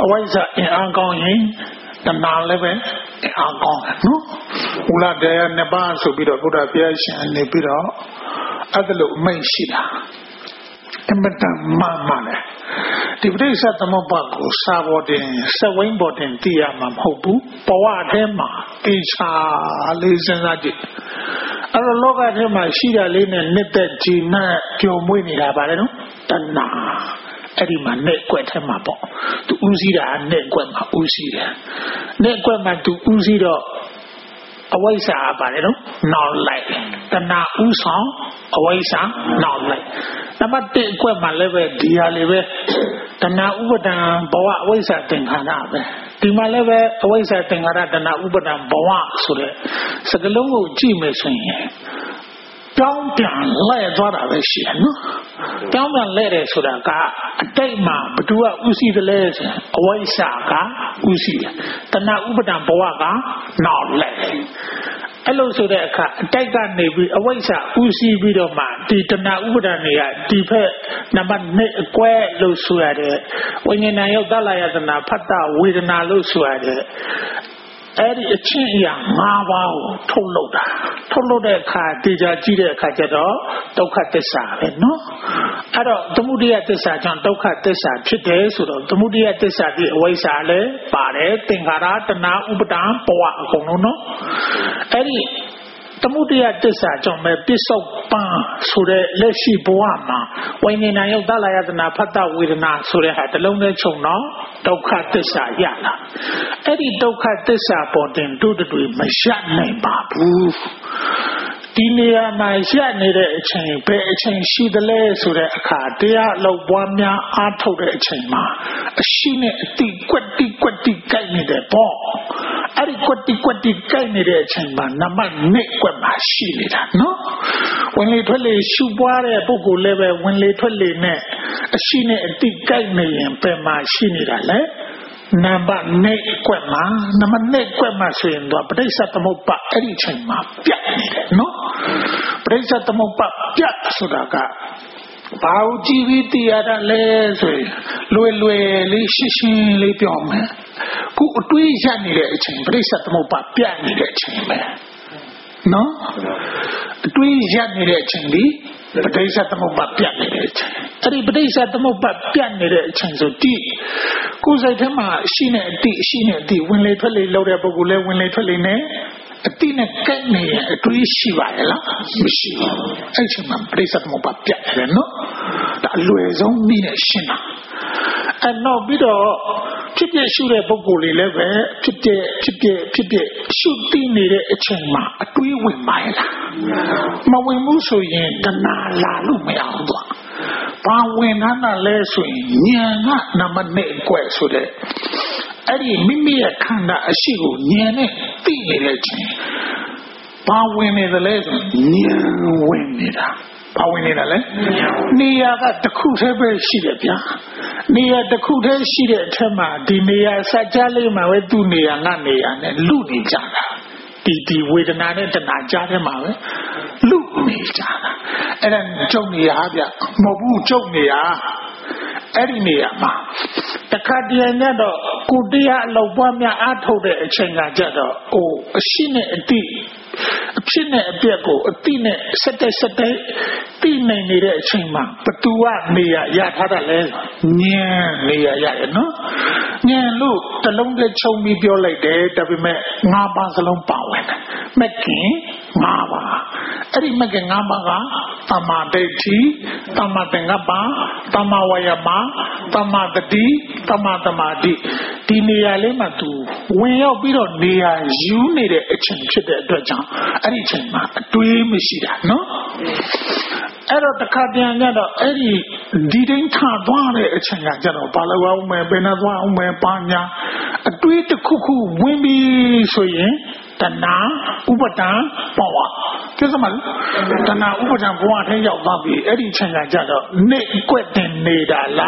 အဝိဇ္ဇာအင်အားကောင်းရင်တဏှာလည်းပဲအင်အားကောင်းတယ်နော်ဥလာတရားနှစ်ပါးဆိုပြီးတော့ဘုရားဘုရားရှင်နေပြီးတော့အဲ့ဒါလို့မိတ်ရှိတာအမတန်မှန်တယ်ဒီပဋိစ္စသမုပ္ပါဒ်ကိုစာပေါ်တင်စက်ဝိုင်းပေါ်တင်သိရမှာမဟုတ်ဘူးဘဝထဲမှာတေချာလေးစဉ်းစားကြည့်အဲ့တော့လောကထဲမှာရှိတာလေးနဲ့နှစ်သက်ကြည်နပ်ကြုံမွေးနေတာပါလေနော်တဏှာအဲ့ဒီမှာနဲ့ကွက်ထဲမှာပေါ့သူဥစည်းတာနဲ့ကွက်မှာဥစည်းတယ်နဲ့ကွက်မှာသူဥစည်းတော့အဝိဇ္ဇာပါလေနော်နောက်လိုက်တဏှာဥဆောင်အဝိဇ္ဇာနောက်လိုက်နံပါတ်1အကွက်မှာလည်းပဲဒီဟာလေးပဲတဏှာဥပဒံဘဝအဝိဇ္ဇာသင်္ခါရပဲဒီမှာလည်းပဲအဝိဇ္ဇာသင်္ခါရတဏှာဥပဒံဘဝဆိုတဲ့စကလုံးကိုကြည့်မယ်ဆိုရင်ကြောင်းပြန်လဲသွားတာပဲရှိတယ်နော်ကြောင်းပြန်လဲတယ်ဆိုတာကအတိတ်မှာဘသူကဥစည်းတယ်လဲဆိုရင်အဝိဇ္ဇာကဥစည်းတယ်တဏှာဥပဒံဘဝကနောက်လဲအဲ့လိုဆိုတဲ့အခါအတိုက်ကနေပြီးအဝိဇ္ဇာဥစည်းပြီးတော့မှဒီတဏှာဥပဒံတွေကဒီဖက်နံပါတ်2အကွဲလို့ဆိုရတဲ့ဝိညာဏယုတ်တလယတနာဖတ်တာဝေဒနာလို့ဆိုရတဲ့အဲ့ဒီအချင်းအရာ၅ပါးကိုထုတ်လုပ်တာထုတ်လုပ်တဲ့အခါတရားကြည့်တဲ့အခါကျတော့ဒုက္ခသစ္စာပဲနော်အဲ့တော့သမုဒယသစ္စာကြောင့်ဒုက္ခသစ္စာဖြစ်တယ်ဆိုတော့သမုဒယသစ္စာဒီအဝိဇ္ဇာလည်းပါတယ်သင်္ခါရတဏှာဥပဒံဘဝအကုန်လုံးနော်အဲ့ဒီသမုဒယသစ္စာကြောင့်ပဲပစ္စုပန်ဆိုတဲ့လက်ရှိဘဝမှာဝိညာဏယုတ်တလယတနာဖတ်တဝေဒနာဆိုတဲ့ဟာတစ်လုံးနဲ့ခြုံတော့ဒုက္ခသစ္စာရလာအဲ့ဒီဒုက္ခသစ္စာပေါ်တင်တို့တွေမရနိုင်ပါဘူးဒီနေရာမှာရနေတဲ့အချိန်ဘယ်အချိန်ရှိသလဲဆိုတဲ့အခါတရားလောက်ပွားများအားထုတ်တဲ့အချိန်မှာအရှိနဲ့အတိကွက်တိကြိုက်နေတယ်ပေါ့အဲ့ဒီကွက်တိကြိုက်နေတဲ့အချိန်မှာနံပါတ်1ကွက်မှာရှိနေတာနော်ဝင်လေထွက်လေရှုပွားတဲ့ပုဂ္ဂိုလ်လည်းပဲဝင်လေထွက်လေနဲ့အရှိနဲ့အတိကြိုက်နေရင်ဘယ်မှာရှိနေတာလဲနံပါတ်2ကွက်မှာနံပါတ်2ကွက်မှာဆိုရင်တော့ပဋိစ္စသမုပ္ပါအဲ့ဒီချိန်မှာပြတ်နေတယ်နော်ပဋိစ္စသမုပ္ပါပြတ်ဆိုတာကဘာကိုကြည့်ပြီးတရားတာလဲဆိုရင်လွယ်လေးရှင်းလေးပြောမယ်ခုအတွေးရနေတဲ့အချိန်ပဋိစ္စသမုပ္ပါပြတ်နေတဲ့အချိန်ပဲနော်အတွေးရနေတဲ့အချိန်ဒီပဋိစ္စသမုပ္ပါပြတ်နေတဲ့အချိန်အဲ့ဒီပဋိစ္စသမုပ္ပါပြတ်နေတဲ့အချိန်ဆိုဒီကိုယ်စိတ်ထဲမှာရှိနေအတိဝင်လေထွက်လေလောက်တဲ့ပုဂ္ဂိုလ်လဲဝင်လေထွက်လေနဲ့အတိနဲ့ကဲ့နေအတွေးရှိပါရဲ့လားမရှိဘူးအဲ့ချိန်မှာပဋိစ္စသမုပ္ပါပြတ်တယ်နော်ဒါအလွယ်ဆုံးနည်းနဲ့ရှင်းတာအဲ့နောက်ပြီးတော့ဖြစ်ဖြစ်ရှုတဲ့ပုဂ္ဂိုလ်တွေလည်းပဲဖြစ်ဖြစ်ရှုသိနေတဲ့အချိန်မှာအတွေးဝင်ပါရဲ့လားမဝင်ဘူးဆိုရင်တဏှာလာလို့မရဘူးတော့ဘာဝင်တာလဲဆိုရင်ဉာဏ်ကနံပါတ်1ကွယ်ဆိုတဲ့အဲ့ဒီမိမိရဲ့ခန္ဓာအရှိကိုဉာဏ်နဲ့သိနေတဲ့အချိန်ဘာဝင်နေသလဲဆိုဉာဏ်ဝင်နေတာဘာဝင်နေတာလဲနေရာကတစ်ခုတည်းပဲရှိတယ်ဗျာနေရာတစ်ခုတည်းရှိတဲ့အထက်မှာဒီနေရာစัจ जा လေးမှာပဲသူ့နေရာငါနေရာနဲ့လူနေကြတာဒီဝေဒနာနဲ့တဏှာကြားထဲမှာပဲလူနေကြတာအဲ့ဒါကြုံနေရဗျမဟုတ်ဘူးကြုံနေရအဲ့ဒီနေရာမှာတခါတည်းနဲ့တော့ကိုတရားအလောက်ပွားများအားထုတ်တဲ့အချိန်ကကြတော့အရှိနဲ့အတိအဖြစ်နဲ့အပျက်ကိုအတိနဲ့ဆက်တဲ့သိနိုင်နေတဲ့အချိန်မှာဘသူကနေရရထားတာလဲဉာဏ်နေရရတယ်နော်ဉာဏ်လို့တလုံးတည်းခြုံပြီးပြောလိုက်တယ်ဒါပေမဲ့၅ပါးစလုံးပါဝင်တယ်မကင်၅ပါးအဲ့ဒီမကင်၅ပါးကသမ္မာဒိဋ္ဌိသမ္မာသင်္ကပ္ပသမ္မာဝါယာမသမ္မာတတိသမ္မာသမာဓိဒီနေရာလေးမှာသူဝင်ရောက်ပြီးတော့နေရာယူနေတဲ့အချိန်ဖြစ်တဲ့အတွက်ကြောင့်အဲ့ဒီအချိန်မှာအတွေးမရှိတာနော်အဲ့တော့တခါပြန်ကြတော့အဲ့ဒီဒီတိုင်းထသွားတဲ့အချိန်ကကြတော့ဘာလို့အောင်မယ်ဘယ်နဲ့သွားအောင်မယ်ပါညာအတွေးတစ်ခုခုဝင်ပြီးဆိုရင်တဏှာဥပဒံဘဝကျစမလားတဏှာဥပဒံဘဝထဲရောက်သွားပြီအဲ့ဒီအချိန်ကကြတော့နေကွက်တင်နေတာလား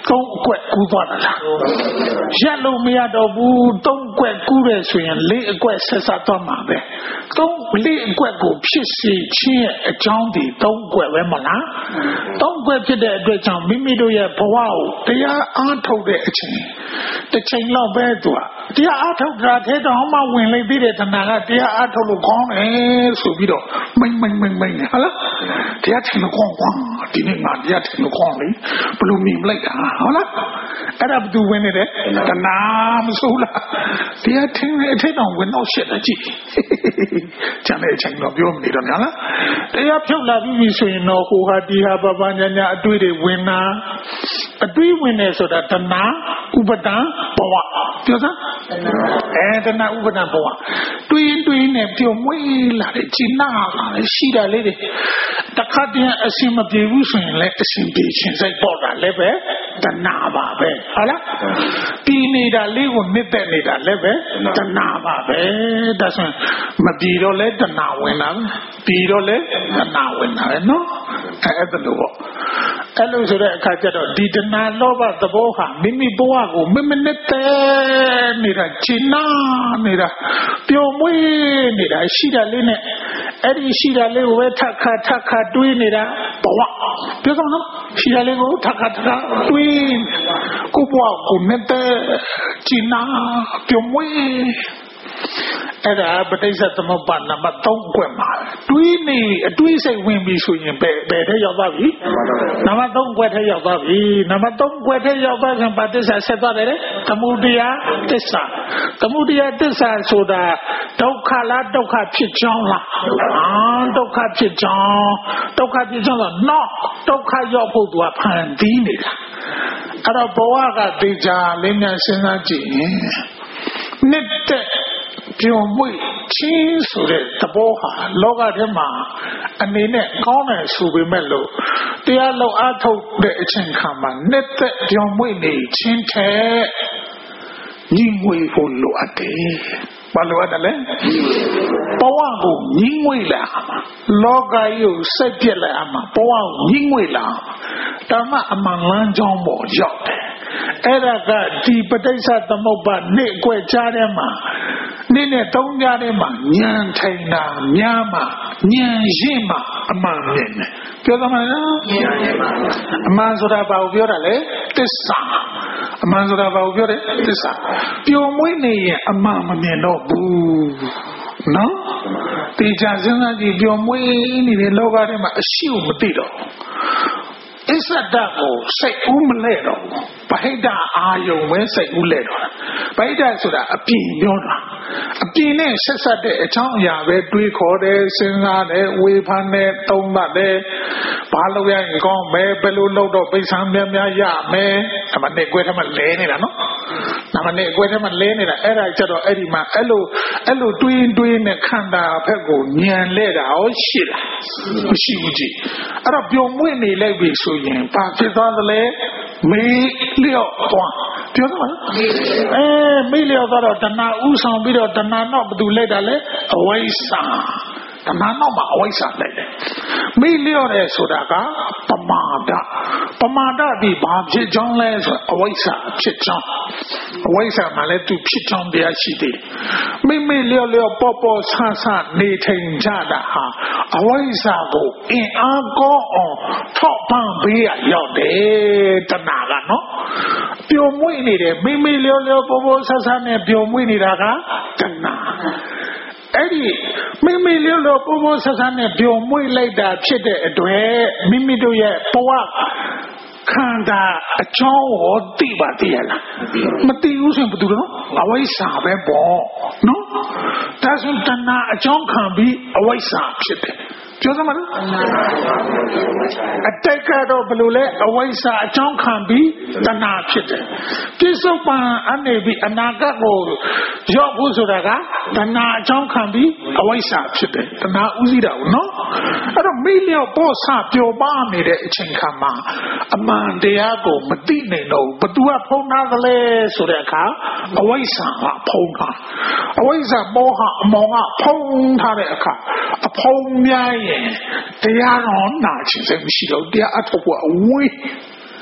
သုံးအကွက်ကူးသွားတာလားရက်လို့မရတော့ဘူးသုံးအကွက်ကူးတယ်ဆိုရင်လေးအကွက်ဆက်ဆက်သွားမှာပဲသုံးလေးအကွက်ကိုဖြစ်စေခြင်းရဲ့အကြောင်းဒီသုံးအကွက်ပဲမလားသုံးအကွက်ဖြစ်တဲ့အတွက်ကြောင့်မိမိတို့ရဲ့ဘဝကိုတရားအားထုတ်တဲ့အချိန်တစ်ချိန်လောက်ပဲသူကတရားအားထုတ်တာထဲတော့မှဝင်လိုက်ပြီးတဲ့တဏှာကတရားအားထုတ်လို့ကောင်းတယ်ဆိုပြီးတော့မိမ့်ဟုတ်လားတရားထင်လို့ကောင်းကွာဒီနေ့ငါတရားထင်လို့ကောင်းလေဘလို့မြင်လိုက်တာဟုတ်လားအဲ့ဒါဘသူဝင်နေတယ်တဏှာမဆိုးလားတရားထင်တဲ့အထက်တော့ဝင်တော့ရှက်တယ်ကြည့်ကျန်တဲ့အချိန်တော့ပြောမနေတော့ညာလားတရားဖြုတ်လာပြီဆိုရင်တော့ဟိုဟာဒီဟာပပညာအတွေ့တွေဝင်တာအတွေ့ဝင်နေဆိုတာတဏှာဥပဒံဘဝပြောစမ်းတဏှာဥပဒံဘဝတွေးနေပြုံမွေးလာတယ်ကျင်နာလာတယ်ရှိတာလေးတွေတခါတည်းအရှင်မပြေဘူးဆိုရင်လည်းအရှင်ပြေခြင်းစိတ်ပေါ်တာလည်းပဲတဏှာပါပဲဟုတ်လားပြီးနေတာလေးကိုနှစ်သက်နေတာလည်းပဲတဏှာပါပဲဒါဆိုရင်မပြေတော့လဲတဏှာဝင်လာပြီးတော့လဲတဏှာဝင်လာတယ်နော်အဲ့ဒါလို့ပေါ့အဲ့လိုဆိုတဲ့အခါကျတော့ဒီတဏှာလောဘသဘောဟာမိမိဘဝကိုမမနဲ့တဲနေတာကျင်နာနေတာပျော်မွေးနေတာရှိတာလေးနဲ့အဲ့ဒီရှိတာလေးကိုပဲထပ်ခါတွေးနေတာဘဝပြောတော့နော်ရှိတာလေးကိုထပ်ခါတွေးကိုဘဝကိုနဲ့တဲကျင်နာပျော်မွေးအဲ့ဒါပဋိစ္စသမုပ္ပါဒ်နံပါတ်3ကွက်မှာတွေးနေအတွေးစိတ်ဝင်ပြီဆိုရင်ဘယ်ထဲရောက်သွားပြီနံပါတ်3ကွက်ထဲရောက်သွားပြီနံပါတ်3ကွက်ထဲရောက်သွားရင်ပါတစ္ဆာဆက်သွားတယ်သမုဒယတစ္ဆာဆိုတာဒုက္ခလားဒုက္ခဖြစ်ကြောင်းလားဒုက္ခဖြစ်ကြောင်းတော့နော်ဒုက္ခရောက်ဖို့သူကဖန်တီးနေတာအဲ့တော့ဘဝကတေချာလေးများစဉ်းစားကြည့်ရင်နှစ်သက်ပြုံမွေ့ချင်းဆိုတဲ့သဘောဟာလောကထဲမှာအနေနဲ့ကောင်းတယ်ဆိုပေမဲ့လို့တရားလောက်အားထုတ်တဲ့အချိန်ခါမှာနှစ်သက်ပြုံမွေ့နေချင်းထဲညီငွေဖို့လိုအပ်တယ်ဘာလို့အဲ့ဒါလဲဘဝကိုညီငွေလာလောကကြီးကိုစိတ်ပြက်လိုက်အမှာဘဝကိုညီငွေလာဓမ္မအမှန်လမ်းကြောင်းပေါ်ရောက်တယ်အဲ့ဒါကဒီပဋိစ္စသမုပ္ပါဒ်နေ့အကွက်ကြားထဲမှာနေ့နဲ့သုံးကြားထဲမှာဉာဏ်ထိုင်တာများမှဉာဏ်ရင့်မှအမှန်မြင်တယ်ပြောသမှာလားဉာဏ်ရင့်မှအမှန်ဆိုတာဘာကိုပြောတာလဲသစ္စာအမှန်ဆိုတာဘာကိုပြောတယ်သစ္စာပျော်မွေးနေရင်အမှန်မမြင်တော့ဘူးနော်တေချာစဉ်းစားကြည့်ပျော်မွေးနေတဲ့လောကထဲမှာအရှိကိုမသိတော့အစ္ဆဒကိုစိတ်ဦးမလဲတော့ဗဟိတအာယုံပဲစိတ်ဦးလဲတော့ဗဟိတဆိုတာအပြင်ပြောတာအပြင်နဲ့ဆက်ဆက်တဲ့အကြောင်းအရာပဲတွေးခေါ်တယ်စဉ်းစားတယ်ဝေဖန်တယ်သုံးသပ်တယ်ဘာလို့ရရင်ကောင်းမယ်ဘယ်လိုလုပ်တော့ပိဿံများရမယ်အမနဲ့ကွဲထဲမှာလဲနေတာနော်အမနဲ့ကွဲထဲမှာလဲနေတာအဲ့ဒါကြတော့အဲ့ဒီမှာအဲ့လိုတွေးနဲ့ခန္ဓာဘက်ကိုညံလဲတာဟောရှိလားမရှိဘူးကြည့်အဲ့တော့ပြုံမွေ့နေလိုက်ပြီဆိုရင်ဘာဖြစ်သွားသလဲမေးလျော့သွားပြောတော့မေးလျော့သွားတော့တဏှာဥဆောင်ပြီးတော့တဏှာတော့ဘယ်သူလိုက်တာလဲအဝိဇ္ဇာတဏှာတော့မှအဝိဇ္ဇာလိုက်တယ်မေးလျော့တယ်ဆိုတာကပမာဒဒီဘာဖြစ်ကြောင်းလဲဆိုအဝိဇ္ဇာဖြစ်ကြောင်းအဝိဇ္ဇာမှလည်းသူဖြစ်ကြောင်းတရားရှိသေးတယ်မေးလျော့ပေါ်ဆနေထိုင်ကြတာဟာအဝိဇ္ဇာကိုအင်အားကောင်းအောင်ထောက်ပံ့ပေးရရောက်တယ်တဏှာကနော်ပျော်မွေ့နေတယ်မေးလျော့ပေါ်ဆနဲ့ပျော်မွေ့နေတာကတဏှာအဲ့ဒီမိလျော်ပေါ်ဆနဲ့ပျော်မွေ့လိုက်တာဖြစ်တဲ့အတွက်မိမိတို့ရဲ့ဘဝခန္ဓာအကြောင်းကိုသိပါသေးရလားမသိဘူးဆိုရင်ဘယ်သူလဲအဝိဇ္ဇာပဲပေါ့နော်ဒါဆိုတဏှာအကြောင်းခံပြီးအဝိဇ္ဇာဖြစ်တယ်ပြောသမှာလားအတိတ်ကတော့ဘယ်လိုလဲအဝိဇ္ဇာအကြောင်းခံပြီးတဏှာဖြစ်တယ်ပြစ္ဆုတ်ပံအနေပြီးအနာဂတ်ကိုရောက်ဖို့ဆိုတာကတဏှာအကြောင်းခံပြီးအဝိဇ္ဇာဖြစ်တယ်တဏှာဥသိတာကိုနော်အဲ့တော့မိလျော့ပေါ်ဆပျော်ပါနေတဲ့အချိန်ခါမှာအမှန်တရားကိုမသိနိုင်တော့ဘသူကဖုံးထားသလဲဆိုတဲ့အခါအဝိဇ္ဇာကဖုံးထားအဝိဇ္ဇာပေါ်ဟာအမောင်ကဖုံးထားတဲ့အခါအဖုံးများတရားတော်နာချင်စိတ်မရှိတော့တရားအထုတ်ဖို့အဝေး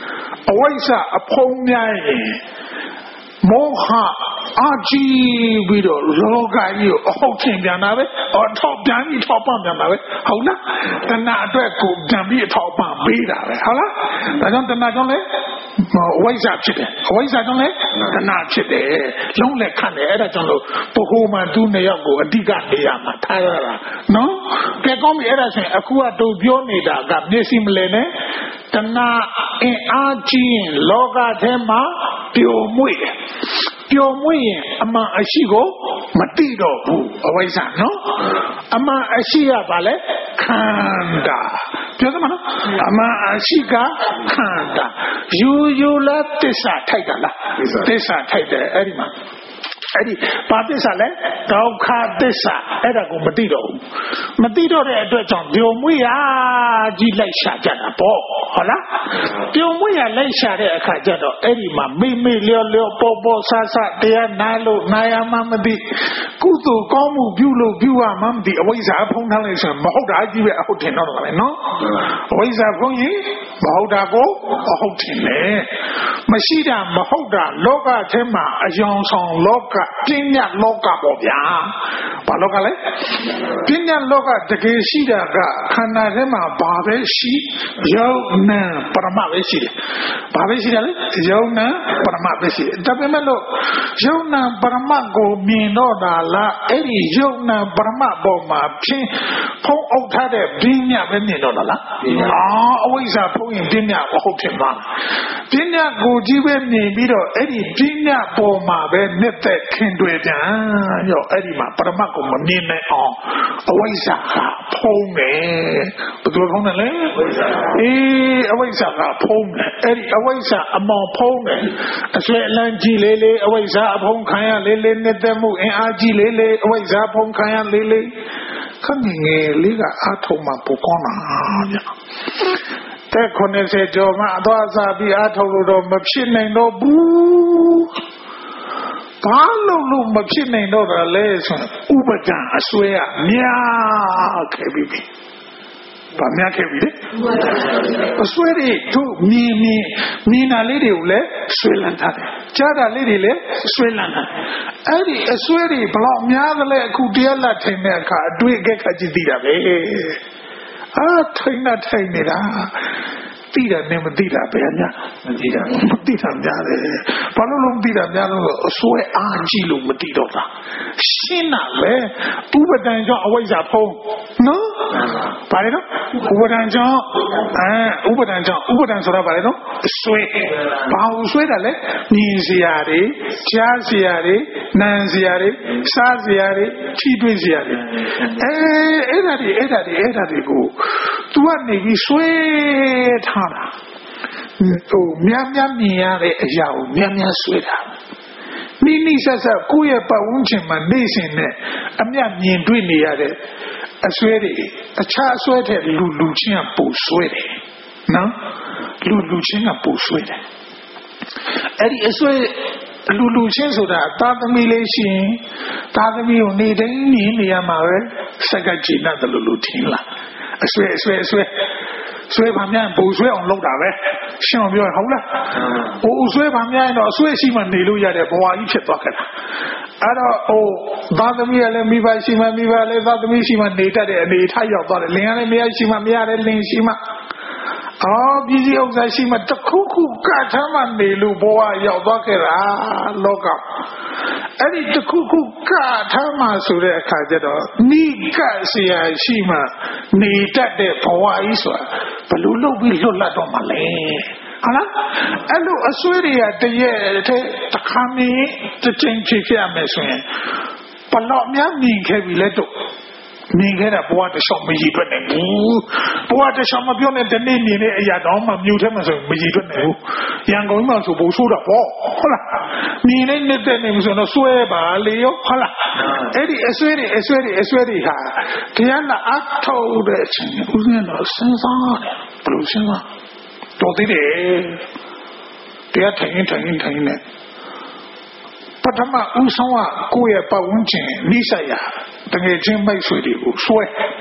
အဝိဇ္ဇအဖုံးများရင်မောဟအာကြီးပြီးတော့လောကကြီးကိုအဟုတ်ထင်ပြန်တာပဲထောက်ပြန်ပြီးထောက်ပံ့ပြန်တာပဲဟုတ်လားတဏှာအတွက်ကိုပြန်ပြီးအထောက်ပံ့ပေးတာပဲဟုတ်လားဒါကြောင့်တဏှာကြောင့်လေအဝိဇ္ဇဖြစ်တယ်အဝိဇ္ဇကြောင့်လေတဏှာဖြစ်တယ်လုံးလက်ခတ်တယ်အဲ့ဒါကြောင့်လို့ဘဟုမှသူ့နှစ်ယောက်ကိုအဓိကနေရာမှာထားရတာနော်ကဲကောင်းပြီအဲ့ဒါဆိုရင်အခုကတို့ပြောနေတာကမျက်စိမလဲနဲ့တဏှာအင်အားကြီးရင်လောကထဲမှာပျော်မွေ့တယ်ပျော်မွေ့ရင်အမှန်အရှိကိုမတိတော့ဘူးအဝိဇ္ဇနော်အမှန်အရှိရပါလေခန္ဓာပြောသမှာနော်အမှန်အရှိကခန္ဓာယူလာသစ္စာထိုက်တာလားသစ္စာထိုက်တယ်အဲ့ဒီမှာအဲ့ဒီဘာသစ္စာလဲဒုက္ခသစ္စာအဲ့ဒါကိုမသိတော့ဘူးမသိတော့တဲ့အတွက်ကြောင့်ပျော်မွေ့ရကြီးလိုက်ရှာကြတာပေါ့ဟုတ်လားပျော်မွေ့ရလိုက်ရှာတဲ့အခါကျတော့အဲ့ဒီမှာမိလျောပေါ်ဆဆတရားနာလို့နာရမှမသိကုသိုလ်ကောင်းမှုပြုလို့ပြုရမှမသိအဝိဇ္ဇာဖုံးထားလိုက်ဆိုရင်မဟုတ်တာကြီးပဲအဟုတ်ထင်တော့တယ်နော်အဝိဇ္ဇာဖုံးရင်မဟုတ်တာကိုအဟုတ်ထင်တယ်မရှိတာမဟုတ်တာလောကထဲမှာအယောင်ဆောင်လောကပညာလောကပေါ့ဗျာဘာလောကလဲပညာလောကတကယ်ရှိတာကခန္ဓာထဲမှာဘာပဲရှိယုံနာပရမပဲရှိတယ်ဘာပဲရှိတယ်လဲယုံနာပရမပဲရှိတယ်ဒါပေမဲ့လို့ယုံနာပရမကိုမြင်တော့တာလားအဲ့ဒီယုံနာပရမပေါ်မှာဖုံးအုပ်ထားတဲ့ပညာပဲမြင်တော့လားအဝိဇ္ဇာဖုံးရင်ပညာကိုဟုတ်တယ်ပါပညာကိုကြီးပဲမြင်ပြီးတော့အဲ့ဒီပညာပေါ်မှာပဲနှစ်သက်ခင်တွေ့ကြရောအဲ့ဒီမှာပရမတ်ကိုမမြင်နိုင်အောင်အဝိဇ္ဇာကဖုံးတယ်ဘယ်သူဖုံးတယ်လဲအဝိဇ္ဇာကဖုံးတယ်အဲ့ဒီအဝိဇ္ဇာအမောင်ဖုံးတယ်အဆွဲအလန်းကြီးလေးအဝိဇ္ဇာအဖုံးခံရလေးနှစ်သက်မှုအင်အားကြီးလေးအဝိဇ္ဇာဖုံးခံရလေးခဏငယ်လေးကအားထုတ်မှပူကောင်းတာဗျတဲ့90ကျော်မှအသွားစားပြီးအားထုတ်လို့တော့မဖြစ်နိုင်တော့ဘူးဘာလို့မဖြစ်နိုင်တော့တာလဲဆိုဥပဒံအစွဲရများခဲ့ပြီဘာများခဲ့ပြီလဲအစွဲတွေတို့မြင်တာလေးတွေကိုလည်းဆွဲလန်းထားတယ်ကြားတာလေးတွေလည်းဆွဲလန်းထားတယ်အဲ့ဒီအစွဲတွေဘလောက်များသလဲအခုတရားလက်ထိုင်တဲ့အခါအတွေ့အကြခကြည့်သိတာပဲထိုင်နေတာသိတာနဲ့မသိတာပဲညာမသိတာများတယ်ဘာလို့လုံးသိတာများလို့အစွဲအားကြီးလို့မသိတော့တာရှင်းတာပဲဥပဒံကြောင့်အဝိဇ္ဇာဖုံးနော်ဘာလဲနော်ဥပဒံကြောင့်ဥပဒံဆိုတာဘာလဲနော်အစွဲဘာလို့စွဲတာလဲမြင်စရာတွေကြားစရာတွေနားစရာတွေစားစရာတွေထိတွေ့စရာတွေအဲ့ဒါတွေကို तू ကနေပြီးစွဲထားတာဟိုများမြင်ရတဲ့အရာကိုများဆွဲတာနိဆက်ကိုယ့်ရဲ့ပတ်ဝန်းကျင်မှာနေစဉ်နဲ့အမြတ်မြင်တွေ့နေရတဲ့အစွဲတွေအခြားအစွဲတဲ့လူချင်းကပိုဆွဲတယ်နော်လူချင်းကပိုဆွဲတယ်အဲ့ဒီအစွဲလူချင်းဆိုတာသာသမီလေးရှိရင်သာသမီကိုနေတိုင်းမြင်နေရမှာပဲစက္ကန့်ကျေနပ်တယ်လို့ထင်လားအစွဲပါများပူဆွဲအောင်လုပ်တာပဲရှင်းအောင်ပြောဟုတ်လားပူဆွဲပါများရင်တော့အစွဲရှိမှနေလို့ရတဲ့ဘဝကြီးဖြစ်သွားကြတာအဲ့တော့သာသမီကလည်းမိဘရှိမှမိဘလည်းသာသမီရှိမှနေတတ်တဲ့အနေထားရောက်သွားတယ်လင်ကလည်းမရရှိမှမရတဲ့လင်ရှိမှပြည်စည်းဥစ္စာရှိမှတခုခုကထားမှနေလို့ဘဝရောက်သွားခဲ့တာလောကအဲ့ဒီတခုခုကထားမှဆိုတဲ့အခါကျတော့နိကဆရာရှိမှနေတတ်တဲ့ဘဝကြီးဆိုတာဘယ်လိုလုပ်ပြီးလွတ်လပ်တော့မှလဲဟုတ်လားအဲ့လိုအစွဲတွေကတရက်တစ်ခါမင်းတစ်ချိန်ဖြစ်ရမယ်ဆိုရင်ဘလောက်များမြင်ခဲ့ပြီလဲတော့မြင်ခဲ့တာဘဝတစ်လျှောက်မရည်တွက်နိုင်ဘူးဘဝတစ်လျှောက်မပြောနဲ့တနေ့မြင်တဲ့အရာတော့မှမြို့ထဲမှာဆိုမရည်တွက်နိုင်ဘူးရန်ကုန်မှာဆိုဘိုးဆိုးတာပေါ့ဟုတ်လားမြင်နေတဲ့နေဆိုတော့စွဲပါလေရောဟုတ်လားအဲ့ဒီအစွဲတွေဟာတရားလာအထောက်တဲ့အချိန်ဦးဇင်းတော့စဉ်းစားတယ်ဘယ်လိုစဉ်းစားတော်သေးတယ်တရားထိုင်နေပထမဦးဆောင်ကကိုယ့်ရဲ့ပတ်ဝန်းကျင်နိစ္စရာတကယ်ချင်းမိတ်ဆွေတွေကိုဆွဲ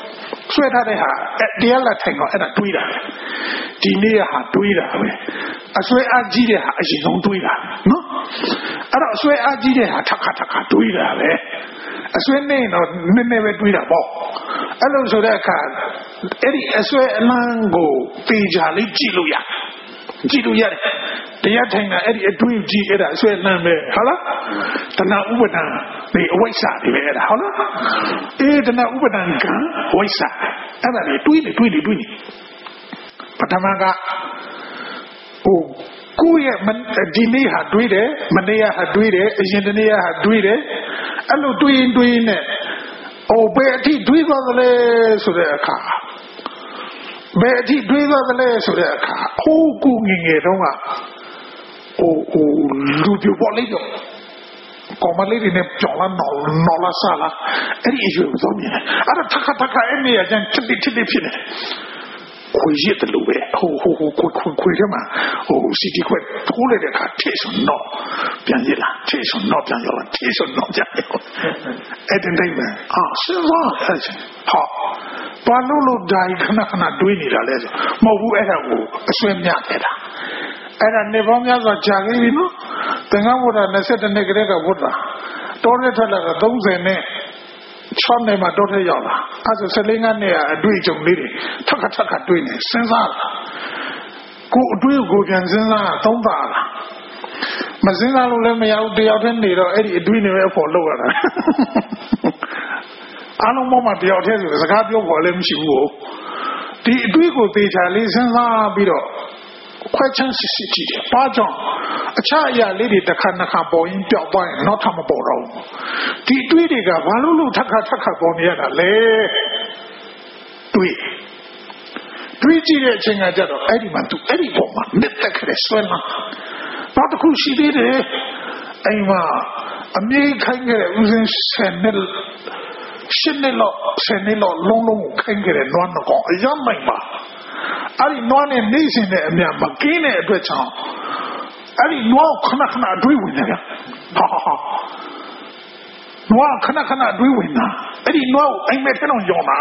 ဆွဲထားတဲ့ဟာတရားလက်ထိုင်တော့အဲ့ဒါတွေးတာဒီနေ့ဟာတွေးတာပဲအဆွဲအားကြီးတဲ့ဟာအရင်ဆုံးတွေးတာနော်အဲ့တော့အဆွဲအားကြီးတဲ့ဟာထခါတွေးတာပဲအဆွဲနေတော့နည်းနည်းပဲတွေးတာပေါ့အဲ့လိုဆိုတဲ့အခါအဲ့ဒီအဆွဲအလန်းကိုပေချာလေးကြည့်လို့ရတယ်တရားထိုင်တာအဲ့ဒီအတွေးကြည့်အဲ့ဒါအဆွဲလမ်းပဲဟုတ်လားတဏှာဥပါဒံဒီအဝိဇ္ဇာတွေပဲအဲ့ဒါဟုတ်လားတဏှာဥပါဒံကဝိဇ္ဇာအဲ့ဒါတွေတွေးနေပထမကကိုယ့်ရဲ့ဒီနေ့ဟာတွေးတယ်မနေ့ကဟာတွေးတယ်အရင်တနေ့ကဟာတွေးတယ်အဲ့လိုတွေးရင်နဲ့ဘယ်အထိတွေးသွားသလဲဆိုတဲ့အခါဘယ်အထိတွေးသွားသလဲဆိုတဲ့အခါကိုငယ်တုန်းကလူပြပေါ်လိုက်တော့ကောမလေးတွေနဲ့ကြော်လာနော်လာစားလာအဲ့ဒီအရွယ်ဆုံးနေအဲ့ဒါထခအဲ့နေရကျန်ချစ်ဖြစ်နေခွေရတယ်လို့ပဲခွေရမှာစီတီခွေထိုးလိုက်တဲ့အခါထေဆွန်တော့ပြန်ရလာထေဆွန်တော့ပြန်ရလာထေဆွန်တော့ပြန်ရအဲ့ဒီတိုင်းပဲစဉ်းစားဘာလို့ဒိုင်ခဏတွေးနေတာလဲဆိုမဟုတ်ဘူးအဲ့ဒါကိုအဆွဲမြခဲ့တာအဲ့ဒါနေပေါင်းများစွာကြာခဲ့ပြီနော်သင်္ကန်းဝတ်တာ22နှစ်ကလေးကဝတ်တာတောထဲထွက်လာတာ30နဲ့6နှစ်မှတောထဲရောက်လာအဲ့ဒါ14နှစ်အတွေ့အကြုံလေးတွေထပ်တွေးနေစဉ်းစားတာကိုအတွေ့ကိုပြန်စဉ်းစားသုံးပါလားမစဉ်းစားလို့လည်းမရဘူးတယောက်တည်းနေတော့အဲ့ဒီအတွေ့နဲ့ပဲအဖို့လောက်ရတာအားလုံးပေါ်မှာတယောက်တည်းဆိုစကားပြောဖို့လည်းမရှိဘူးဒီအတွေ့ကိုသေချာလေးစဉ်းစားပြီးတော့ခွဲချမ်းစစ်ကြည့်တယ်။ဘာကြောင့်အခြားအရာလေးတွေတစ်ခါနှစ်ခါပေါ်ရင်ပျောက်သွားရင်နောက်ထပ်မပေါ်တော့ဘူး။ဒီတွေးတွေကဘာလို့ထပ်ခါပေါ်နေရတာလဲ။တွေးကြည့်တဲ့အချိန်ကကြတော့အဲ့ဒီမှာသူအဲ့ဒီပေါ်မှာနှစ်သက်ခရဲဆွဲလာ။နောက်တစ်ခုရှိသေးတယ်။အိမ်မှာအမြဲခိုင်းခဲ့တဲ့ဦးစင်း10နှစ်လောက်လုံးခိုင်းခဲ့တဲ့နွားနှကောင်အရမ်းမိုက်ပါအဲ့ဒီနွားနဲ့နေစဉ်နဲ့အမြမကင်းတဲ့အတွက်ကြောင့်အဲ့ဒီနွားခဏတွေးဝင်နေတာနွားခဏတွေးဝင်တာအဲ့ဒီနွားကိုအိမ်မက်ထဲတော့ယောင်တာ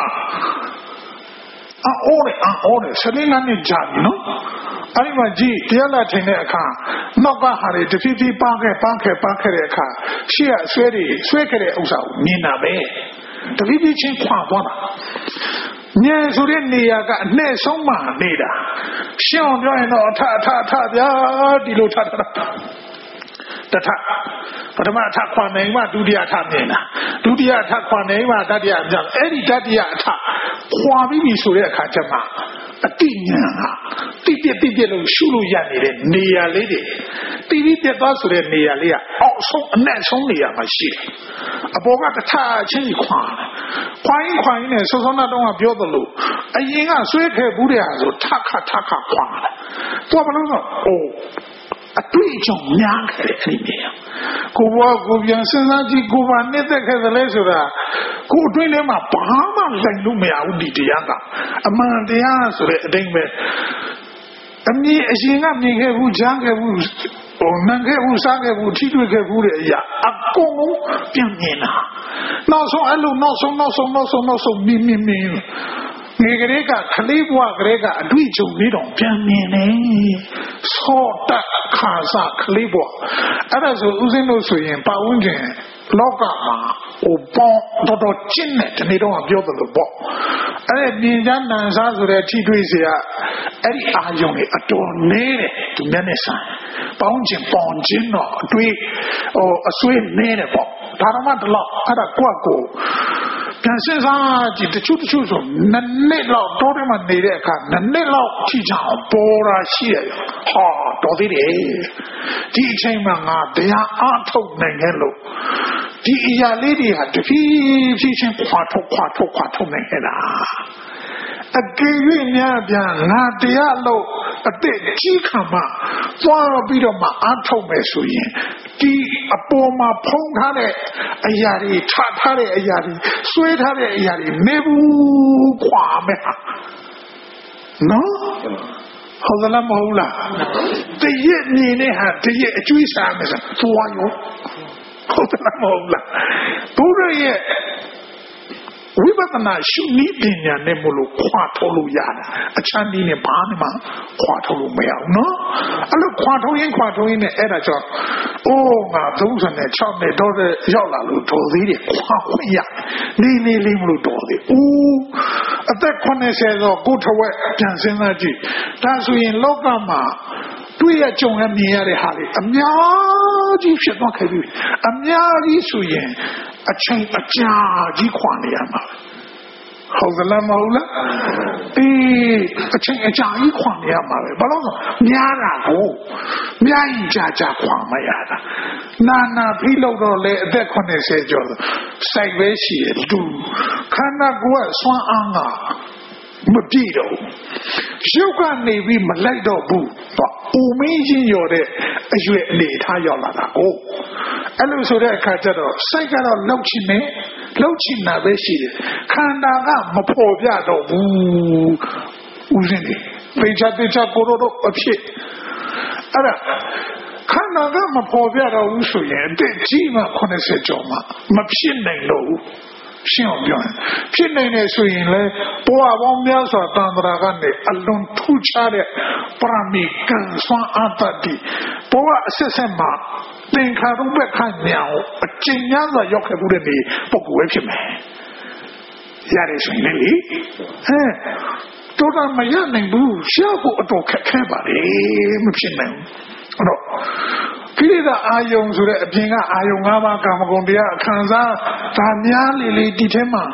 အော်လေဆလင်းကနေကြာပြီနော်အဲ့ဒီမှာကြည့်တရားလာထိုင်တဲ့အခါနောက်ကဟာတွေတဖြည်းဖြည်းပန်းခဲ့တဲ့အခါရှေ့ကဆွဲခဲ့တဲ့ဥစ္စာကိုမြင်တာပဲတဖြည်းဖြည်းချင်းခွာသွားတာညံဆိုတဲ့နေရာကအနှဲ့ဆုံးမှနေတာရှင်းအောင်ပြောရင်တော့အထဗျာဒီလိုထတထပထမအထခွာနိုင်မှဒုတိယအထမြင်တာဒုတိယအထခွာနိုင်မှတတိယမြင်အဲ့ဒီတတိယအထခွာပြီးပြီဆိုတဲ့အခါကျမှအတိညာတိပြက်လို့ရှုလို့ရနေတဲ့နေရာလေးတွေတိပြီးပြတ်သွားဆိုတဲ့နေရာလေးကအောက်ဆုံးအနက်ဆုံးနေရာမှာရှိတယ်အပေါ်ကတထချင်းခွာရင်နဲ့စောစောတော့ပြောသလိုအရင်ကဆွဲခဲ့ဘူးတဲ့ဟာဆိုထခခွာတယ်သူကဘလို့ဆိုအတွေ့အကြုံများခဲ့တဲ့အဲ့ဒီနေရာကိုဘွားကိုပြန်စဉ်းစားကြည့်ကိုပါနှစ်သက်ခဲ့သလဲဆိုတာကိုအတွင်းထဲမှာဘာမှလိုက်လို့မရဘူးဒီတရားကအမှန်တရားဆိုတဲ့အတိုင်းပဲအမြင်အရင်ကမြင်ခဲ့ဘူးကြားခဲ့ဘူးနံခဲ့ဘူးစားခဲ့ဘူးထိတွေ့ခဲ့ဘူးတဲ့အရာအကုန်လုံးပြန်မြင်တာနောက်ဆုံးအဲ့လိုနောက်ဆုံးမြင်ငယ်ကလေးကခလေးဘွားကလေးကအတွေ့အကြုံလေးတော့ပြန်မြင်နေဆော့တက်ခါစားခလေးဘွားအဲ့ဒါဆိုဦးစင်းတို့ဆိုရင်ပတ်ဝန်းကျင်လောကမှာပေါတော်ကျင့်တဲ့ဒီနေ့တော့ပြောသလိုပေါ့အဲ့ဒီမြင်ချမ်းနံစားဆိုတဲ့ထိတွေ့စရာအဲ့ဒီအာယုံတွေအတော်နေတယ်သူမျက်နှာဆိုင်ပေါင်းကျင်ပေါင်ကျင်တော့အတွေ့အဆွေးနေတယ်ပေါ့ဒါတော့မှတလောက်အဲ့ဒါကိုပြန်စဉ်းစားကြည့်တချို့ဆိုနှစ်လောက်တော့တယ်မှနေတဲ့အခါနှစ်လောက်ထိချအောင်ပေါ်တာရှိရတော်သေးတယ်ဒီအချိန်မှာငါတရားအားထုတ်နိုင်ခဲ့လို့ဒီအရာလေးတွေဟာတဖြည်းဖြည်းချင်းခွာထုတ်နိုင်ခဲ့တာအကယ်၍များပြန်ငါတရားလို့အသက်ကြီးခံမှသွားပြီးတော့မှအားထုတ်မယ်ဆိုရင်ဒီအပေါ်မှာဖုံးထားတဲ့အရာတွေထားထားတဲ့အရာတွေဆွဲထားတဲ့အရာတွေနေဘူးခွာမယ်နော်ဟုတ်သလားမဟုတ်လားတရက်မြင်တဲ့ဟာတရက်အကျွေးစားမယ်ဆိုသွားရောဟုတ်သလားမဟုတ်လားဘုရားရဲ့ဝိပဿနာရှုနည်းပညာနဲ့မလို့ခွာထုတ်လို့ရတာအချမ်းနည်းနဲ့ဘာမှခွာထုတ်လို့မရဘူးနော်အဲ့လိုခွာထုတ်ရင်နဲ့အဲ့ဒါကြောင့်အိုးငါ36နဲ့တော့ရောက်လာလို့တော်သေးတယ်ခွာခွင့်ရနေလေးမလို့တော်သေးဦးအသက်80ဆိုကိုထဝက်ပြန်စဉ်းစားကြည့်ဒါဆိုရင်လောကမှာတွေ့ရကြုံရမြင်ရတဲ့ဟာတွေအများကြီးဖြစ်သွားခဲ့ပြီအများကြီးဆိုရင်အချိန်အကြာကြီးခွာနေရမှာဟုတ်သလားမဟုတ်လားအေးအချိန်အကြာကြီးခွာနေရမှာပဲဘာလို့လဲများတာကိုများရင်ကြာခွာမရတာနာဖိလို့တော့လေအသက်80ကျော်စိုက်ပဲရှိတယ်သူခန္ဓာကိုယ်ကစွမ်းအားကမပြည့်တော့ရုပ်ကနေပြီးမလိုက်တော့ဘူးဦးမင်းချင်းရောတဲ့အရွယ်အနေထားရောက်လာတာကိုအဲ့လိုဆိုတဲ့အခါကျတော့စိတ်ကတော့လှုပ်ချင်တာပဲရှိတယ်ခန္ဓာကမဖော်ပြတော့ဘူးဦးစင်းနေပေချကိုရိုတော့အဖြစ်အဲ့ဒါခန္ဓာကမဖော်ပြတော့ဘူးဆိုရင်အသက်ကြီးမှ80ကျော်မှမဖြစ်နိုင်တော့ဘူးရှင်းအောင်ပြောရင်ဖြစ်နိုင်တယ်ဆိုရင်လေဘဝပေါင်းများစွာတန်ត្រာကနေအလွန်ထူးခြားတဲ့ပရမီကံစွမ်းအားတတိဘဝအဆက်မှာသင်္ခါရုပ္ပခဉာဏ်ကိုအကျဉ်းများစွာရောက်ခဲ့မှုတဲ့နေပုဂ္ဂိုလ်ပဲဖြစ်မယ်ရတယ်ဆိုရင်လေတော်တော်မရနိုင်ဘူးရှားဖို့အတော်ခက်ခဲပါလေမဖြစ်နိုင်ဘူးအဲ့တော့ကိလေသာအာယုံဆိုတဲ့အပြင်ကအာယုံ၅ပါးကာမဂုဏ်တရားခံစားဒါများလေဒီထဲမှာ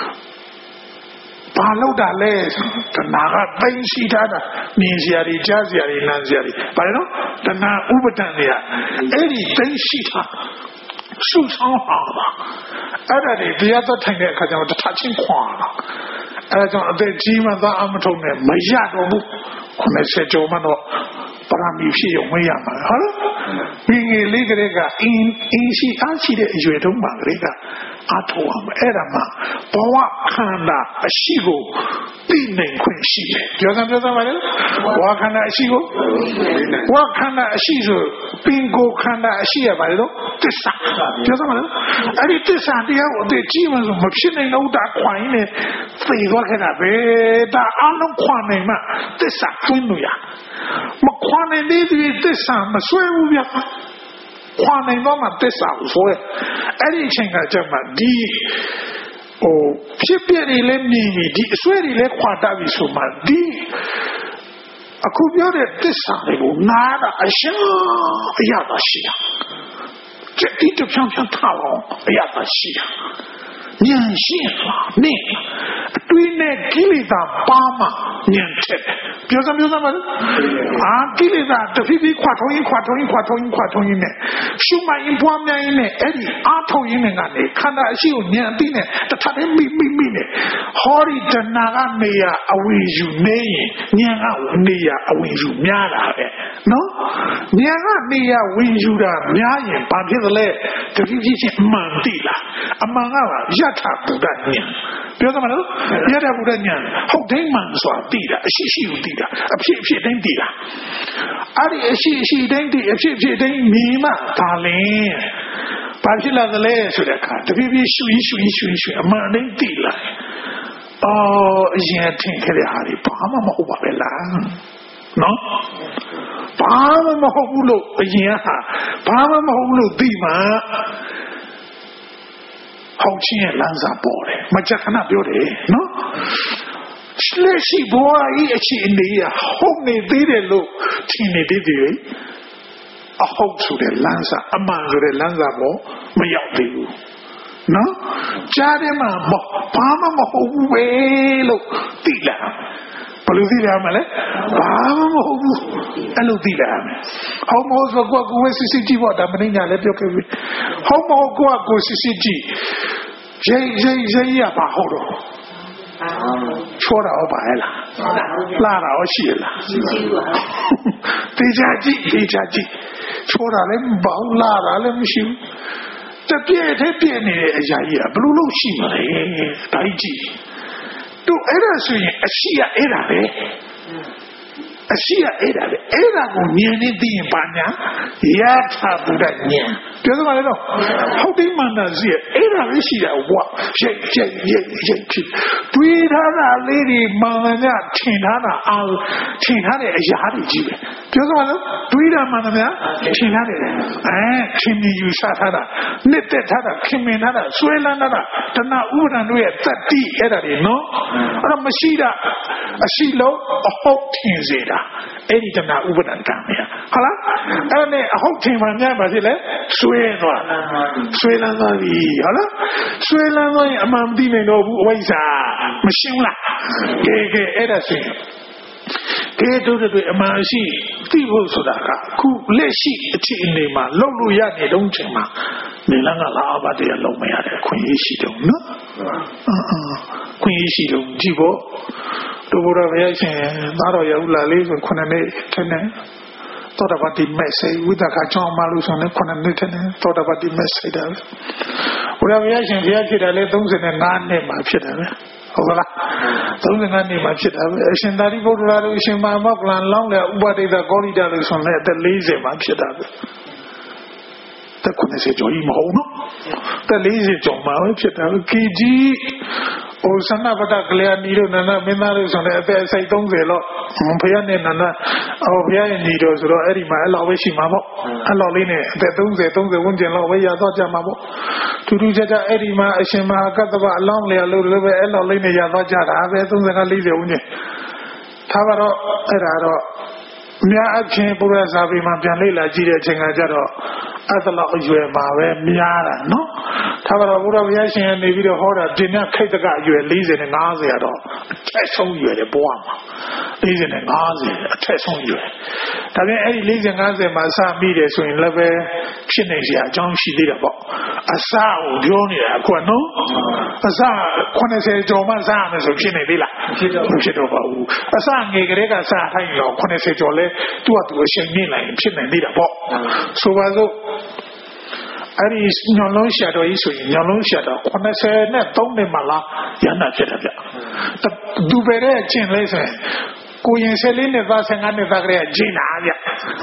ဘာလို့တာလဲတဏှာကသိရှိထားတာမြင်စရာတွေကြားစရာတွေနားစရာတွေဘာလဲနော်တဏှာဥပဒံတွေကအဲ့ဒီသိရှိထားစုဆောင်ပါအဲ့ဒါတွေတရားသက်ထိုင်တဲ့အခါကျတော့တထချင်းခွာတာအဲ့ဒါကြောင့်အသက်ကြီးမှသာအမထုံနဲ့မရတော့ဘူး90ကျော်မှတော့ပရမီဖြစ်ရုံမရမှာဟုတ်လားငယ်လေးကလေးကအင်းရှိအားရှိတဲ့အရွယ်တုန်းမှာကလေးကအထောက်အမအဲ့ဒါမှဘဝခန္ဓာအရှိကိုသိနိုင်ခွင့်ရှိတယ်ပြောစမ်းပါလေဘဝခန္ဓာအရှိကိုဘဝခန္ဓာအရှိဆိုပင်ကိုခန္ဓာအရှိရပါလေတော့သစ္စာပြောစမ်းပါလေအဲ့ဒီသစ္စာတရားကိုအသိကြီးမှဆိုမဖြစ်နိုင်တော့တာခွိုင်းနဲ့သိသွားခဲ့တာပဲဒါအလုံးခွာနိုင်မှသစ္စာသွင်းလို့ရမခွာနိုင်သေးတဲ့သစ္စာမဆွဲဘူးဗျာခွာနိုင်တော့မှသစ္စာကိုဆွဲအဲ့ဒီအချိန်ကကြမှာဒီဖြစ်ပြတွေလည်းမြင်ပြီးဒီအဆွဲတွေလည်းခွာတတ်ပြီဆိုမှဒီအခုပြောတဲ့သစ္စာတွေကိုနားတာအရှာအရသာရှိတာဒီတဖြောင်းထားအောင်အရသာရှိတာဉာဏ်ရှိလားနဲ့အတွင်းနဲ့ကိလေသာပါမှဉာဏ်ထက်ပြောစမ်းပါလားကိလေသာတဖြည်းဖြည်းခွာထုံးရင်နဲ့ရှုမှတ်ရင်ပွားများရင်နဲ့အဲ့ဒီအားထုတ်ရင်နဲ့ကနေခန္ဓာအရှိကိုဉာဏ်အသိနဲ့တထတဲ့မိနဲ့ဟောဒီတဏှာကနေရအဝိယူနေရင်ဉာဏ်ကနေရအဝိယူများတာပဲနော်ဉာဏ်ကနေရဝိယူတာများရင်ဘာဖြစ်သလဲတဖြည်းဖြည်းချင်းအမှန်သိလားအမှန်ကယထာဘုဒ္ဓဉာဏ်ပြောသမှာနော်ယထာဘုဒ္ဓဉာဏ်ဟုတ်တိုင်းမှန်စွာသိတာအရှိကိုသိတာအဖြစ်တိုင်းသိတာအဲ့ဒီအရှိတိုင်းသိအဖြစ်တိုင်းမြင်မှဒါလင်းဘာဖြစ်လာသလဲဆိုတဲ့အခါတဖြည်းဖြည်းရှုအမှန်တိုင်းသိလာအရင်ထင်ခဲ့တဲ့ဟာတွေဘာမှမဟုတ်ပါပဲလားနော်ဘာမှမဟုတ်ဘူးလို့အရင်ဟာဘာမှမဟုတ်ဘူးလို့သိမှဟောင်းချင်းရဲ့လမ်းစာပေါ်တယ်မကြခဏပြောတယ်နော်လက်ရှိဘဝကြီးအခြေအနေရဟုတ်နေသေးတယ်လို့ထင်နေသေးတယ်အဟုတ်ဆိုတဲ့လမ်းစာအမှန်ဆိုတဲ့လမ်းစာပေါ်မရောက်သေးဘူးနော်ကြားထဲမှာဘာမှမဟုတ်ဘူးပဲလို့သိလာဘယ်လိုသိရမလဲဘာမှမဟုတ်ဘူးအဲ့လိုသိလာမယ်ဟောမဟုတ်ဆိုကိုယ်စစ်ကြည့်ဖို့ဒါမင်းညာလည်းပြောခဲ့ပြီဟောမဟုတ်ကိုယ်စစ်ကြည့်ရိရပါဟုတ်တော့ချောတာဟုတ်ပါရဲ့လားလာတာဟုတ်ရှိလားရှိပါတေချာကြည့်ချောတာလည်းမပေါင်းလာတာလည်းမရှိဘူးတပြည့်တည်းပြည့်နေတဲ့အရာကြီးကဘလို့လို့ရှိမလဲဒါကြီးတို့အဲ့ဒါဆိုရင်အရှိရအဲ့ဒါပဲအဲ့ဒါကိုမြင်နေသိရင်ပါညာယထာဘုဒ္ဓဉာဏ်ပြောစမ်းလေတော့ဟုတ်တယ်မှန်တာစီအဲ့ဒါလေးရှိတယ်ကွာရိတ်ဖြစ်တွေးထားတာလေးတွေမှန်မှန်များထင်ထားတာအားထင်ထားတဲ့အရာတွေကြီးပဲပြောစမ်းလို့တွေးတာမှန်မှန်များထင်ထားတယ်ခင်မီယူဆထားတာနှစ်သက်ထားတာခင်မင်ထားတာဆွဲလန်းထားတာတဏှာဥပါဒံတို့ရဲ့တတိအဲ့ဒါတွေနော်အဲ့တော့မရှိတာအရှိလုံးအဟုတ်ထင်စေတာအဲ့ဒီတဏှာဥပါဒံကံမြတ်ဟုတ်လားအဲ့နဲ့အဟုတ်ထင်မှများပါဖြစ်လေဆွဲသွားပြီဟုတ်လားဆွဲလန်းသွားရင်အမှန်မသိနိုင်တော့ဘူးအဝိဇ္ဇာမရှင်းလားကဲအဲ့ဒါဆိုရင်ကဲတို့တွေအမှန်ရှိသိဖို့ဆိုတာကခုလက်ရှိအခြေအနေမှာလုံလို့ရနေတုန်းချိန်မှာနေလန်းကလာအဘတရားလုံမရတဲ့အခွင့်အရေးရှိတုန်းနော်ခွင့်ရရှိတုန်းကြည့်ဖို့တို့ဘုရားဘုရားရှင်သားတော်ရဟုလာလေးဆို9နှစ်ထက်နဲ့သောတာပတိမဲ့စိတ်ဝိသကကြောင်းမလို့ဆိုရင်9နှစ်ထက်နဲ့သောတာပတိမဲ့စိတ်တယ်ဘုရားဘုရားရှင်ဘုရားဖြစ်တယ်လေ35နှစ်မှာဖြစ်တယ်ပဲဟုတ်ကလား35နှစ်မှာဖြစ်တာပဲအရှင်သာရိပုတ္တရာတို့အရှင်မဟာမောက္ခလန်လောင်းတဲ့ဥပဒိတဂေါရိတလို့ဆိုရင်အသက်40မှာဖြစ်တာပဲတက်90ကျော်ကြီးမဟုတ်နော်တက်40ကျော်မှာပဲဖြစ်တာပဲကီကြီးဟိုဆန္ဒပတ္တကလျာဏီတို့နန္ဒမင်းသားတို့ဆိုလည်းအသက်30လောက်ဘုရားနဲ့နန္ဒဘုရားရဲ့ညီတော်ဆိုတော့အဲ့ဒီမှာအဲ့လောက်ပဲရှိမှာပေါ့အဲ့လောက်လေးနဲ့အသက်30ဝန်းကျင်လောက်ပဲရသွားကြမှာပေါ့ထူးထူးခြားခြားအဲ့ဒီမှာအရှင်မဟာကတ္တဗအလောင်းလျာလို့လည်းပဲအဲ့လောက်လေးနဲ့ရသွားကြတာပဲ35 40ဝန်းကျင်ထားပါတော့အဲ့ဒါတော့အများအချင်းပုရဇာပေမှာပြန်လေ့လာကြည့်တဲ့အချိန်ကကျတော့အဲ့ဒါလောက်အရွယ်မှာပဲများတာနော်ထားပါတော့ဘုရားဘုရားရှင်ကနေပြီးတော့ဟောတာဒီနေ့ခိတ်တကအရွယ်40နဲ့50ရတော့အထက်ဆုံးရွယ်တယ်ဘဝမှာ40နဲ့50အထက်ဆုံးရွယ်ဒါပြန်အဲ့ဒီ40 50မှာစမိတယ်ဆိုရင်လည်းပဲဖြစ်နေစရာအကြောင်းရှိသေးတယ်ပေါ့အစကိုပြောနေတာအခုကနော်အစ80ကျော်မှစရမယ်ဆိုဖြစ်နေသေးလားဖြစ်တော့ပါဘူးအစငယ်ကလေးကစထိုင်တော့80ကျော်လဲသူ့အတူအချိန်မြင့်လိုက်ဖြစ်နေသေးတာပေါ့ဆိုပါစို့အဲ့ဒီညောင်လုံးရှာတော်ကြီးဆိုရင်ညောင်လုံးရှာတော်83နှစ်မှလားရဟန္တာဖြစ်တယ်ဗျသူပဲတဲ့ကျင့်လဲဆိုရင်ကိုရင်14နှစ်သား15နှစ်သားကလေးကကျင့်တာဗျ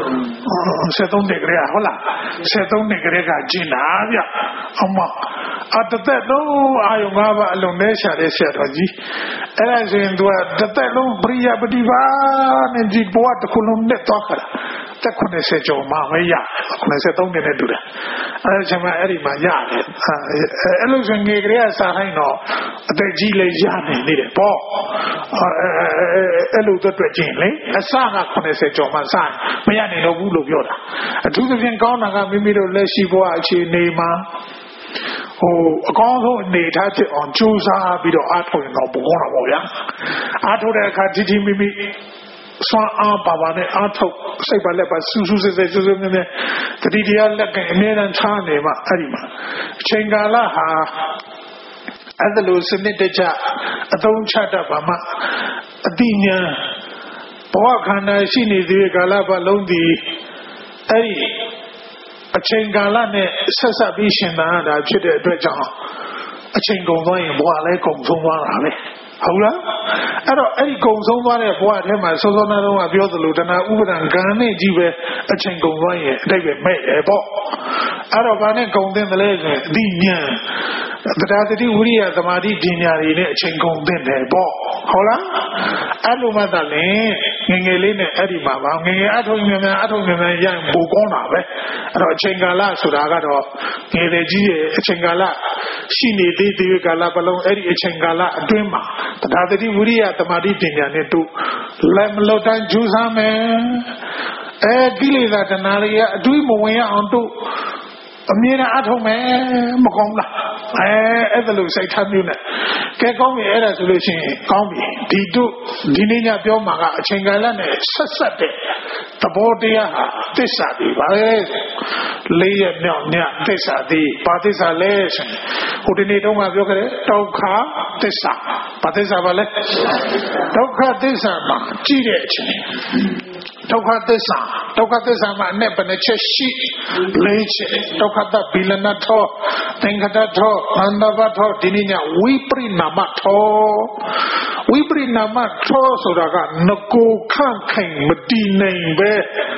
73နှစ်ကလေးဟုတ်လား73နှစ်ကလေးကကျင့်တာဗျအမအတသက်လုံးအာယု၅ပါးအလုံးနဲ့ရှာတဲ့ဆရာတော်ကြီးအဲ့ဒါဆိုရင်သူကတသက်လုံးပရိယပฏิပါနဲ့ဒီဘဝတစ်ခုလုံးနဲ့တော့ခါတက်90ကျော်မှမရ83နှစ်နဲ့တူတယ်အဲ့ဒါချိန်မှာအဲ့ဒီမှာရတယ်အဲ့လိုဆိုငယ်ကလေးကစားတိုင်းတော့အသက်ကြီးလေးရနေနေတယ်ပေါ့အဲ့လိုအတွက်ချင်းလေအစက90ကျော်မှစားမရနိုင်တော့ဘူးလို့ပြောတာအထူးသဖြင့်ကောင်းတာကမိမိတို့လက်ရှိဘဝအခြေအနေမှာဟိုအကောင်းဆုံးအနေထားဖြစ်အောင်ကြိုးစားပြီးတော့အားထုတ်ရင်တော့ပိုကောင်းတာပေါ့ဗျာအားထုတ်တဲ့အခါတိမိမိစွမ်းအားပါပါနဲ့အားထုတ်စိတ်ပါလက်ပါစူးစူးစစ်စစ်စူးစူးမြဲမြဲတတိတရားလက်ကအမြဲတမ်းထားနေမှအဲ့ဒီမှာအချိန်ကာလဟာအဲ့ဒါလိုစနစ်တကျအသုံးချတတ်ပါမှအတိညာဘဝခန္ဓာရှိနေသေးကာလပတ်လုံးဒီအဲ့ဒီအချိန်ကာလနဲ့ဆက်ဆက်ပြီးရှင်သာတာဖြစ်တဲ့အတွက်ကြောင့်အချိန်ကုန်သွားရင်ဘဝလည်းကုန်ဆုံးသွားတာပဲဟုတ်လားအဲ့တော့အဲ့ဒီကုံဆုံးသွားတဲ့ဘဝထဲမှာစောစောနာတော့ပြောသလိုတဏှာဥပါဒံကံနဲ့ကြီးပဲအချိန်ကုန်သွားရင်အတိတ်ပဲမဲ့တယ်ပေါ့အဲ့တော့ဘာနဲ့ကုံတဲ့မလဲဆိုရင်အတိညာတရားတတိဝိရိယသမာဓိပညာတွေနဲ့အချိန်ကုန်တဲ့တယ်ပေါ့ဟုတ်လားအဲ့လိုမှသာလေငငယ်လေးနဲ့အဲ့ဒီမှာပါငငယ်အထုံမြန်မြန်ရရင်ပိုကောင်းတာပဲအဲ့တော့အချိန်ကာလဆိုတာကတော့ငယ်တဲ့ကြီးရဲ့အချိန်ကာလရှိနေသေးသေးကာလပလုံးအဲ့ဒီအချိန်ကာလအတွင်းမှာတရားတတိဝိရိယသမာဓိပညာနဲ့တို့လက်မလွတ်တိုင်းကြိုးစားမယ်ကိလေသာတဏှာတွေကအတွေးမဝင်ရအောင်တို့အမြဲတမ်းအထုံးမယ်မကောင်းလားအဲ့ဒါလို့စိတ်ထားမျိုးနဲ့ကဲကောင်းပြီအဲ့ဒါဆိုလို့ရှိရင်ကောင်းပြီဒီနေ့ညပြောမှာကအချိန်ကာလနဲ့ဆက်ဆက်တဲ့သဘောတရားဟာသစ္စာတွေပါပဲ၄ရက်မြောက်ညသစ္စာတွေဘာသစ္စာလဲဆိုရင်ဟိုဒီနေ့တုန်းကပြောခဲ့တဲ့ဒုက္ခသစ္စာဘာသစ္စာပါလဲဒုက္ခသစ္စာမှာကြည့်တဲ့အချိန်ဒုက္ခသစ္စာမှာအ내ဘယ်နှချက်ရှိ၄ချက်ဒုက္ခတဘိလနထောသင်္ခတထောအန္တဘထောဒီနေ့ညဝိပရိနာမထောဆိုတာကငကိုခန့်ခိုင်မတည်နိုင်ပဲ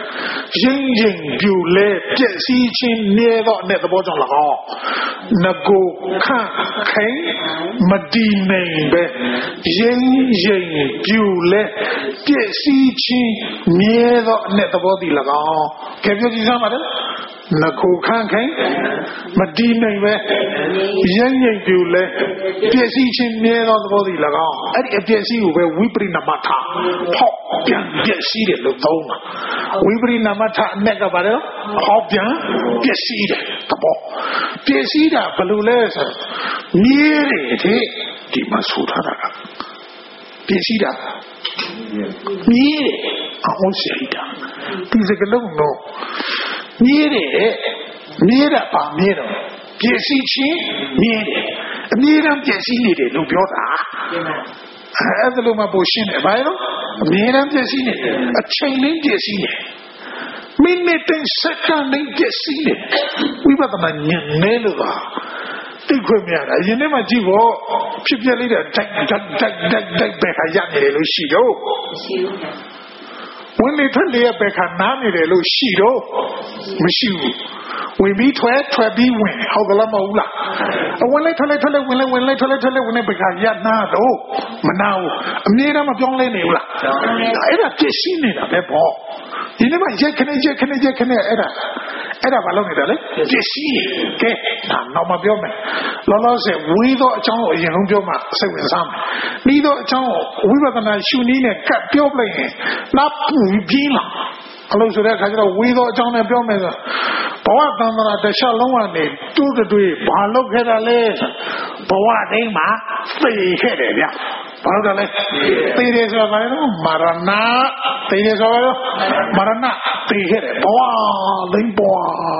ရင်းရင်ပြူလဲပြည့်စည်ခြင်းနည်းသောနဲ့သဘောကြောင့်၎င်းငကိုခန့်ခိုင်မတည်နိုင်ပဲရင်းရင်ပြူလဲပြည့်စည်ခြင်းနည်းသောနဲ့သဘောတည်၎င်းကဲပြောကြည့်စမ်းပါလေငကိုခန့်ခိုင်မတည်နိုင်ပဲရင်းရင်ပြူလဲပြည့်စည်ခြင်းနည်းသောသဘောတည်၎င်းအဲ့ဒီအပြည့်စည်ကိုပဲဝိပရိနာမထဖောက်ပြန်ပြည့်စည်တယ်လို့သုံးတာဝိပရိနာမထအနဲ့ကပါတော့ဖောက်ပြန်ပြည့်စည်တယ်သဘောပြည့်စည်တာဘယ်လိုလဲဆိုမြည်တယ်တဲ့ဒီမှာဆိုထားတာကပြည့်စည်တာမြည်တယ်အောင်ရှိတာဒီစကလုံးတော့မြည်တယ်မြည်တာပါမြည်တော့ပြည့်စည်ခြင်းမြည်တယ်အမြဲတမ်းပြည့်စည်နေတယ်လို့ပြောတာအဲ့ဒါလိုမှပိုရှင်းတယ်ဘာလို့အမြဲတမ်းပြည့်စည်နေတယ်အချိန်လေးပြည့်စည်နေမိနစ်တိုင်းစက္ကန့်တိုင်းပြည့်စည်နေဝိပဿနာဉာဏ်နဲ့လို့ပါသိခွင့်မရတာအရင်ထဲမှာကြည့်ဖို့ဖြစ်ပြလိုက်တဲ့တိုက်ပဲခါရနေတယ်လို့ရှိတော့မရှိဘူးဝင်လေထွက်လေပဲခါနားနေတယ်လို့ရှိတော့မရှိဘူးဝင်ပြီးထွက်ပြီးဝင်ဟုတ်ကလားမဟုတ်လားအဝင်လိုက်ထွက်လိုက်ဝင်နေပဲခါရနာတော့မနာဘူးအမြဲတမ်းမပြောင်းလဲနေဘူးလားအဲ့ဒါပြည့်စည်နေတာပဲပေါ့ဒီနေ့မှရက်ခနဲ့အဲ့ဒါဘာလို့နေတာလဲပြည့်စည်ကဲတော့မပြောမယ်လောလောဆယ်ဝီးသောအကြောင်းကိုအရင်ဆုံးပြောမှစိတ်ဝင်စားမယ်ပြီးတော့အကြောင်းဝိပဿနာရှုနည်းနဲ့ကတ်ပြောလိုက်ရင်နောက်ပူပြီးလာအလို့ဆိုတဲ့အခါကျတော့ဝီးသောအကြောင်းနဲ့ပြောမယ်ဆိုဘဝတန်ត្រာတစ်လျှောက်လုံးကနေတူးတွေဘာလုပ်ခဲ့တာလဲဘဝတိုင်းမှာသိခဲ့တယ်ဗျဘာလို့လဲသိတယ်ဆိုတာဘာလဲမရဏသိတယ်ဆိုတာမရဏသိခဲ့တယ်ဘဝတိုင်းဘဝ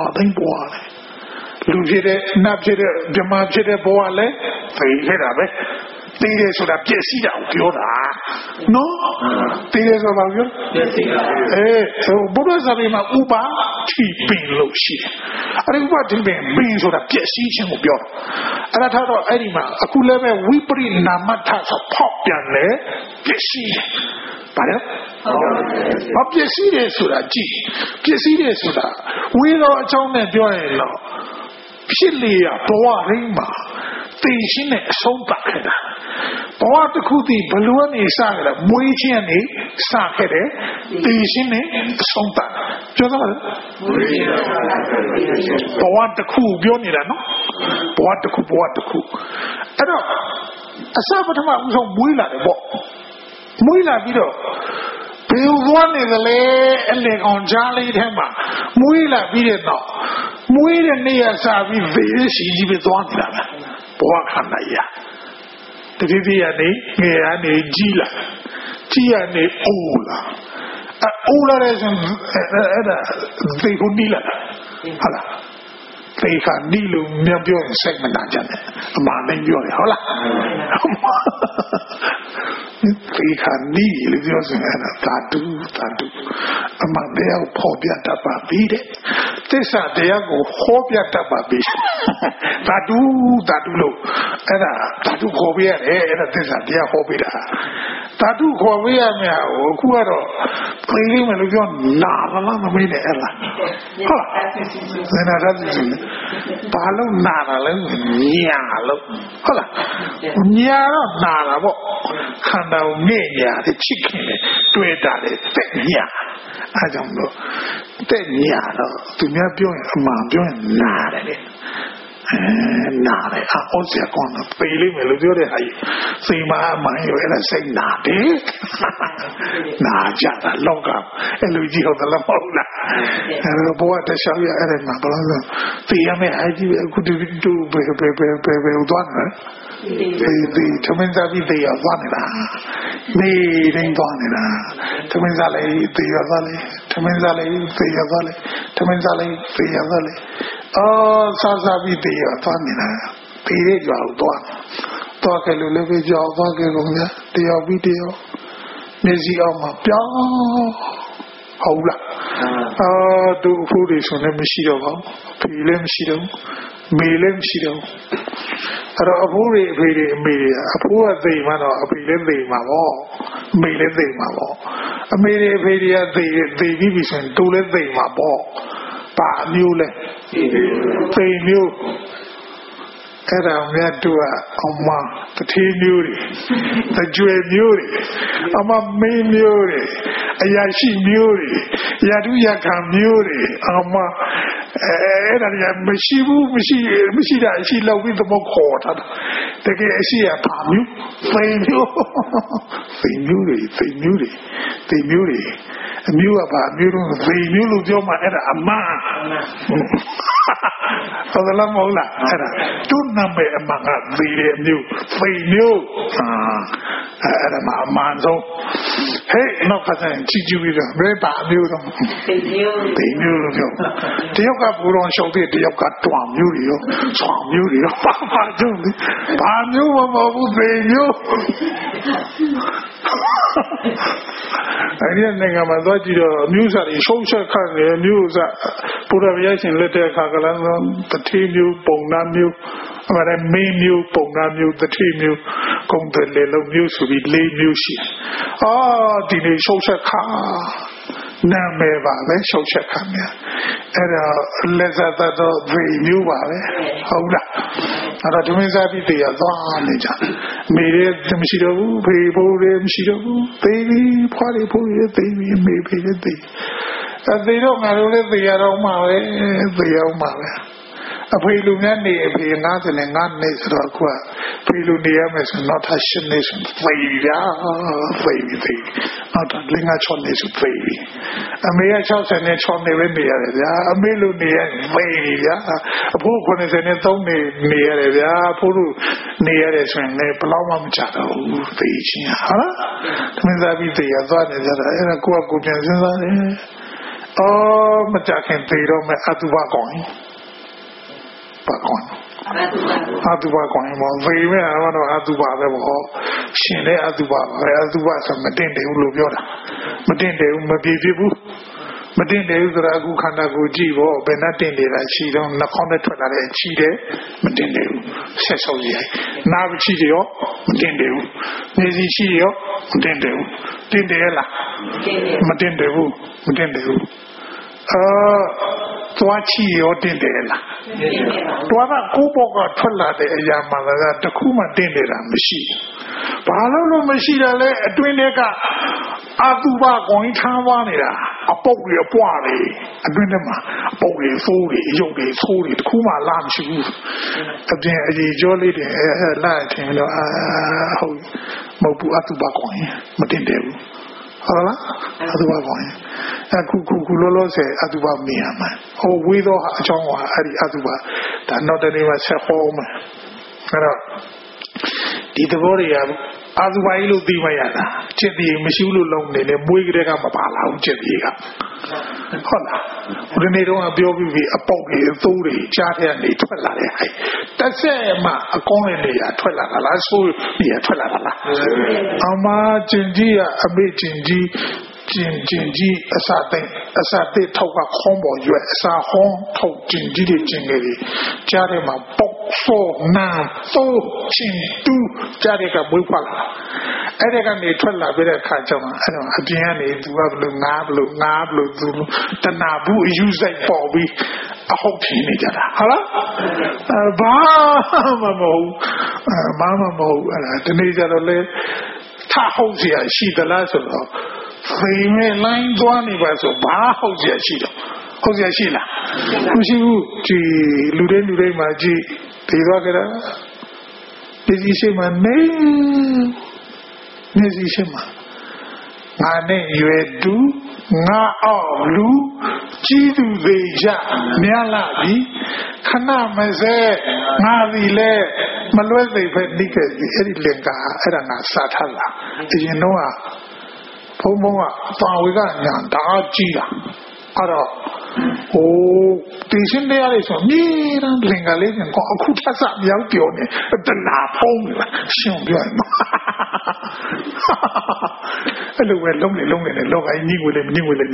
လူဖြစ်တဲ့နတ်ဖြစ်တဲ့ဓမ္မဖြစ်တဲ့ဘဝလည်းသိခဲ့တာပဲသိတယ်ဆိုတာပြည့်စည်တာကိုပြောတာနော်သိတယ်ဆိုတာပြောပြည့်စည်တာဘုရားစာပေမှာဥပါတိပင်လို့ရှိတယ်အဲ့ဒီဥပါတိပင်ဆိုတာပြည့်စည်ခြင်းကိုပြောတာအဲ့ဒါထားတော့အဲ့ဒီမှာအခုလည်းပဲဝိပရိနာမထဆိုဖောက်ပြန်လေပြည့်စည်တယ်ဘာလဲဘာပြည့်စည်တယ်ဆိုတာကြည့်ပြည့်စည်တယ်ဆိုတာဝိရောအကြောင်းနဲ့ပြောရင်တော့ဖြစ်လေရဘဝရင်းမှာသိရှင်းတဲ့အဆုံးသတ်ခဲ့တာဘဝတစ်ခုတည်းဘလို့နေစခဲ့တာမွေးခြင်းနေစခဲ့တယ်သိရှင်းနေအဆုံးသတ်ပြောသလားဘဝတစ်ခုပြောနေတာနော်ဘဝတစ်ခုအဲ့တော့အစပထမဦးဆုံးမွေးလာတယ်ပေါ့မွေးလာပြီးတော့ဘယ်သွားနေသလဲအလေကောင်ကြားလေးထဲမှာမွေးလာပြီးတော့မွေးတဲ့နေ့ကစပြီးသေရရှိကြီးပဲသွားနေတာပဲဘဝခန္ဓာရတတိယကနေငယ်ကနေကြီးလာကြီးရနေအိုးလာအိုးလာတဲ့ဆိုအဲ့ဒါသေခုနီးလာဟုတ်လားသေခါနီးလို့မြန်ပြောရင်စိတ်မနာကြနဲ့အမှန်တိုင်းပြောတယ်ဟုတ်လားသေခါနီးလို့ပြောစင်အဲ့ဒါသာတုအမှန်တရားကိုဖော်ပြတတ်ပါပြီတဲ့သစ္စာတရားကိုဟောပြတတ်ပါပြီသာတုလို့အဲ့ဒါသာတုခေါ်ပြရတယ်အဲ့ဒါသစ္စာတရားဟောပြတာသာတုခေါ်ပြရမယ်အခုကတော့ပြေးလိမ့်မယ်လို့ပြောနာလားမမေးနဲ့အဲ့လားဟုတ်လားနာတာဘာလို့နာတာလဲညာလို့ဟုတ်လားညာတော့နာတာပေါ့ခန္ဓာကိုငဲ့ညာတဲ့ချစ်ခင်တယ်တွေ့တာတယ်တက်ညာအားကြောင့်လို့တက်ညာတော့သူများပြောရင်အမှန်ပြောရင်နာတယ်လေနာတယ်အော်စရာကောင်းတော့ပြေးလိမ့်မယ်လို့ပြောတဲ့ဟာကြီးစိတ်မအမှန်ရောအဲ့ဒါစိတ်နာတယ်နာကြတာလောကအဲ့လိုကြီးဟုတ်တယ်လားမဟုတ်လားအဲ့တော့ဘဝတခြားရအဲ့ဒါမှဘယ်လိုလဲသိရမယ်အကြီးအခုတူဘယ်သွားနေဒီသမင်းသားပြီးတရားသွားနေတာနေတိုင်းသွားနေတာသမင်းသားလေးတရားသွားလေသမင်းသားလေးတရားသွားလေသမင်းသားလေးတရားသွားလေစားပြီးတရားသွားနေတာပြေးကြတော့သွားခဲ့လို့လည်းပဲကြောက်သွားခဲ့ကုန်ဗျာတရားပြီးတရားမျက်စိအောင်မှာပြောင်းဟုတ်လားသူအဖိုးတွေဆိုလည်းမရှိတော့ပါဘူးဖေးလည်းမရှိတော့မေလည်းမရှိတော့အဲ့တော့အဖိုးတွေအဖေတွေအမေတွေအဖိုးကသိမှတော့အဖေလည်းသိမှာပေါ့မေလည်းသိမှာပေါ့အမေတွေဖေတွေကသေပြီးပြီဆိုရင်တူလည်းသေမှာပေါ့ပါမျိုးလဲသေမျိုးအဲ့ဒါမြတ်တို့ကအမတတိမျိုးတွေအကျွေမျိုးတွေအမမင်းမျိုးတွေအရာရှိမျိုးတွေရာထူးရခံမျိုးတွေအမအဲ့ဒါကမရှိဘူးမရှိတာအရှိလောက်ပြီးသမခေါ်တာတကယ်အရှိရပါမျိုးသိမျိုးတွေအမျိုးကပါမျိုးတော့သိမျိုးလို့ပြောမှအဲ့ဒါအမှန်ဟုတ်တယ်လားမဟုတ်လားအဲ့ဒါသူ့နာမည်အမှန်ကသိတယ်မျိုးသိမျိုးအဲ့ဒါမှအမှန်ဆုံးဟဲ့နောက်ပတ်စံကြည့်ကြည့်ပြီးတော့ဘယ်ပါမျိုးတော့သိမျိုးလို့ပြောတယောက်ကဘူတော်ရှုပ်တဲ့တယောက်ကတွားမျိုးတွေရောဆွာမျိုးတွေရောပါကြုံတယ်ဘာမျိုးမဟုတ်ဘူးသိမျိုးအဲ့ဒီနိုင်ငံမှာသွားကြည့်တော့မျိုးစားတွေရှုံးချက်ခတ်နေမျိုးစားဘုရားဗျာရှင်လက်တဲ့အခါကလည်းတတိမျိုးပုံနာမျိုးအဲ့ဒါမင်းမျိုးပုံနာမျိုးတတိမျိုးကုံတယ်လေလုံးမျိုးဆိုပြီး၄မျိုးရှိဒီနေ့ရှုံးချက်ခါနာမည်ပါပဲရှုံးချက်ခါများအဲ့ဒါလက်စားတော့ဒီမျိုးပါပဲဟုတ်လားအဲ့ဒါဒုမင်းစားပြီးတရားသွားနေကြမေရဲ့မရှိတော့ဘူးဖေဖို့ရဲ့မရှိတော့ဘူးသိပြီဖွားတွေဖို့ရဲ့သိပြီမေဖေရဲ့သိအသေးတော့ငါတို့လည်းသိရတော့မှာပဲသိရအောင်ပါပဲအဖေလူများနေအဖေ55နှစ်ဆိုတော့အခုကဖေလူနေရမယ်ဆိုတော့ထား8နှစ်ဆိုသိရသိနောက်တော့လင်းက6နှစ်ဆိုသိပြီအမေက60နဲ့6နှစ်ပဲနေရတယ်ဗျာအမေလူနေရသိဗျာအဖိုး93နှစ်နေရတယ်ဗျာအဖိုးလူနေရတယ်ဆိုရင်လည်းဘလောက်မှမကြတော့ဘူးသိချင်းဟာသမင်းသားပြီးသိရသွားတယ်ကြတာအဲ့ဒါကိုပြန်စဉ်းစားတယ်မကြခင်သိတော့မယ်အတုပကောင်ပါကောင်အတုပကောင်မောဖေးမဲ့တော့အတုပပဲပေါ့ရှင်လည်းအတုပပဲအတုပဆိုမတင်တယ်လို့ပြောတာမတင်တယ်မပြေပြဘူးမတင်တယ်ဆိုတာအခုခန္ဓာကိုယ်ကြည့်ပေါ့ဘယ်နဲ့တင်နေတာရှိတော့နှာခေါင်းနဲ့ထွက်လာတဲ့ချီတယ်မတင်တယ်ဘူးဆက်ဆုံးရိုက်နားချီတယ်ရောမတင်တယ်ဘူးမျက်စိရှိရောမတင်တယ်ဘူးတင်တယ်လားမတင်တယ်ဘူးသွားချီရောတင်တယ်လားသွားကကိုယ့်ဘောကထွက်လာတဲ့အရာမှလည်းတခုမှတင်နေတာမရှိဘာလို့မရှိတာလဲအတွင်းထဲကအတုပကိုင်းထားသွားနေတာအပုတ်တွေအပွားတွေအတွင်းထဲမှာအပုတ်တွေဆိုးတွေအယုတ်တွေဆိုးတွေတခုမှလာမရှိဘူးအပြင်အကြီးကြောလေးတွေလာထင်တော့ဟုတ်မဟုတ်ဘူးအတုပကိုင်းမတင်တယ်ဘူးဟုတ်လားအတုပကောင်းရင်အခုလောလောဆယ်အတုပမြင်ရမှာဟိုဝေးတော့အကြောင်းကအဲ့ဒီအတုပဒါနောက်တနေ့မှဆက်ဟောမှာအဲ့တော့ဒီသဘောတွေကအတုပကြီးလို့သိမှရတာจิตကြီးမရှိဘူးလို့လုံးနေတယ်မွေးကလေးကမပါလာဘူးจิตကြီးကဟုတ်လားဒီနေ့တော့ပြောပြီးပြီအပေါက်တွေအသိုးတွေကြားထဲကနေထွက်လာတဲ့ဟဲ့တစ်ဆက်မှအကောင်းတဲ့နေရာထွက်လာတာလားဆိုးနေရာထွက်လာတာလားအမကျင်ကြီးကအမေကျင်ကြီးအစာသိထောက်ကခေါင်းပေါ်ရွက်အစာဟောင်းထောက်ကျင်ကြီးတွေကျင်ကြီးတွေကြားထဲမှာပေါက်ဆိုးနာသိုးကျင်တူးကြားထဲကမွေးဖွားလာအဲ့ဒါကနေထွက်လာပြီးတဲ့အခါကျမှအဲ့တော့အပြင်ကနေသူကဘလို့ငါဘလို့သူတနာဘူးအယူဆိုင်ပေါ်ပြီးအဟုတ်ထင်နေကြတာဟုတ်လားဘာမှမဟုတ်အဲ့ဒါဒီနေ့ကျတော့လေထဟုတ်เสียရှိသလားဆိုတော့ဖေးမဲ့လိုင်းသွားနေပါဆိုဘာဟုတ်เสียရှိတော့ဟုတ်เสียရှိလားမရှိဘူးဒီလူတွေမှာကြည့်ဒီသွားကြတာဒီရှိမှနေရှိမှငါနဲ့ရွယ်တူငါအောက်လူကြီးသူသေးကြများလာပြီခဏမစဲငါစီလဲမလွဲသိပဲနိခဲ့ပြီအဲ့ဒီလင်္ကာအဲ့ဒါငါစာထလာအရင်တော့ဘုံကပါဝေကညာဒါကြီးတာအဲ့တော့ဒီရှင်တရားလေးဆိုမြည်တမ်းလင်္ကာလေးကအခုထပ်စမြောက်ပြောနေတနာဖုံးလာရှင်ပြောမှာအဲ့လိုပဲလုံးနေလောကကြီးညီငွေလေးမညီငွေလေး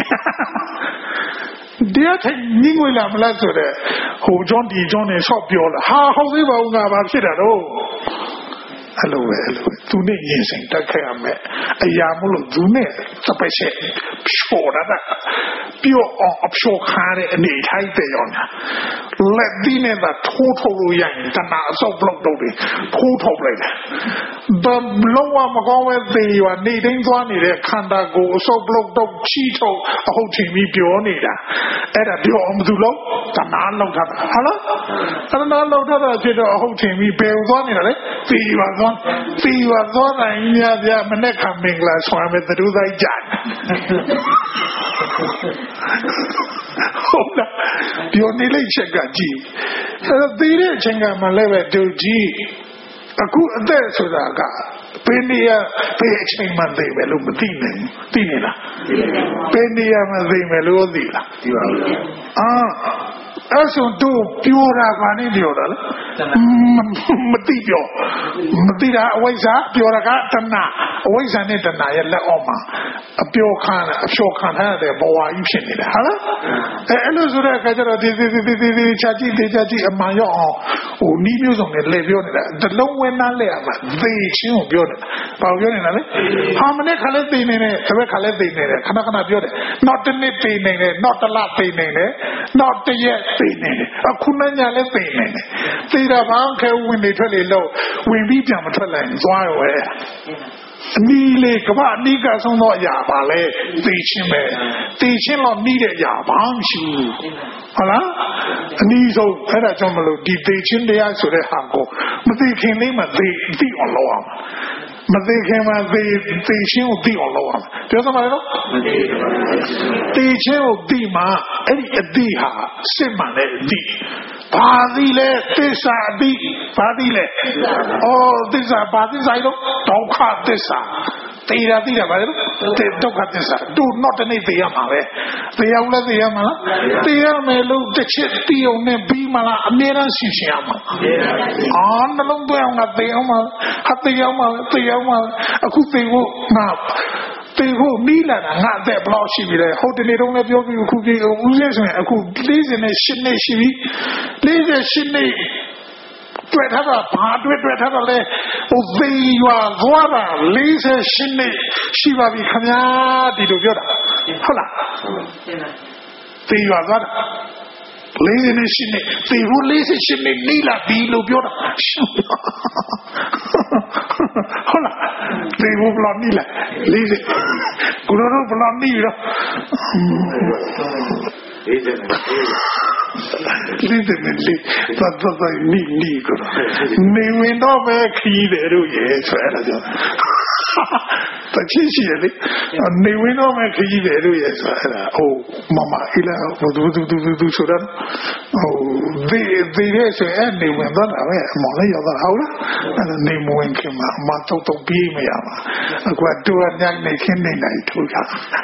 တရားထိုင်ညီငွေလာမလားဆိုတော့ဟိုကျွန်းဒီကျွန်းနဲ့ဆော့ပြောလာဟာဟုတ်သေးပါဦးငါဘာဖြစ်တာတော့အဲ့လိုပဲသူနဲ့ရင်ဆိုင်တက်ခဲ့ရမယ်အရာမလို့သူနဲ့စပယ်ရှယ်ဖြော်တာပြောအောင်အဖြော်ခါတဲ့အနေထိုက်တဲ့ရောညာလက်ဒီနဲ့သာထိုးထုတ်လို့ရရင်တနာအစောက်ဘလောက်တော့ထိုးထုတ်လိုက်တယ်ဘလုံးဝမကောင်းပဲသေရနေတိုင်းသွားနေတဲ့ခန္ဓာကိုယ်အစောက်ဘလောက်တော့ချီထုတ်အဟုတ်ချိန်ပြီးပြောနေတာအဲ့ဒါပြောအောင်မသူလို့တနာလောက်ထားတာဟုတ်လားတနာလောက်ထားတာဖြစ်တော့အဟုတ်ချိန်ပြီးဘယ်သွားနေတာလဲသေရသွားနိုင်ရပြမနဲ့ခံမင်္ဂလာဆွမ်းမဲ့သူတိုင်းကြတယ်ဟုတ်လားပြောနေလိုက်ချက်ကကြည့်အဲ့တော့သေတဲ့အချိန်ကမှလည်းပဲဒုကြီးအခုအသက်ဆိုတာကဘယ်နေရာဘယ်အချိန်မှသိမယ်လို့မသိနိုင်ဘူးသိနေလားဘယ်နေရာမှသိမယ်လို့သိလားသိပါဘူးအဲ့ဆိုတို့ပြောတာကလည်းပြောတာလေမသိပြောမသိတာအဝိဇ္ဇာပြောတာကတဏှာအဝိဇ္ဇာနဲ့တဏှာရဲ့လက်အောက်မှာအပြောခံအဖြောခံထားတဲ့ဘဝကြီးဖြစ်နေတယ်ဟာလားအဲ့လိုဆိုတဲ့အခါကျတော့ဒီချာကြည့်အမှန်ရောက်အောင်ဟိုနီးမျိုးစုံနဲ့လက်ပြောနေတာတလုံးဝနားလက်အမှသေချင်းကိုပြောတယ်ဘာပြောနေတာလဲဟာမနဲ့ခါလဲသိနေတယ်တပည့်ခါလဲသိနေတယ်ခဏပြောတယ်နောက်တစ်နှစ်သိနေတယ်နောက်တစ်လသိနေတယ်နောက်တစ်ရက်သိနေတယ်အခုနညလည်းသိနေတယ်သိတာဘာခဲဝင်နေထွက်လေလို့ဝင်ပြီးပြန်မထွက်လိုက်သွားရောပဲအနီးလေကမ္ဘာအနီးကဆုံးတော့အရာပါလေသိချင်းပဲသိချင်းတော့နီးတဲ့အရာဘာမှမရှိဘူးဟုတ်လားအနီးဆုံးအဲ့ဒါကြောင့်မလို့ဒီသိချင်းတရားဆိုတဲ့ဟာကိုမသိခင်လေးမှသိအောင်လုပ်အောင်မသိခင်မှာသိချင်းကိုသိအောင်လုပ်အောင်ပြောစမ်းပါလေနော်သိချင်းကိုသိမှအဲ့ဒီအသိဟာစစ်မှန်တဲ့အသိဘာသိလဲသစ္စာအသိဘာသိလဲသစ္စာဘာသစ္စာလဲဒုက္ခသစ္စာသိတာပါလေဒုက္ခသစ္စာတို့ not တနေ့သိရမှာပဲသိရအောင်လဲသိရမှာလားသိရမယ်လို့တစ်ချက်သိအောင်နဲ့ပြီးမှလားအမြဲတမ်းရှိရမှာနှလုံးသွင်းအောင်ကသိအောင်မှာသိအောင်မှာအခုသိဖို့ငါတေဖို့မိလာတာငါအသက်ဘယ်လောက်ရှိပြီလဲဟိုတနေ့တုန်းလည်းပြောပြီးအခုပြေဦးစင်းဆိုရင်အခု48နှစ်ရှိပြီ48နှစ်တွေ့ထားတာဘာတွေ့ထားတော့လဲဟိုသေရွာသွားတာ48နှစ်ရှိပါပြီခင်ဗျာဒီလိုပြောတာဟုတ်လားသေရွာသွားတာ48နှစ်သေဖို့48နှစ်နေလာပြီလို့ပြောတာဟုတ်လားသေဖို့ဘလောက်နေလာ40ကိုရောဘလောက်နေရောလေးတော့နီးကိုနေဝင်တော့ပဲခီးတယ်တို့ရဲ့ဆိုအဲ့ဒါကြောင့်တချစ်ရှိရလေနေဝင်တော့ပဲခီးတယ်တို့ရဲ့ဆိုအဲ့ဒါဟိုမမအီလာဟိုသူဆိုတော့ဟိုဒီရဲ့ဆိုအဲ့နေဝင်တော့တာပဲမော်လေးရောက်တော့ဟုတ်လားအဲ့နေမဝင်ခင်မှာမတော့ပြေးမရပါအခုတော့ညနေခင်းနေနိုင်ထိုးတာ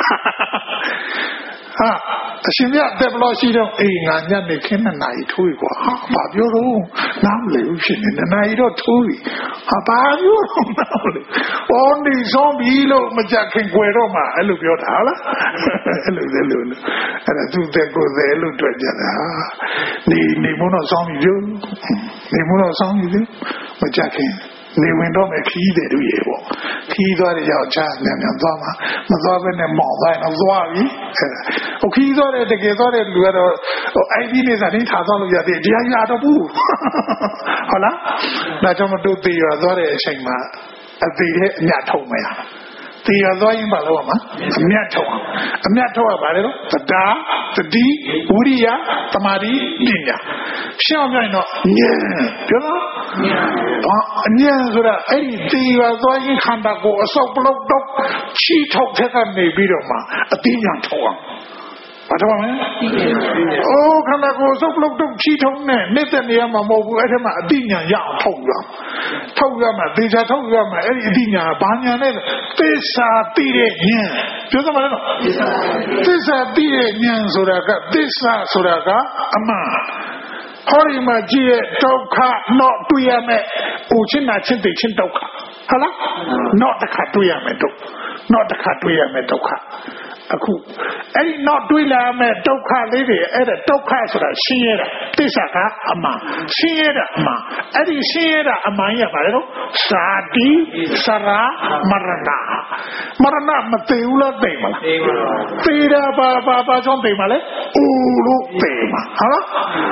အရှင်မြတ်တက်ဘလို့ရှိတော့အေးငါညနေခင်း2နာရီထိုးပြီကွာဘာပြောတော့နားမလည်ဘူးဖြစ်နေ2နာရီတော့ထိုးပြီဘာပြောတော့နားမလည်နေဆုံးပြီလို့မကြခင်ွယ်တော့မှအဲ့လိုပြောတာဟုတ်လားအဲ့လိုအဲ့ဒါသူတက်ကိုယ်အဲ့လိုတွေ့ကြတာနေမတော့ဆုံးပြီပြုနေမတော့ဆုံးပြီမကြခင်နေဝင်တော့မယ်ခီးတယ်တို့ရေပေါ့ခီးသွားတဲ့ယောက်ျားမြန်သွားမှာမသွားဘဲနဲ့မောင်းသွားတော့သွားပြီဟိုခီးသွားတဲ့တကယ်သွားတဲ့လူကတော့ဟို ID နဲ့စာရင်းထားသွားလို့ရတယ်တရားရတော့ဘူးဟုတ်လားဒါကြောင့်မတို့သေးရသွားတဲ့အချိန်မှာအသေးနဲ့အမြတ်ထုံမယ်သေရသွားရင်မလို့မှာအမြတ်ထုတ်ရပါလေနော်တရားတတိဝိရိယသမာဓိပညာရှင်းအောင်ပြောရင်တော့ဉာဏ်ပြောတော့ဉာဏ်ဆိုတာအဲ့ဒီသေရသွားရင်ခန္ဓာကိုယ်အစုပ်ပလုတ်တော့ချီထုတ်တဲ့ကနေပြီးတော့မှအသိဉာဏ်ထုတ်အောင်ဘာတော့မလဲခန္ဓာကိုယ်စုပ်လုပ်တော့ချီထုံးနဲ့နေတဲ့နေရာမှာမဟုတ်ဘူးအဲ့ထက်မှအတိညာရအောင်ထုတ်ရမှာသေချာထုတ်ရမှာအဲ့ဒီအတိညာဘာညာနဲ့သစ္စာသိတဲ့ဉာဏ်ပြောစမ်းပါလားသစ္စာသိတဲ့ဉာဏ်ဆိုတာကသစ္စာဆိုတာကအမှန်ဟောဒီမှာကြည့်ရဲ့ဒုက္ခတော့တွေ့ရမယ်ဥချင်းနာချင်းသိချင်းဒုက္ခဟုတ်လားတော့တစ်ခါတွေ့ရမယ်ဒုက္ခအခုအဲ့ဒီနောက်တွေးလာမဲ့ဒုက္ခလေးတွေအဲ့ဒါဒုက္ခဆိုတာရှင်းရတာသစ္စာကအမှန်ရှင်းရတာအမှန်အဲ့ဒီရှင်းရတာအမှန်ရပါလေတော့သာတိစရာမရဏမသိဘူးလားသိမလားသိတာဘာကြောင့်သိမလဲအိုးလို့သိမှာဟုတ်လား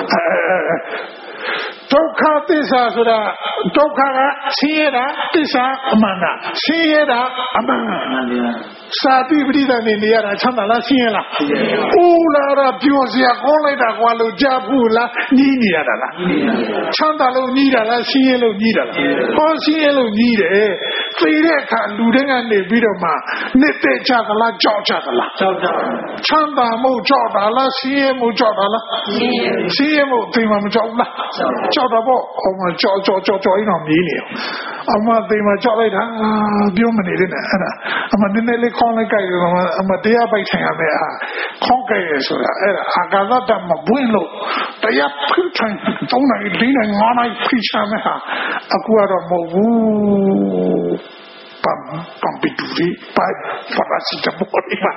ဒုက္ခသစ္စာဆိုတာဒုက္ခကဆင်းရဲတာသစ္စာအမှန်ကဆင်းရဲတာအမှန်စာတိပရိသတ်နေရတာချမ်းသာလားဆင်းရဲလားအိုးလာတာပြောစရာကောင်းလိုက်တာကွာလို့ကြားဘူးလားညီးနေရတာလားချမ်းသာလို့ညီးတာလားဆင်းရဲလို့ညီးတာလားဟောဆင်းရဲလို့ညီးတယ်သိတဲ့အခါလူတွေကနေပြီးတော့မှနေတဲ့ကြကလားကြောက်ကြကလားကြောက်ကြချမ်းသာမှုကြောက်တာလားဆင်းရဲမှုကြောက်တာလားဆင်းရဲမှုသိမှမကြောက်ဘူးလားကြောက်တော့ပေါ့ဟောမကြောက်ရင်တော့မြည်နေအမသိမှကြောက်လိုက်တာပြောမနေနဲ့အဲ့ဒါအမနည်းနည်းလေးခေါင်းလိုက်ကြိုက်တယ်အမတရားပိုက်ထိုင်ရမယ်ဟာခေါင်းကြိုက်ရဆိုတာအဲ့ဒါအာကာသတမဘွင်းလို့တရားဖိထိုင်3နိုင်4နိုင်5နိုင်ဖိချမယ်ဟာအခုကတော့မဟုတ်ဘူးပမ်ပီတူရီပိုက်ဖာစီတဘော်ဒီပါ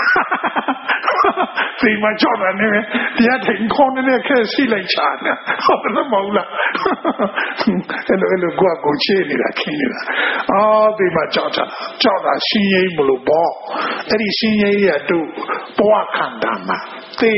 ဒီမှာကြောက်တယ်နေတရားထိုင်ခေါင်းနဲ့ခဲစီလိုက်ချာနေဟုတ်တယ်မဟုတ်လားအဲ့လိုကိုချေးနေတာခင်းနေတာဒီမှာကြောက်တာရှင်းရိပ်မလို့ပေါ့အဲ့ဒီရှင်းရိပ်ရတို့ဘဝခန္ဓာမှာဒီ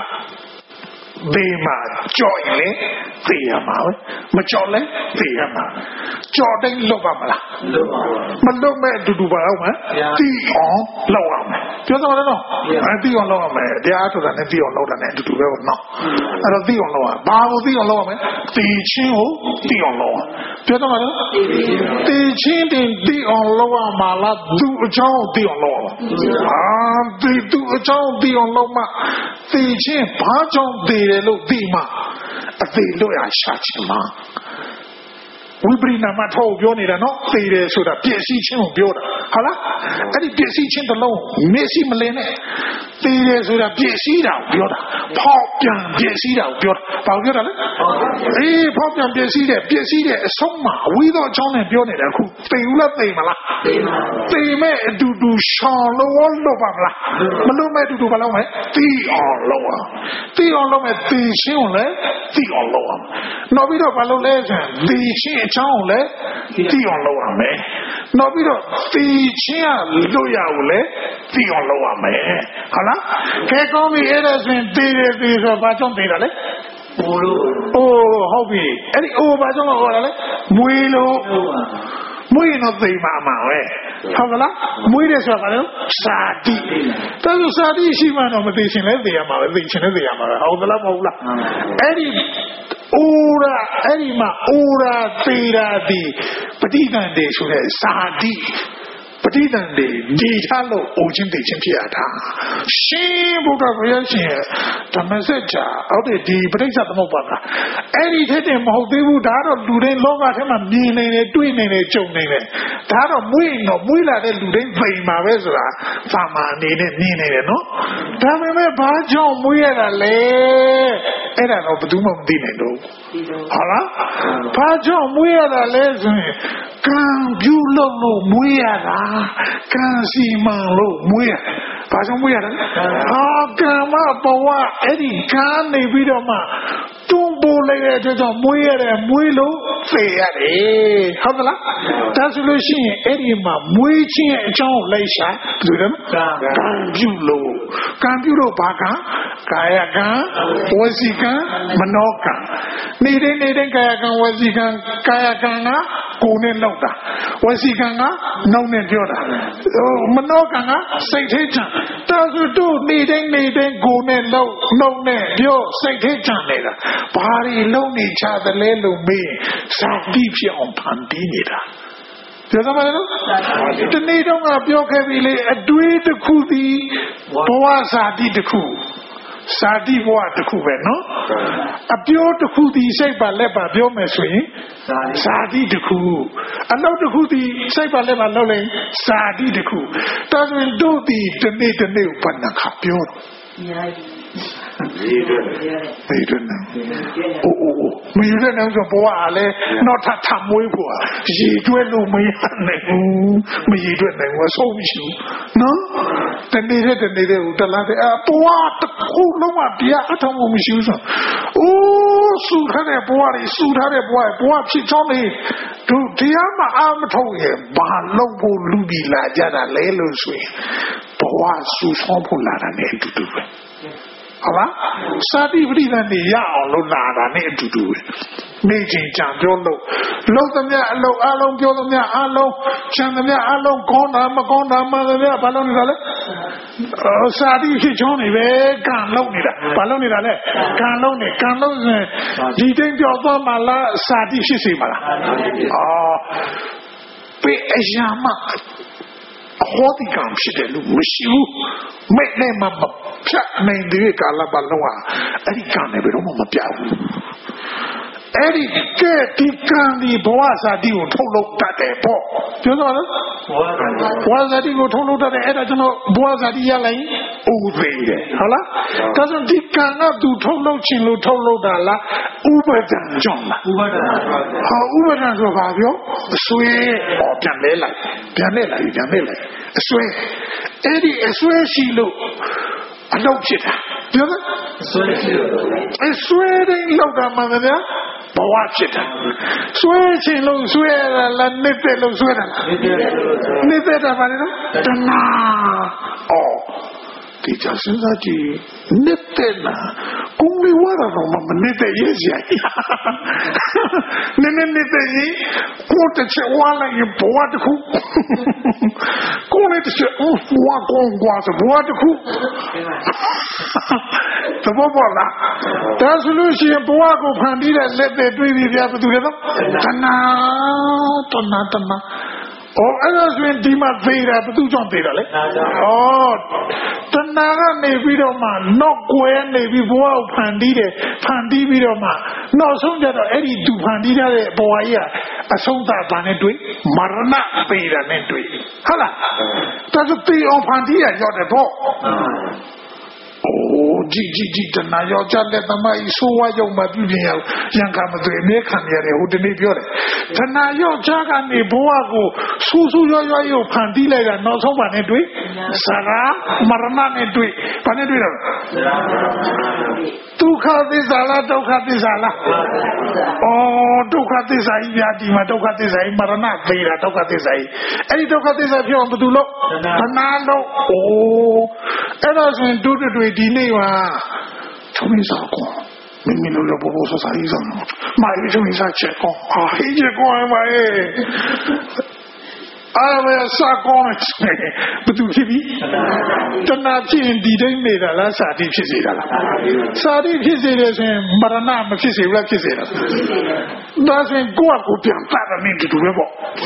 မှာကြောက်ရင်လေသိရမှာပဲမကြောက်လဲသိရမှာကြောက်တိုင်းလွတ်ပါမလားမလွတ်မဲ့အတူတူပါအောင်မယ်တီးအောင်လောက်အောင်မယ်ပြောသလားနော်တီးအောင်လောက်အောင်မယ်တရားဆိုတာနဲ့တီးအောင်လောက်တာနဲ့အတူတူပဲပေါ့နော်အဲ့တော့တီးအောင်လောက်အောင်ဘာကိုတီးအောင်လောက်အောင်မယ်တီးချင်းကိုတီးအောင်လောက်အောင်ပြောသလားနော်တီးချင်းတင်တီးအောင်လောက်အောင်မလားသူ့အကြောင်းတီးအောင်လောက်အောင်သူ့အကြောင်းတီးအောင်လောက်မှတီးချင်းဘာကြောင့်တီးတယ်လို့သိမှအသေးလို့ရရှာချင်မှာဝိပရိနာမထောက်ပြောနေတာနော်သိတယ်ဆိုတာပြည့်စည်ခြင်းကိုပြောတာဟုတ်လားအဲ့ဒီပြည့်စည်ခြင်းတစ်လုံးမျက်စိမလင်းနဲ့သိတယ်ဆိုတာပြည့်စည်တာကိုပြောတာဖောက်ပြန်ပြည့်စည်တာကိုပြောတာဘာပြောတာလဲဖောက်ပြန်ပြည့်စည်တဲ့အဆုံးမှာအဝိသောအကြောင်းနဲ့ပြောနေတာအခုသိဘူးလားသိမလားသိမဲ့အတူတူရှောင်းလို့ပါမလားမလို့မဲ့အတူတူဘာလို့မလဲသိအောင်လို့မဲ့သိချင်းကိုလည်းသိအောင်လို့အောင်နောက်ပြီးတော့ဘာလို့လဲဆိုရင်သိချင်းအကြောင်းကိုလည်းသိအောင်လုပ်ရမယ်နောက်ပြီးတော့သိချင်းကလွတ်ရကိုလည်းသိအောင်လုပ်ရမယ်ဟုတ်လားခဲကောင်းပြီအဲ့ဒါဆိုရင်သိတယ်ဆိုဘာကြောင့်သိတာလဲအိုးလို့ဟုတ်ပြီအဲ့ဒီအိုးဘာကြောင့်လို့ဟောတာလဲမွေးလို့မွေးတော့သိမှာပဲဟုတ်ကလားမွေးတယ်ဆိုတာကလည်းစာတိတော်တော်စာတိရှိမှတော့မသိရှင်လဲသိရမှာပဲသိရှင်လဲသိရမှာပဲဟုတ်သလားမဟုတ်လားအဲ့ဒီအိုရာအဲ့ဒီမှာအိုရာသေးရာဒီပဋိသန္ဓေဆိုတဲ့စာတိပဋိသန္ဓေဒီထားလို့အိုချင်းသိချင်းဖြစ်ရတာရှင်ဘုရားဘုရားရှင်ဓမ္မစကြာအောက်တဲ့ဒီပဋိစ္စသမုပ္ပါဒအဲ့ဒီထက်တင်မဟုတ်သေးဘူးဒါတော့လူတိုင်းလောကထဲမှာမြင်နေတယ်တွေ့နေတယ်ကြုံနေတယ်ဒါတော့မွေးလာတဲ့လူတိုင်းသိမှာပဲဆိုတာသာမန်အနေနဲ့မြင်နေတယ်နော်ဒါပေမဲ့ဘာကြောင့်မွေးရတာလဲအဲ့ဒါတော့ဘယ်သူမှမသိနိုင်တော့ဟုတ်လားဘာကြောင့်မွေးရတာလဲဆိုရင်ကံပြုလို့မွေးရတာကံစီမံလို့မွေးရဘာကြောင့်မွေးရတာကံမဘဝအဲ့ဒီကံနေပြီးတော့မှတွန်းပိုးလိုက်တဲ့အတွက်ကြောင့်မွေးရတယ်မွေးလို့သေရတယ်ဟုတ်သလားဒါဆိုလို့ရှိရင်အဲ့ဒီမှာမွေးခြင်းရဲ့အကြောင်းကိုလိုက်ရှာဘယ်လိုလဲကံပြုလို့ဘာကံကာယကံဝစီကံမနောကံနေတိုင်းကာယကံဝစီကံကာယကံကကိုယ်နဲ့လောက်တာဝစီကံကနှုတ်နဲ့ပြောတာမနောကံကစိတ်ထဲချမ်းဒါဆိုတို့နေတိုင်းကိုယ်နဲ့လောက်နှုတ်နဲ့ပြောစိတ်ထဲချမ်းနေတာဘာတွေလုံးနေချသလဲလို့မေးဇာတိဖြစ်အောင်ဖန်တီးနေတာပြောသမားနော်ဒီနေ့တော့ကပြောခဲ့ပြီလေအတွေးတစ်ခုစီဘဝဇာတိတစ်ခုစာတိဘဝတစ်ခုပဲနော်အပြောတစ်ခုဒီစိတ်ပါလက်ပါပြောမယ်ဆိုရင်စာတိတစ်ခုအလုပ်တစ်ခုဒီစိတ်ပါလက်ပါလုပ်လိုက်စာတိတစ်ခုဒါဆိုရင်တို့ဒီတနေ့ကိုဘယ်နှခါပြောတော့没准呢。哦，没准能说不话嘞，那他没过，一准都没能，没准能我收不起，喏，等你的，我得来的啊，不话的后龙啊，底下他我们修上，哦，输他的不话的，输他的不话去找你，都这样嘛，俺们头也把老婆路比来家的来了水，不话输双铺来的那嘟嘟的。好吧，沙地不地的你要路拿的那嘟嘟的，没钱讲究路怎么样？路阿龙标怎么样？阿龙讲怎么样？阿龙讲哪么怎么样？把路你来嘞？沙地去讲你呗，干路你的，把路你来嘞？干路是，一定叫做嘛啦，沙地是谁嘛啦？哦，被一下嘛。好的讲ဖြစ်တယ်လို့မရှိဘူးမဲ့နဲ့မှမဖြတ်နိုင်တဲ့ကာလပတ်လုံးဟာအဲ့ဒီကံနဲ့ဘယ်တော့မှမပြောင်းဘူးအဲ့ဒီကဲဒီကံဒီဘဝဇာတိကိုထုတ်လုပ်တတ်တယ်ပေါ့ပြောတော့လားဘဝဇာတိကိုထုတ်လုပ်တတ်တယ်အဲ့ဒါကျွန်တော်ဘဝဇာတိရလိုက်ဥသိတယ်ဟုတ်လားဒါဆိုဒီကံကသူထုတ်လုပ်ခြင်းလို့ထုတ်လုပ်တာလားဥပဒံကြောင့်လားဥပဒံဆိုပါပြောအစွဲပြန်လဲလိုက်အစွဲအဲ့ဒီအစွဲရှိလို့အလုပ်ဖြစ်တာပြောလားအစွဲတဲ့လောက်တာမှန်တယ်ဘဝဖြစ်တာစွဲချင်လို့စွဲရလားနေတဲ့လို့စွဲတာနေတာပါလေနော်တဏှာဒီကြစဉ်းစားကြည့်နေတဲ့လားကိုယ်လေးဝါတော့မနေတဲ့ရဲ့စရာနေတဲ့ရင်ကိုယ်တစ်ချက်ဝါလိုက်ရင်ဘဝတစ်ခုကိုယ်လေးတစ်ချက်ဘဝကောင်းกว่าဘဝတစ်ခုသဘောပေါက်လားဒါဆိုလို့ရှိရင်ဘဝကိုဖန်တီးတဲ့လက်တွေတွေးပြီးပြဘယ်သူလဲတော့တဏှာအဲ့ဒါဆိုရင်ဒီမှာသေးတာဘယ်သူကြောင့်သေးတာလဲတဏှာကနေပြီးတော့မှနောက်ကိုယ်ကနေပြီးဘဝကိုဖန်တီးပြီးတော့မှနောက်ဆုံးကြတော့အဲ့ဒီသူဖန်တီးတဲ့ဘဝကြီးကအဆုံးသတ်တာနဲ့တွေ့မရဏသေးတာနဲ့တွေ့ဟုတ်လားဒါဆိုသေအောင်ဖန်တီးရရောက်တယ်ပေါ့ကြီးတနာယောက်ျားလက်သမားကြီးဆိုးဝါးရောက်မှပြုပြင်ရရန်ကမတွေ့အမြဲခံရတယ်ဟိုတနေ့ပြောတယ်တနာယောက်ျားကနေဘဝကိုဆူဆူရွရွရုပ်ဖန်တီးလိုက်တာနောက်ဆုံးပါနဲ့တွေ့စရာမရဏနဲ့တွေ့ဘာနဲ့တွေ့တော့ဒုက္ခသစ္စာလားဒုက္ခသစ္စာလားဒုက္ခသစ္စာကြီးပြဒီမှာဒုက္ခသစ္စာကြီးမရဏသေးတာဒုက္ခသစ္စာကြီးအဲ့ဒီဒုက္ခသစ္စာပြောင်းဘယ်သူလို့တနာလို့အဲ့ဒါဆိုရင်တို့တွေ့ဒီနေ့ပါထုံးစားကော明明都不说啥意思呢？买一种啥结果？一结果买我要啥光了？不都是的？真那骗地的没的了，啥地骗谁的了？啥地骗谁的？是没得那么骗谁了？骗谁了？那是过变大的那个都不。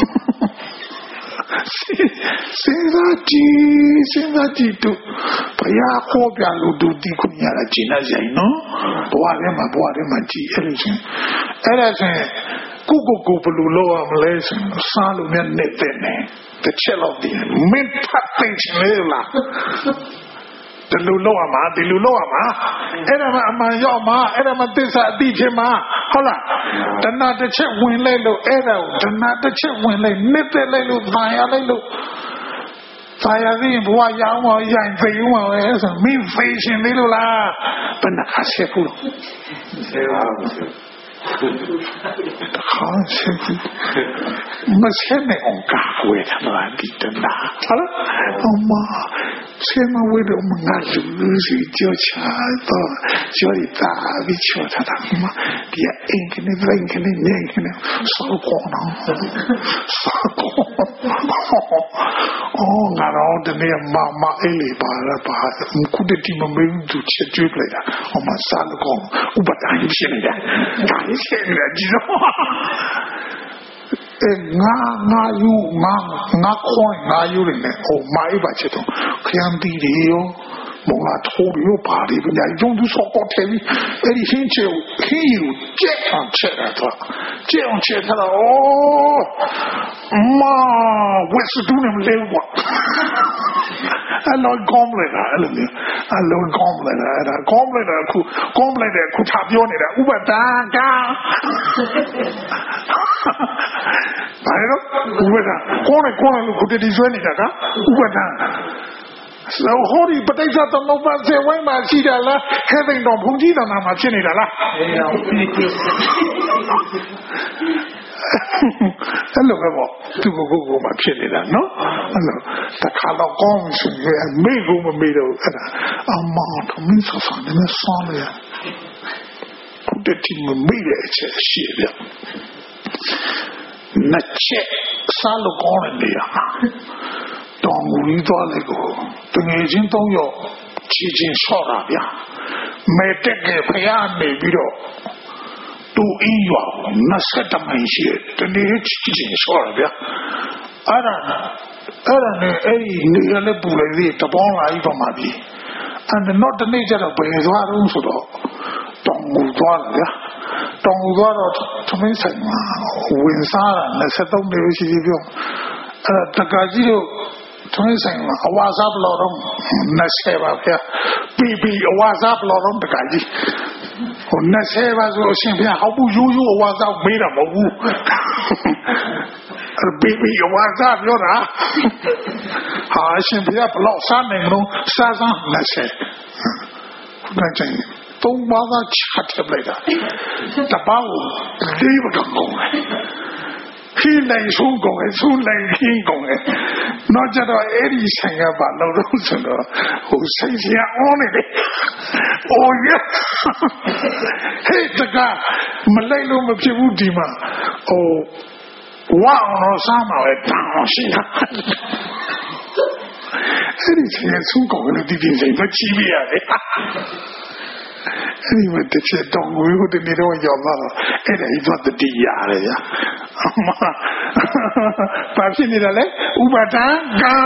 စဉ်းစားကြည့်တို့ဘုရားဟောပြလို့တို့ဒီခုရတာကျင့်နေဆိုင်နော်ဘဝထဲမှာကြည့်အဲ့လိုဆိုကိုဘယ်လိုလုပ်ရမလဲဆိုစားလို့မျက်နေတဲ့နေတစ်ချက်လောက်ဒီမင်းဖတ်သိချင်လေလားဒီလိုလုပ်ရမှာအဲ့ဒါမှအမှန်ရောက်မှာအဲ့ဒါမှသစ္စာအတိဖြစ်မှာဟုတ်လားတဏှာတစ်ချက်ဝင်လိုက်လို့အဲ့ဒါကိုတဏှာတစ်ချက်ဝင်လိုက်နေတဲ့လိုက်လို့သာယာလိုက်လို့သာယာပြီးဘဝရအောင်မရရင်ဖေးဦးမှာပဲဆိုမင်းဖေးရှင်သေးလို့လားဘယ်နှခါဆက်ဘူးလို့ဆေးပါမဆက်နဲ့အောင်ကာဝေးတာပါဒီတနာဟာအမဆေးမဝေးတော့မငါလူစီကြောချာတော့ကြောရီတာပြီးချောတာမဒီအင်ကနေဘယ်ကနေနေကနေစောကောနော်ငါတော့တနေ့မအေးလေးပါလားပါခုတည်းဒီမမေးသူချက်ကျွေးပလိုက်တာအမစားလို့ကောဥပဒါကြီးဖြစ်နေတာဒါကြီးဖြစ်နေတာကြီးတော့ငါယူနေတယ်ဟိုမိုင်းပါချက်တော့ခရမ်းတီးရောမုံလာထိုးရောပါရီပညာရုံသူစောကောတယ်အဲ့ဒီဟင်းချေခင်းယူကြက်အောင်ချက်တာတော့ကြက်အောင်ချက်တာမဝစ်စတူးနေမလဲကွာ alloy complex အဲ့လိုမျိုး alloy complex အဲ့ဒါ complex ကအခု complex တဲ့အခုထားပြောနေတာဥပဒါကဘာလို့ဥပဒါကိုယ်နဲ့လို့ခုတည်းဆွဲနေတာကဥပဒါဆိုဟောဒီပဋိစ္စသမုပ္ပါစေဝိုင်းမှာရှိတာလားဟဲ့သိန်တော်ဘုန်းကြီးတော်နာမှာဖြစ်နေတာလားအဲ့လိုပဲပေါ့သူကိုမှဖြစ်နေတာနော်အဲ့လိုတခါတော့ကောင်းဆိုရင်မေ့ကိုမမေ့တော့အဲ့ဒါအမောင်တို့မင်းဆောင်းနေဆောင်းရခုတည်းမမေ့တဲ့အချက်ရှိရနှစ်ချက်စားလို့ကောင်းတဲ့နေရာတော်မူပြီးသွားလေကိုတငယ်ချင်း3ယောက်ချီချင်းဆော့တာဗျာမဲတက်ကဖျားနေပြီးတော့တူအင်းရွာ20မိုင်ရှိတယ်တနေ့ချီချင်းဆော့တာဗျာအဲ့ဒါနဲ့အဲ့ဒီနေရာနဲ့ပူလိုက်သေးတပေါင်းလာပြီးတော့မှပြီအဲ့ဒါတော့တနေ့ကျတော့ဘယ်သွားတော့ဆိုတော့တောင်ငူသွားတယ်ဗျာတောင်ငူသွားတော့သမင်းဆိုင်မှာဝင်စားတာ23နေရှိပြီပြောအဲ့ဒါတက္ကကြီးတို့သမင်းဆိုင်မှာအဝါစားဘလို့တော့20ပါဗျာပြီးအဝါစားဘလို့တော့တက္ကကြီးဟို20ပါဆိုအရှင်ဗျာဟောဘူးရိုးအဝါစားမေးတာမဟုတ်ဘူးပြီးအဝါစားပြောတာဟာအရှင်ဗျာဘလို့စားနေလို့စား20ခုနက3ပါးသာချတ်ပလိုက်တာတပောက်လေးပါတော့ကုန်တယ်ခိနိုင်ဆုံးကုန်တယ်ဆုံးနိုင်ခင်းကုန်တယ်တော့ကြတော့အဲ့ဒီဆိုင်ကပါလို့တော့ဆိုတော့ဟိုဆိုင်စရာအောင်းနေတယ်အိုးရဟဲ့တကမလိုက်လို့မဖြစ်ဘူးဒီမှာဟိုဝါအောင်စားမှာပဲတောင်းရှိတာအဲ့ဒီဆိုင်ဆုံးကုန်တယ်ဒီဆိုင်မချီးပြရတယ်အဲ့ဒီမှာတစ်ချက်တော့ငွေကိုတနေ့တော့ရောက်သွားတော့အဲ့ဒါဤသွားတတိရတယ်ဗျာဘာဖြစ်နေတယ်လဲဥပါဒံကံ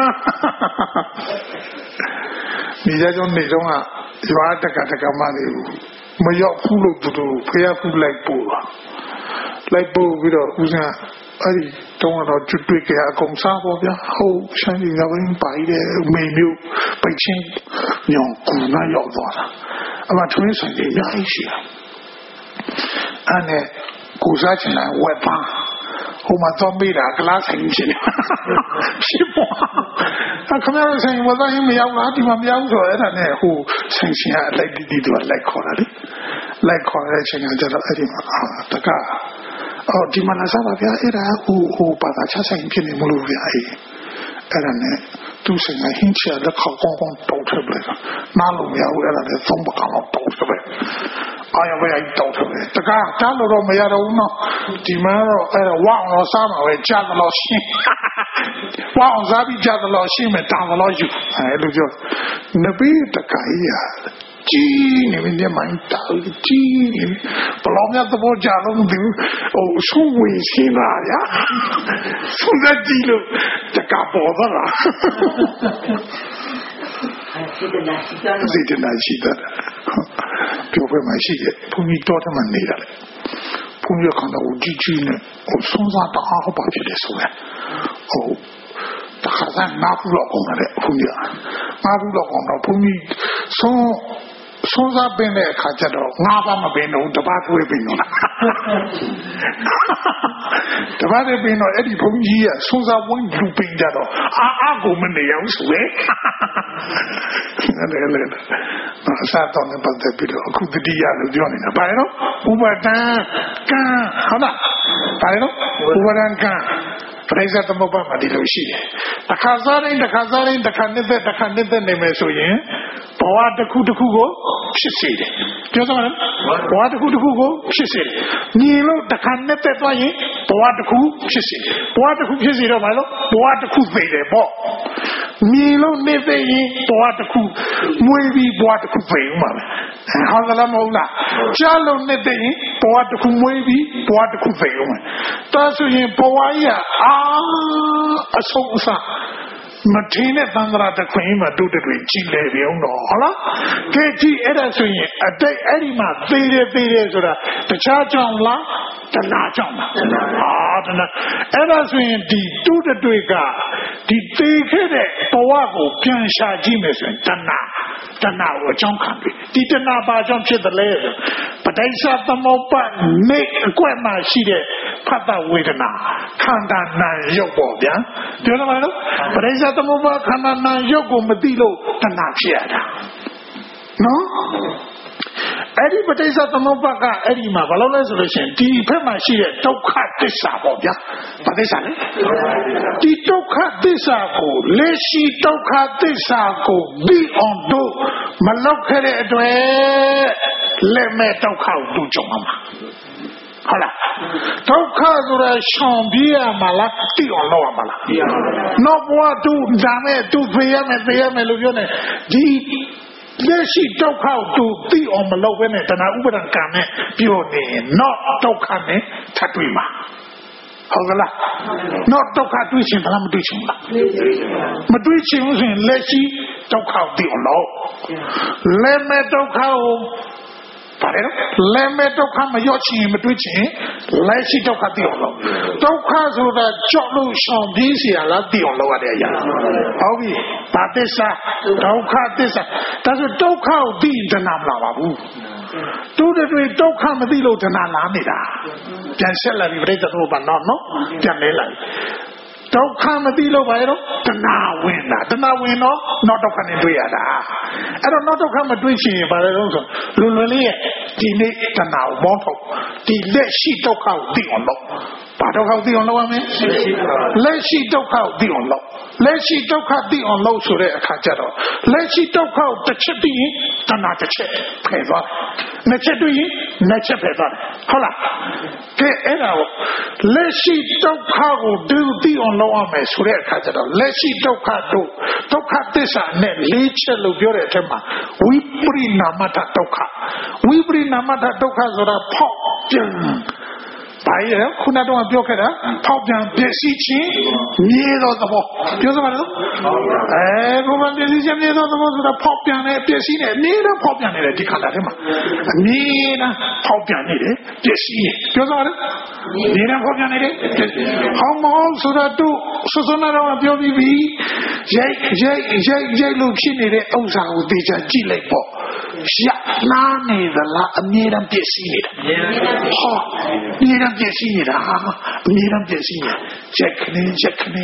ဒီကြကြောင့်နေတော့ရွာတက္ကမလေးမရောက်ဘူးလို့သူတို့ဖျားဖူးလိုက်ပို့ပြီးတော့ဦးဇင်းအဲ့ဒီတော့တွေ့ကြအကုန်စားပေါ့ဗျာဟုတ်ရှမ်းပြည်ကဘင်းပါတဲ့မေမျိုးပိတ်ချင်းညောင်ကူနာရောက်သွားတာအမှထွင်းဆိုင်ရရရှိတာအဲ့နဲ့ကိုစားချင်တယ်ဝက်ပါဟိုမှာတော့မိတာကလားဆိုင်ဖြစ်နေဖြစ်ပေါ်အခမရဆိုင်ဝက်သားရင်မရောက်လားဒီမှာမရောက်ဆိုအဲ့ဒါနဲ့ဟိုဆိုင်ရှင်ကအလိုက်တီးတူလိုက်ခေါ်တာလေလိုက်ခေါ်တဲ့အချိန်ကကျတော့အဲ့ဒီမှာတကအော်ဒီမှာလာစားပါဗျာအဲ့ဒါဟိုပါတာချဆိုင်ဖြစ်နေမလို့ဗျာအဲ့ဒါနဲ့သူဆိုင်ကဟင်းချလက်ခေါကောင်းတောက်ထပ်လိုက်တာနားလို့မရဘူးအဲ့ဒါနဲ့သုံးပကလောက်တောက်ထပ်ပဲအာရဘယ်တောက်ထပ်ပဲတကားတားလို့တော့မရတော့ဘူးနော်ဒီမှာတော့အဲ့ဒါဝအောင်တော့စားမှာပဲကြားသလို့ရှင်းဝအောင်စားပြီးကြားသလို့ရှင်းမယ်တောင်းသလို့ယူအဲ့လိုပြောနဘေးတကားကြီးနေနေမှန်တောက်ကြီးနေဘလောမြတ်သဘောကြလို့မသိဘူးဟိုဆုံးဝင်ရှင်းပါဗျာဆုံးသက်ကြည့်လို့တကပေါ်သွားတာစိတ်နာရှိတာပြောပြမှရှိတယ်ဘုန်းကြီးတော်တယ်မှနေတာလေဘုန်းကြီးခန္ဓာကိုကြီးနဲ့ဟိုဆုံးစားတအားဟောပါဖြစ်တယ်ဆိုရင်ဟိုတခါကနားဘူးတော့အောင်တယ်ဘုန်းကြီးနားဘူးတော့အောင်တော့ဘုန်းကြီးဆုံးစားပင်တဲ့အခါကျတော့ငါးပါးမပင်တော့တပတ်သွေးပင်တော့တပတ်သွေးပင်တော့အဲ့ဒီဘုန်းကြီးကဆုံးစားဝင်းလူပင်ကြတော့အာကိုမနေအောင်ဆိုလေလေအစားတော့လည်းပတ်သက်ပြီးတော့အခုတတိယလို့ပြောနေတာဘာလဲနော်ဥပဒံကံဟုတ်လားဘာလဲနော်ဥပဒံကံပရိစ္ဆေသမုပ္ပါမှာဒီလိုရှိတယ်တစ်ခါစားတိုင်းတစ်ခါနှစ်နေမယ်ဆိုရင်ဘဝတစ်ခုကိုဖြစ်စေတယ်ပြောစမ်းလားဘဝတစ်ခုကိုဖြစ်စေတယ်ညီလို့တစ်ခါနှစ်သက်သွားရင်ဘဝတစ်ခုဖြစ်စေတယ်ဘဝတစ်ခုဖြစ်စေတော့မလို့ဘဝတစ်ခုသိတယ်ပေါ့ညီလို့နေသိရင်ဘဝတစ်ခုမွေးပြီးဘဝတစ်ခုသိဦးမှာပဲဟုတ်ကလားမဟုတ်လားကြားလို့နေသိရင်ဘဝတစ်ခုမွေးပြီးဘဝတစ်ခုသိဦးမှာဒါဆိုရင်ဘဝကြီးအဆုံးအစမထင်းတဲ့သံဃာတခွင်မှာတို့တွေကြည်လေပြုံးတော့ဟုတ်လားကဲကြည့်အဲ့ဒါဆိုရင်အတိတ်အဲ့ဒီမှာသေးတယ်ဆိုတာတခြားကြောင့်လားတဏှာကြောင့်လားတဏှာအဲ့ဒါဆိုရင်ဒီတို့တွေကဒီသေခဲ့တဲ့ဘဝကိုပြန်ရှာကြည့်မယ်ဆိုရင်တဏှာကိုအကြောင်းခံပြီဒီတဏှာဘာကြောင့်ဖြစ်တယ်လဲပဋိစ္စသမုပ္ပါနေအကွက်မှရှိတဲ့ဖတ်တဝေဒနာခန္ဓာနာရုပ်ပေါ့ဗျာပြောရမှာလို့ပဋိစ္စသမုပ္ပါခန္ဓာနာရုပ်ကိုမသိလို့တဏှာဖြစ်ရတာနော်အဲ့ဒီပဋိစ္စသမုပ္ပါကအဲ့ဒီမှာဘာလို့လဲဆိုလို့ရှိရင်ဒီဘက်မှာရှိတဲ့ဒုက္ခသစ္စာပေါ့ဗျာဘာသစ္စာလဲဒီဒုက္ခသစ္စာကိုလက်ရှိဒုက္ခသစ္စာကိုပြီးအောင်တို့မလောက်ခဲ့တဲ့အတွက်လက်မဲ့ဒုက္ခကိုတူကြုံမှာဟုတ်လားဒုက္ခဆိုတာရှောင်ပြေးရမှာလားတိအောင်လုပ်ရမှာလားတော့ဘဝတူဒါမဲ့တူဖေးရမယ်လို့ပြောနေဒီလက်ရှိဒုက္ခကိုသူသိအောင်မလုပ်ဘဲနဲ့တဏှာဥပါဒံကံနဲ့ပြောနေတော့ဒုက္ခနဲ့ထပ်တွေ့မှာဟုတ်ကလားတော့ဒုက္ခတွေ့ခြင်းဘာမှမတွေ့ခြင်းလားမတွေ့ခြင်းဆိုရင်လက်ရှိဒုက္ခကိုသိအောင်လုပ်လက်မဲ့ဒုက္ခကိုပါတယ်လက်မဲ့ဒုက္ခမရော့ချင်မတွေ့ချင်လက်ရှိဒုက္ခသိအောင်လုပ်ဒုက္ခဆိုတာကြောက်လို့ရှောင်ပြေးเสียလားသိအောင်လုပ်ရတဲ့အရာဟုတ်ပြီဘာသစ္စာဒုက္ခသစ္စာဒါဆိုဒုက္ခကိုသိရင်တဏှာမလာပါဘူးတို့တွေဒုက္ခမသိလို့တဏှာလာနေတာပြန်ဆက်လာပြီပြိတ္တတို့ဘာနော်ပြန်လဲလိုက်ဒုက္ခမသိလို့ပါရောတဏှာဝင်တာတဏှာဝင်တော့နောက်ဒုက္ခနဲ့တွေ့ရတာအဲ့တော့နောက်ဒုက္ခမတွေ့ချင်ရင်ဘာလဲလို့ဆိုလွန်လေးရဲ့ဒီနေ့တဏှာကိုမောထုတ်ဒီလက်ရှိဒုက္ခကိုသိအောင်လုပ်ဘာဒုက္ခကိုသိအောင်လုပ်ရမလဲလက်ရှိဒုက္ခကိုသိအောင်လုပ်လက်ရှိဒုက္ခသိအောင်လုပ်ဆိုတဲ့အခါကျတော့လက်ရှိဒုက္ခကိုတစ်ချက်သိရင်တဏှာတစ်ချက်ဖယ်သွားနှစ်ချက်တွေ့ရင်နှစ်ချက်ဖယ်သွားဟုတ်လားကဲအဲ့ဒါကိုလက်ရှိဒုက္ခကိုသိအောင်လုပ်ရမယ်ဆိုတဲ့အခါကျတော့လက်ရှိဒုက္ခတို့ဒုက္ခသစ္စာနဲ့လေးချက်လို့ပြောတဲ့အထက်မှာဝိပရိနာမတဒုက္ခဝိပရိနာမတဒုက္ခဆိုတာဖောက်ပြန်ဘာရဲ့ခုနကတော့ပြောခဲ့တာဖောက်ပြန်ပြည့်စည်ခြင်းမြေသောသဘောပြောစမ်းပါလို့ဘုရားပြည့်စည်ခြင်းမြေသောသဘောဆိုတာဖောက်ပြန်တဲ့ပြည့်စည်နေနေတော့ဖောက်ပြန်နေတယ်ဒီခန္ဓာထဲမှာအမြင်နဲ့ဖောက်ပြန်နေတယ်ပြည့်စည်နေပြောစမ်းပါလို့နေနဲ့ဖောက်ပြန်နေတယ်ဟောင်းမောင်းဆိုတာတို့စွနာတော့ပြောပြီးပြီရိုက်လို့ဖြစ်နေတဲ့ဥစ္စာကိုသိချကြည့်လိုက်ပေါ့ရနာနေသလားအမြဲတမ်းပြည့်စည်နေတာဟောအမြဲတမ်းပြည့်စည်နေတာအမြဲတမ်းပြည့်စည်နေရက်ခနဲ့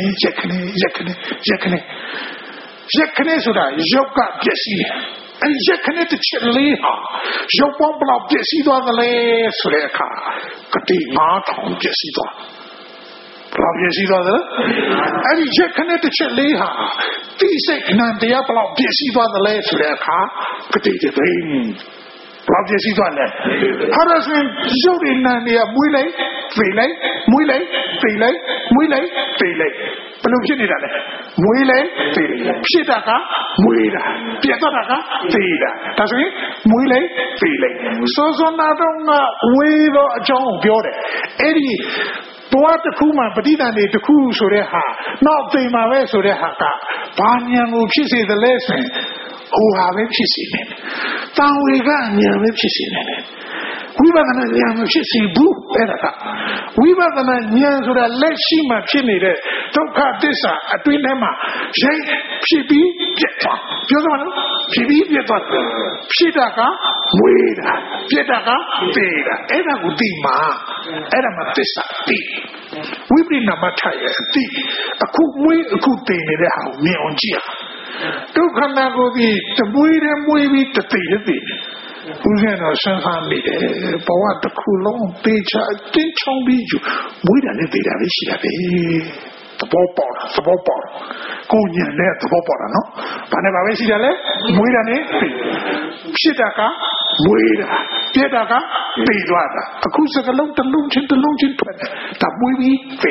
ဆိုတာရုပ်ကပြည့်စည်နေအဲ့ရက်ခနဲ့တစ်ချက်လေးဟာရုပ်ပေါင်းဘလောက်ပြည့်စည်သွားသလဲဆိုတဲ့အခါကတိ9000ပြည့်စည်သွားဘာပြည့်စည်သွားသလဲအဲ့ဒီရက်ခနဲ့တစ်ချက်လေးဟာတိစိတ်နံတရားဘလောက်ပြည့်စည်သွားသလဲဆိုတဲ့အခါကတိတဲ့ဘာပြည့်စည်သွားလဲဟာရစင်ရုပ်ရည်နံတရားမွေးလိုက်ဖေးလိုက်မွေးလိုက်ဖေးလိုက်မွေးလိုက်ဖေးလိုက်ဘယ်လိုဖြစ်နေတာလဲမွေးလိုက်ဖေးဖြစ်တာကမွေးတာပြတ်သွားတာကဖေးတာဒါဆိုရင်မွေးလိုက်ဖေးလိုက်စောနာတော့ကဝေးတော့အကြောင်းကိုပြောတယ်အဲ့ဒီဘဝတစ်ခုမှပဋိသန္ဓေတစ်ခုဆိုတဲ့ဟာနောက်သိမှာပဲဆိုတဲ့ဟာကဘာဉာဏ်ကိုဖြစ်စေသလဲဆိုရင်ဟိုဟာပဲဖြစ်စေတယ်တန်ဝေကဉာဏ်ပဲဖြစ်စေတယ်ဝိပဿနာဉာဏ်မဖြစ်စေဘူးအဲ့ဒါကဝိပဿနာဉာဏ်ဆိုတာလက်ရှိမှဖြစ်နေတဲ့ဒုက္ခသစ္စာအတွင်းထဲမှာရိတ်ဖြစ်ပြီးပြတ်သွားပြောစမ်းလို့ဖြစ်ပြီးပြတ်သွားဖြစ်တာကမွေးတာပြတ်တာကသေတာအဲ့ဒါကိုသိမှာအဲ့ဒါမှသစ္စာသိဝိပရိနာမထရဲ့အသိအခုမွေးအခုသေနေတဲ့ဟာကိုမြင်အောင်ကြည့်ရဒုက္ခနာကိုဒီတမွေးတယ်မွေးပြီးတသိတယ်သိဦးဇင်းတော်ဆန်းစားမိတယ်ဘဝတစ်ခုလုံးသေချာတင်းချုံပြီးယူမွေးတယ်နဲ့သေတာပဲရှိတာပဲသဘောပေါက်ကိုညံတဲ့သဘောပေါက်တာနော်ဘာနဲ့ပါပဲရှိတယ်လဲမွေးတယ်နဲ့ဖြစ်တာကမွေးတာပြက်တာကသေသွားတာအခုစကလုံးတစ်လုံးချင်းထွက်တယ်ဒါမွေးပြီးသေ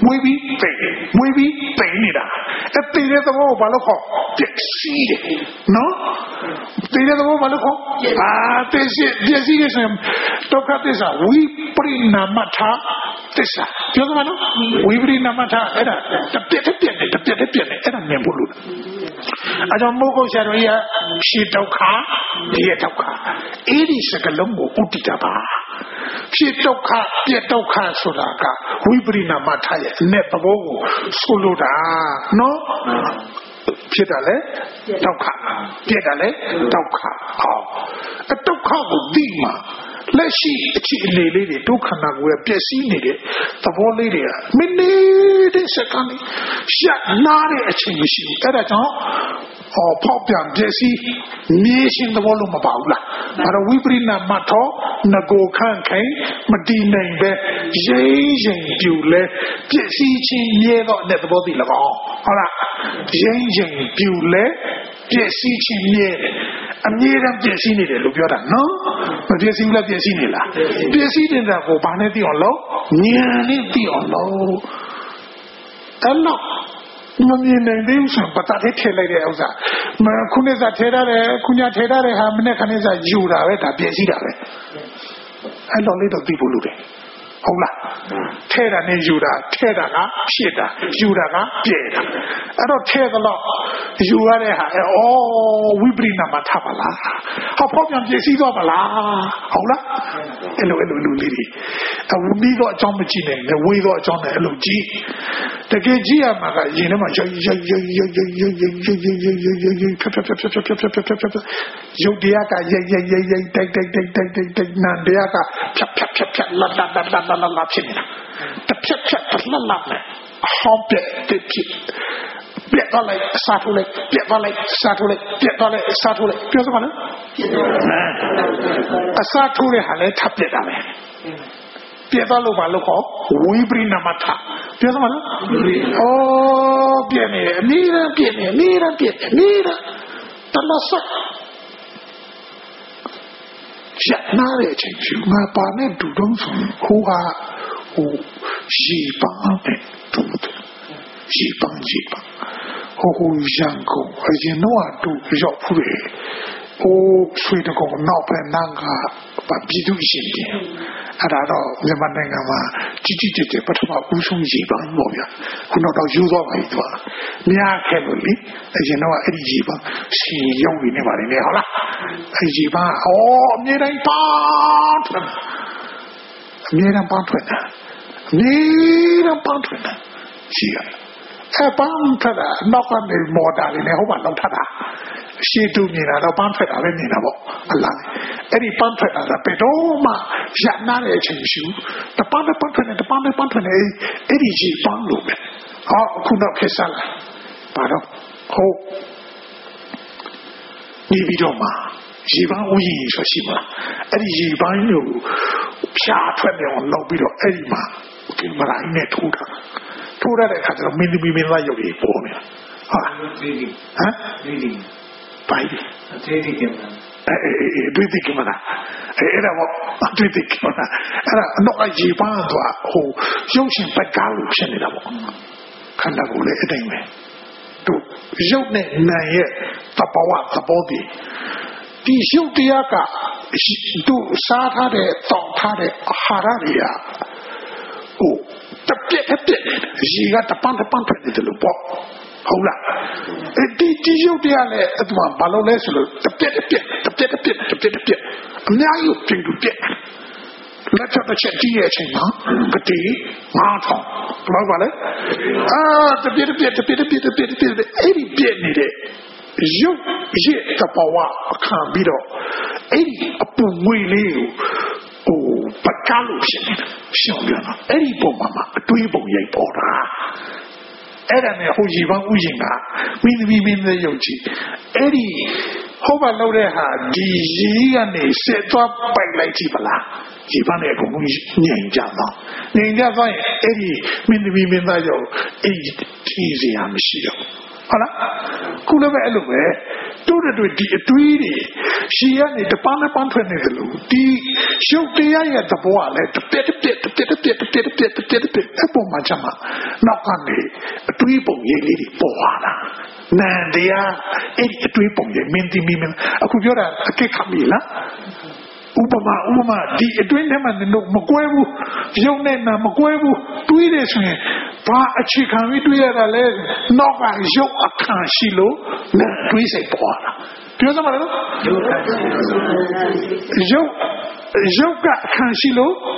နေတာအသေတဲ့သဘောကိုဘာလို့ခေါ်ပြည့်စည်တယ်နော်သေတဲ့သဘောဘာလို့ခေါ်ပြည့်စည်တယ်ဆိုရင်ဒုက္ခသစ္စာဝိပရိနာမထသစ္စာပြောသမှာနော်ဝိပရိနာမထအဲ့ဒါတပြက်ပြက်နေအဲ့ဒါမြင်ဖို့လို့အကြောင်းမိုးကုတ်ဆရာတော်ကြီးကရှိဒုက္ခဒီဒုက္ခအဲ့ဒီစကလုံးကိုဥတ္တိတာပါဖြစ်ဒုက္ခပြည့်ဒုက္ခဆိုတာကဝိပရိနာမထရဲ့အ내သဘောကိုဆိုလိုတာနော်ဖြစ်တယ်လေဒုက္ခပြည့်တယ်လေဒုက္ခဟောအဒုက္ခကိုသိမှလက်ရှိအခြေအနေလေးတွေဒုက္ခနာကိုပျက်စီးနေတဲ့သဘောလေးတွေကမိနစ်တစ်စက္ကန့်ရှက်နာတဲ့အချိန်မရှိဘူးအဲ့ဒါကြောင့်ဖောက်ပြန်ပျက်စီးမြေရှင်သဘောလုံးမပါဘူးလားအဲ့တော့ဝိပရိနာမထောငကိုခန့်ခိုင်မတည်နိုင်ပဲရိမ့်ရိမ့်ပြူလဲပျက်စီးခြင်းမြဲတော့တဲ့သဘောတည်၎င်းဟုတ်လားရိမ့်ရိမ့်ပြူလဲပျက်စီးခြင်းမြဲအမြဲတမ်းပျက်စီးနေတယ်လို့ပြောတာနော်မပျက်စီးဘူးလားပျက်စီးနေလားပျက်စီးနေတာကိုဘာနဲ့သိအောင်လို့ဉာဏ်နဲ့သိအောင်လို့အဲ့တော့မမြင်နိုင်သေးဘူးဆိုပတာထဲထည့်လိုက်တဲ့ဥစ္စာခုနေ့စားထဲရတယ်ခုညထဲရတယ်ဟာမနေ့ခနေ့စားယူတာပဲဒါပျက်စီးတာပဲအဲ့တော့လေးတော့သိဖို့လိုတယ်ဟုတ်လားထဲတာနဲ့ယူတာထဲတာကဖြစ်တာယူတာကပြဲတာအဲ့တော့ထဲကတော့ယူရတဲ့ဟာဝိပရိနာမထပါလားဟောဖောက်ပြန်ပြည့်စည်သွားပါလားဟုတ်လားအဲ့လိုလေးတွေအဝမီတော့အကြောင်းမကြည့်နိုင်နဲ့ဝေးတော့အကြောင်းနဲ့အဲ့လိုကြည့်တကယ်ကြည့်ရမှာကရင်ထဲမှာဖြတ်ရုပ်တရားကရိုက်တိုက်နံတရားကဖြတ်လာဖြစ်နေတာတစ်ဖြတ်လှလှနဲ့ဟောပြတဲ့ဖြစ်ပြတ်သွားလိုက်စားထိုးလိုက်ပြတ်သွားလိုက်စားထိုးလိုက်ပြတ်သွားလိုက်စားထိုးလိုက်ပြောစမ်းပါလားအစားထိုးတဲ့ဟာလည်းထပ်ပြတ်တာပဲပြတ်သွားလို့မလို့ခေါ်ဝိပရိနာမထပြောစမ်းပါလားပြတ်နေတယ်အနည်းရပြတ်နေအနည်းရပြတ်နေတယ်တလဆတ်ရနာတဲ့အချိန်ဖြူငါပါနဲ့ဒူတုံးဆိုဟိုဟာရေပန်းနဲ့ဒူတယ်ရေပန်းဟိုရန်ကုန်အရင်တော့ဒူရောက်ဖူးတယ်ဆွေတကောင်နောက်ပဲနန်းကပြည်သူရှင်တယ်အဲ့ဒါတော့မြန်မာနိုင်ငံမှာကြီးပထမဦးဆုံးရေပန်းပေါ့ဗျာခုတော့ယူသွားပါပြီသူကများခဲ့လို့လေအရင်တော့အဲ့ဒီရေပန်းစီရုံနေနေပါလေဟုတ်လားအဲ့ဒီရေပန်းအမြဲတမ်းပန်းထွက်အမြဲတမ်းပန်းထွက်တာရှိရအဲ့ပန်းထွက်တာနောက်ကနေမော်တာတွေနဲ့ဟုတ်ပါလောက်ထတာရှေ့တူနေတာတော့ပန်းထွက်တာပဲနေတာပေါ့အလားအဲ့ဒီပန်းထွက်တာဘယ်တော့မှရနာတဲ့အချိန်ရှိဘူးတပန်းထွက်နေအဲ့ဒီကြီးပန်းလို့ပဲခုတော့ခက်စားလာပါတော့ဒီဗီဒီယိုမှာရေပန်းဥယျာဉ်ဆိုရှိမှာအဲ့ဒီရေပန်းကိုဖြာထွက်နေအောင်လုပ်ပြီးတော့အဲ့ဒီမှာကင်မရာနဲ့ထိုးရတဲ့အခါကျတော့မင်းသမီးသားရုပ်ကြီးပေါ်နေတာဟုတ်ပိုင်ဒီကင်မရာတွေ့တိကင်မရာအဲ့ဒါပေါ့တွေ့တိကင်မရာအဲ့ဒါတော့အကြီးပန်းတော့ရုပ်ရှင်ပက်ကားလို့ဖြစ်နေတာပေါ့ခန္ဓာကိုယ်လည်းအတိုင်းပဲတို့ရုပ်နဲ့နာမ်ရဲ့သဘောတည်ဒီရုပ်တရားကတို့စားထားတဲ့တောင်းထားတဲ့အာဟာရတွေကတပြက်ရေကတပန်းထွက်နေတယ်လို့ပေါ့ဟုတ်လားဒီရုပ်တရားလည်းအတူဘာလို့လဲဆိုလို့တပြက်အများကြီးပြင်ပြက်လက်ချက်တစ်ချက်ကြည့်ရဲ့အချိန်မှာကတိ9000ဘာပါလဲတပြက်အဲ့ဒီပြက်နေတဲ့ရုပ်ရဲ့သဘောအခါပြီးတော့အဲ့ဒီအပူငွေလေးကိုပကလို့ဖြစ်နေတာရှင်းပြနော်အဲ့ဒီပုံမှာအတွေးပုံရိပ်ပေါ်တာအဲ့ဒါနဲ့ဟိုရေပန်းဥယျာဉ်ကမင်းသမီးရုပ်ကြည့်အဲ့ဒီဟုတ်ပါလို့တဲ့ဟာဒီရေကနေဆက်သွားပိုက်လိုက်ကြည့်ပါလားရေပန်းနဲ့အကုန်ငြိမ်ကြတော့ငြိမ်ကြသွားရင်အဲ့ဒီမင်းသမီးသားရုပ်အဲ့ဒီထီးစရာမရှိတော့ဟုတ်လားခုလည်းပဲအဲ့လိုပဲတို့ဒီအတွေးတွေရှည်ကနေတပန်းထွက်နေတယ်လို့ဒီရုပ်တရားရဲ့သဘောကလည်းတပြက်အပေါ်မှာချမှာနောက်ကနေအတွေးပုံရိပ်လေးတွေပေါ်လာတာနန္တရားအဲ့ဒီအတွေးပုံရိပ်မင်းသမီးအခုပြောတာအကက်ခမီလားဥပမာဒီအတွင်းထဲမှာမကွဲဘူးရုပ်နဲ့နာမကွဲဘူးတွေးတယ်ဆိုရင်ဘာအခြေခံပြီးတွေးရတာလဲနောက်ကရုပ်အခါရှိလို့တွေးစိတ်ပေါ်လာပြောစမ်းပါလားရုပ်ကအခါရှိလို့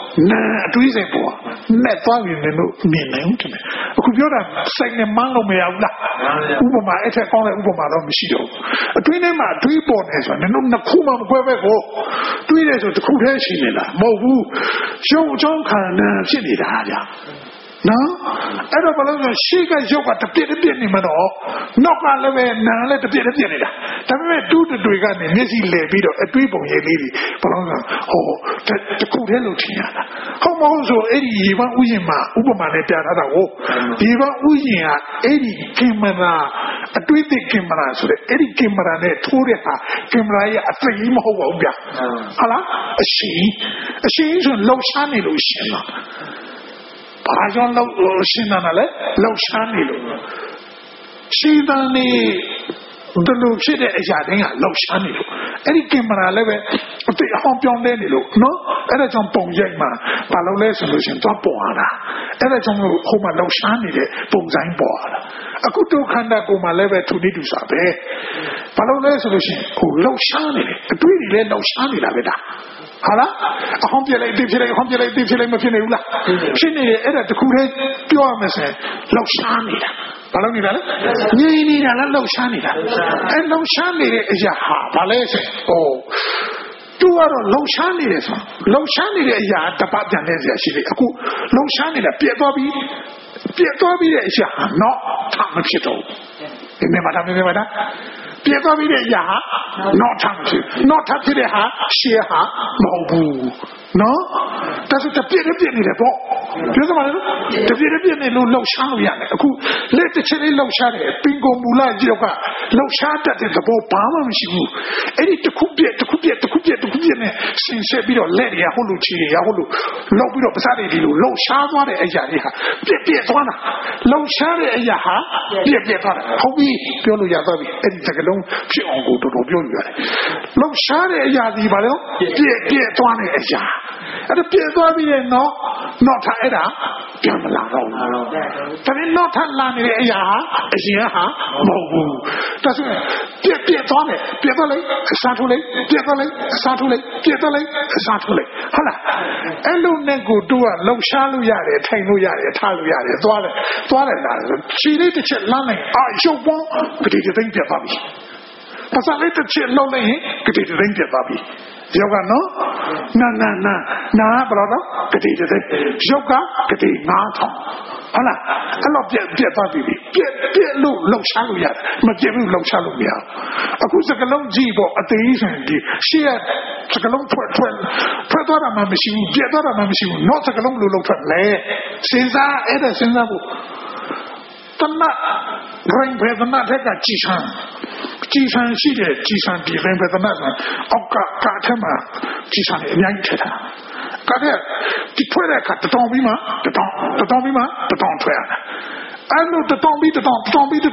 နာအတွေးစိတ်ပေါ်နဲ့သွားပြီးနေလို့မြင်နိုင်ဦးတယ်အခုပြောတာစိတ်နဲ့မန်းလို့မရဘူးလားဥပမာအဲ့ထက်ကောင်းတဲ့ဥပမာတော့မရှိတော့ဘူးအတွင်းထဲမှာတွေးပေါ်နေဆိုတော့နင်တို့နှစ်ခုမှမကွဲပဲကိုတွေးတယ်ဆိုတစ်ခုတည်းရှိနေလားမဟုတ်ဘူးရုပ်အကြောင်းခန္ဓာဖြစ်နေတာဗျာနော်အဲ့တော့ဘယ်လိုလဲရှေ့ကရုပ်ကတပြည့်တပြည့်နေမှာတော့နောက်ကလည်းပဲနာလည်းတပြည့်တပြည့်နေတာဒါပေမဲ့တူးတွေကနေမျက်စိလဲပြီးတော့အတွေးပုံရိပ်လေးတွေဘယ်လိုလဲဟိုတခုတည်းလို့ထင်ရတာဟုတ်မဟုတ်ဆိုအဲ့ဒီရေပန်းဥယျာဉ်မှာဥပမာနဲ့ပြထားတာကိုဒီပန်းဥယျာဉ်ကအဲ့ဒီကင်မရာအတွေးသိကင်မရာဆိုတဲ့အဲ့ဒီကင်မရာနဲ့ထိုးတဲ့ဟာကင်မရာရဲ့အသိမဟုတ်ပါဘူးဗျာဟုတ်လားအရှင်ဆိုလှုပ်ရှားနေလို့ရှင်လားဘာကြောင့်လောက်ရှင်းတာလဲလောက်ရှားနေလို့ရှင်းတယ်နေဒီလိုဖြစ်တဲ့အရာတိုင်းကလောက်ရှားနေလို့အဲ့ဒီကင်မရာလည်းပဲအတိအဟောင်းပြောင်းလဲနေလို့နော်အဲ့ဒါကြောင့်ပုံရိပ်မှာဘာလို့လဲဆိုလို့ရှင်သွားပေါ်လာတာအဲ့ဒါကြောင့်ဟိုမှာလောက်ရှားနေတဲ့ပုံစံပေါ်လာအခုဒုက္ခန္တကိုမှလည်းပဲသူနေတူစားပဲဘာလို့လဲဆိုလို့ရှင်ဟိုလောက်ရှားနေတယ်အတွေ့အကြုံလည်းလောက်ရှားနေတာပဲဒါဟာလားအဟောင်းပြလိုက်တိဖြစ်လိုက်အဟောင်းပြလိုက်တိဖြစ်လိုက်မဖြစ်နေဘူးလားဖြစ်နေတယ်အဲ့ဒါတခုတည်းပြောရမယ်ဆိုရင်လောက်ရှားနေတာဘာလို့နေတာလဲငြိမ်နေတာလားလောက်ရှားနေတာအဲ့လောက်ရှားနေတဲ့အရာဟာဘာလဲဆိုဟိုသူကတော့လောက်ရှားနေတယ်ဆိုလောက်ရှားနေတဲ့အရာတပတ်ပြန်နေစရာရှိတယ်အခုလောက်ရှားနေတာပြက်သွားပြီတဲ့အရာဟာတော့မဖြစ်တော့ဘူးဒီမှာဒါပြက်သွားပြီတဲ့အရာဟာတော့ထဖြစ်တဲ့ဟာရှေ့ဟာမဟုတ်ဘူးနော်ဒါဆိုတပြည့်နေတယ်ပေါ့ပြောစမ်းပါလေတပြည့်နေလို့လှုပ်ရှားလို့ရတယ်အခုလက်တစ်ချက်လေးလှုပ်ရှားတယ်ပင်ကိုမူလကြီးတော့ကလှုပ်ရှားတတ်တဲ့သဘောဘာမှမရှိဘူးအဲ့ဒီတစ်ခုပြက်နဲ့ဆင်ဆက်ပြီးတော့လက်ရဟုတ်လို့ချီရဟုတ်လို့လောက်ပြီးတော့ပစားတွေဒီလိုလှုပ်ရှားသွားတဲ့အရာတွေဟာပြက်သွားတာလှုပ်ရှားတဲ့အရာဟာပြက်သွားတာဟုတ်ပြီပြောလို့ရသွားပြီအဲ့ဒီစကလုံးဖြစ်အောင်ကိုတော်တော်ပြောလို့ရတယ်လှုပ်ရှားတဲ့အရာဒီဘာလဲပြက်သွားတဲ့အရာအဲ့ဒါပြည့်သွားပြီးတဲ့နောက်ထပ်အဲ့ဒါပြန်မလာတော့ဘူးဒါပေမဲ့နောက်ထပ်လာနေတဲ့အရာအရင်ဟာမဟုတ်ဘူးဒါဆိုရင်ပြည့်သွားတယ်ပြည့်သွားလိုက်အစားထိုးလိုက်ပြည့်သွားလိုက်အစားထိုးလိုက်ပြည့်သွားလိုက်အစားထိုးလိုက်ဟုတ်လားအဲ့လိုနဲ့ကိုတို့ကလှုပ်ရှားလို့ရတယ်ထိုင်လို့ရတယ်ထားလို့ရတယ်သွားတယ်လားခြေလေးတစ်ချက်လမ်းလိုက်ရုပ်ပေါင်းကတိတိသိမ့်ပြတ်သွားပြီပါစားလေးတစ်ချက်လှုပ်လိုက်ရင်ကတိတိသိမ့်ပြတ်သွားပြီယောဂနော်နာဘယ်လိုတော့ကတိတဲ့ယောဂကတိ9000ဟုတ်လားအဲ့တော့ပြက်သွားပြီပြက်လို့လှုပ်ရှားလို့ရတယ်မပြက်ဘူးလှုပ်ရှားလို့မရအခုစကလုံးကြည့်ပေါ့အသေးဆိုရင်ဒီရှေ့စကလုံးထွက်သွားတာမှမရှိဘူးပြက်သွားတာမှမရှိဘူးနောက်စကလုံးလို့လှုပ်ထွက်လဲစဉ်းစားဖို့တမရင်ဘယ်သနာထက်ကကြည်ဆန်းရှိတယ်ကြည်ဆန်းဒီရင်ဘယ်သနာဆိုအောက်ကကာထမှာကြည်ဆန်းအများကြီးထက်တာကာတဲ့ဒီထွက်တဲ့ကတောင်းပြီးမှတောင်းထွက်ရတာအဲ့လိုတောင်းပြီးထွက်မှာတိုင်းဆို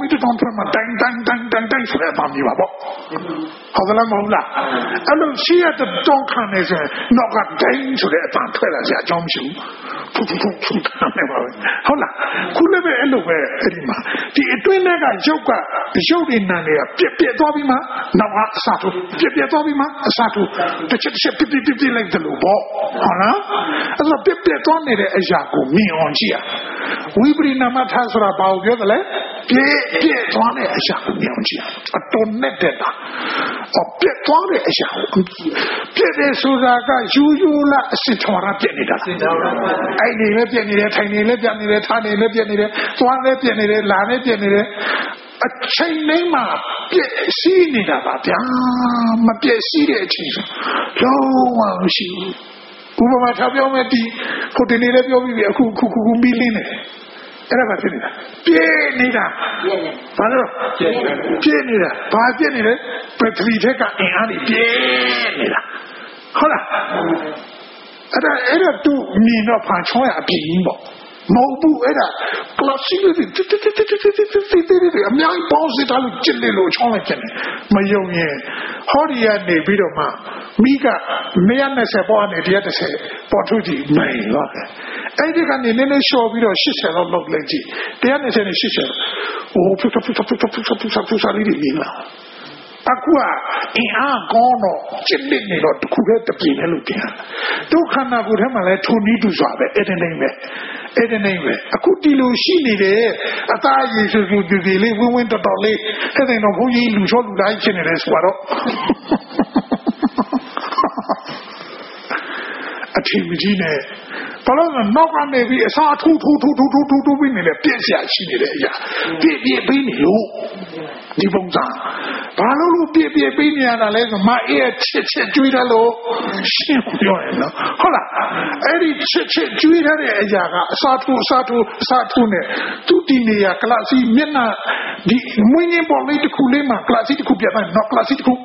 တဲ့အပါမျိုးပါပေါ့ဟုတ်ကလားမဟုတ်လားအဲ့လိုရှိရတဲ့တောင်းခံနေဆိုရင်နောက်ကတိုင်းဆိုတဲ့အပန်းထွက်လာကြအကြောင်းမရှိဘူးဖူနေပါပဲဟုတ်လားခုလည်းပဲအဲ့လိုပဲအဲ့ဒီမှာဒီအတွင်းထဲကရုပ်တွေနာနေပြက်သွားပြီးမှနောက်ကအစားထိုးပြက်သွားပြီးမှအစားထိုးတစ်ချက်ပြလိုက်တယ်လို့ပေါ့ဟုတ်လားအဲ့တော့ပြက်သွားနေတဲ့အရာကိုမြင်အောင်ကြည့်ရဝိပရိနာမထဆိုတာဘာကိုပြောသလဲပြက်သွားတဲ့အရာကိုမြင်အောင်ကြည့်ရအတော်နဲ့တဲ့တာပြက်သွားတဲ့အရာကိုပြက်တယ်ဆိုတာကယူလာအစစ်ထော်ရပြက်နေတာအဲ့ဒီလည်းပြက်နေတယ်ထိုင်နေလည်းပြက်နေတယ်ထားနေလည်းပြက်နေတယ်သွားလည်းပြက်နေတယ်လာလည်းပြက်နေတယ်အချိန်တိုင်းမှာပြည့်စည်နေတာပါဗျာမပြည့်စည်တဲ့အချိန်ဆိုလုံးဝမရှိဘူးဥပမာထားပြောမယ်ဒီကိုတင်နေလည်းပြောပြီးပြီအခုမီးလင်းနေအဲ့ဒါကဖြစ်နေတာပြည့်နေတာဘာလို့ပြည့်နေတာဘာပြည့်နေလဲပထဝီထက်ကအင်အားကြီးပြည့်နေတာဟုတ်လားအဲ့ဒါသူမြင်တော့ဖန်ချောရအပြင်းပေါ့မဟုတ်ဘူးအဲ့ဒါကလပ်စီတွေအများကြီးပေါင်းစစ်ထားလို့ကျစ်နေလို့ချောင်းလိုက်ကျင်တယ်မယုံရင်ဟောဒီကနေပြီးတော့မှမိက120ပေါ်ကနေ130ပေါ်ထုတ်ကြည့်မိုင်တော့အဲ့ဒီကနေနည်းနည်းလျှော်ပြီးတော့80လောက်လုပ်လိုက်ကြည့်120နဲ့80ဟိုဖူလေးတွေမြင်လာအခုကအင်အားကောင်းတော့ကျစ်လက်နေတော့တခုပဲတပြင်းနဲ့လို့တင်ဒုက္ခနာကိုယ်ထဲမှာလဲထုံနီးတူစွာပဲအဲ့ဒီနိုင်ပဲအခုဒီလိုရှိနေတယ်အသားရည်ဆိုဒီလေးဝင်းတော်တော်လေးအဲ့ဒါတော့ဘုန်းကြီးလူချောလူတိုင်းဖြစ်နေတယ်ဆိုတော့အထင်ကြီးနဲ့ဘာလို့လဲနောက်ကနေပြီးအစားထူပြီးနေလေပြည့်စရာရှိနေတဲ့အရာပြည့်ပြီးနေလို့ဒီပုံစံဘာလို့ပြည့်ပြီးနေရတာလဲဆိုမအေးချစ်ကျွေးတယ်လို့ရှင်းပြောရင်နော်ဟုတ်လားအဲ့ဒီချစ်ကျွေးတဲ့အရာကအစားထူနဲ့သူဒီနေရကလစီမျက်နှာဒီမွေးငင်းပေါ်လေးတစ်ခုလေးမှာကလစီတစ်ခုပြတ်တယ်နော်ကလစီတစ်ခု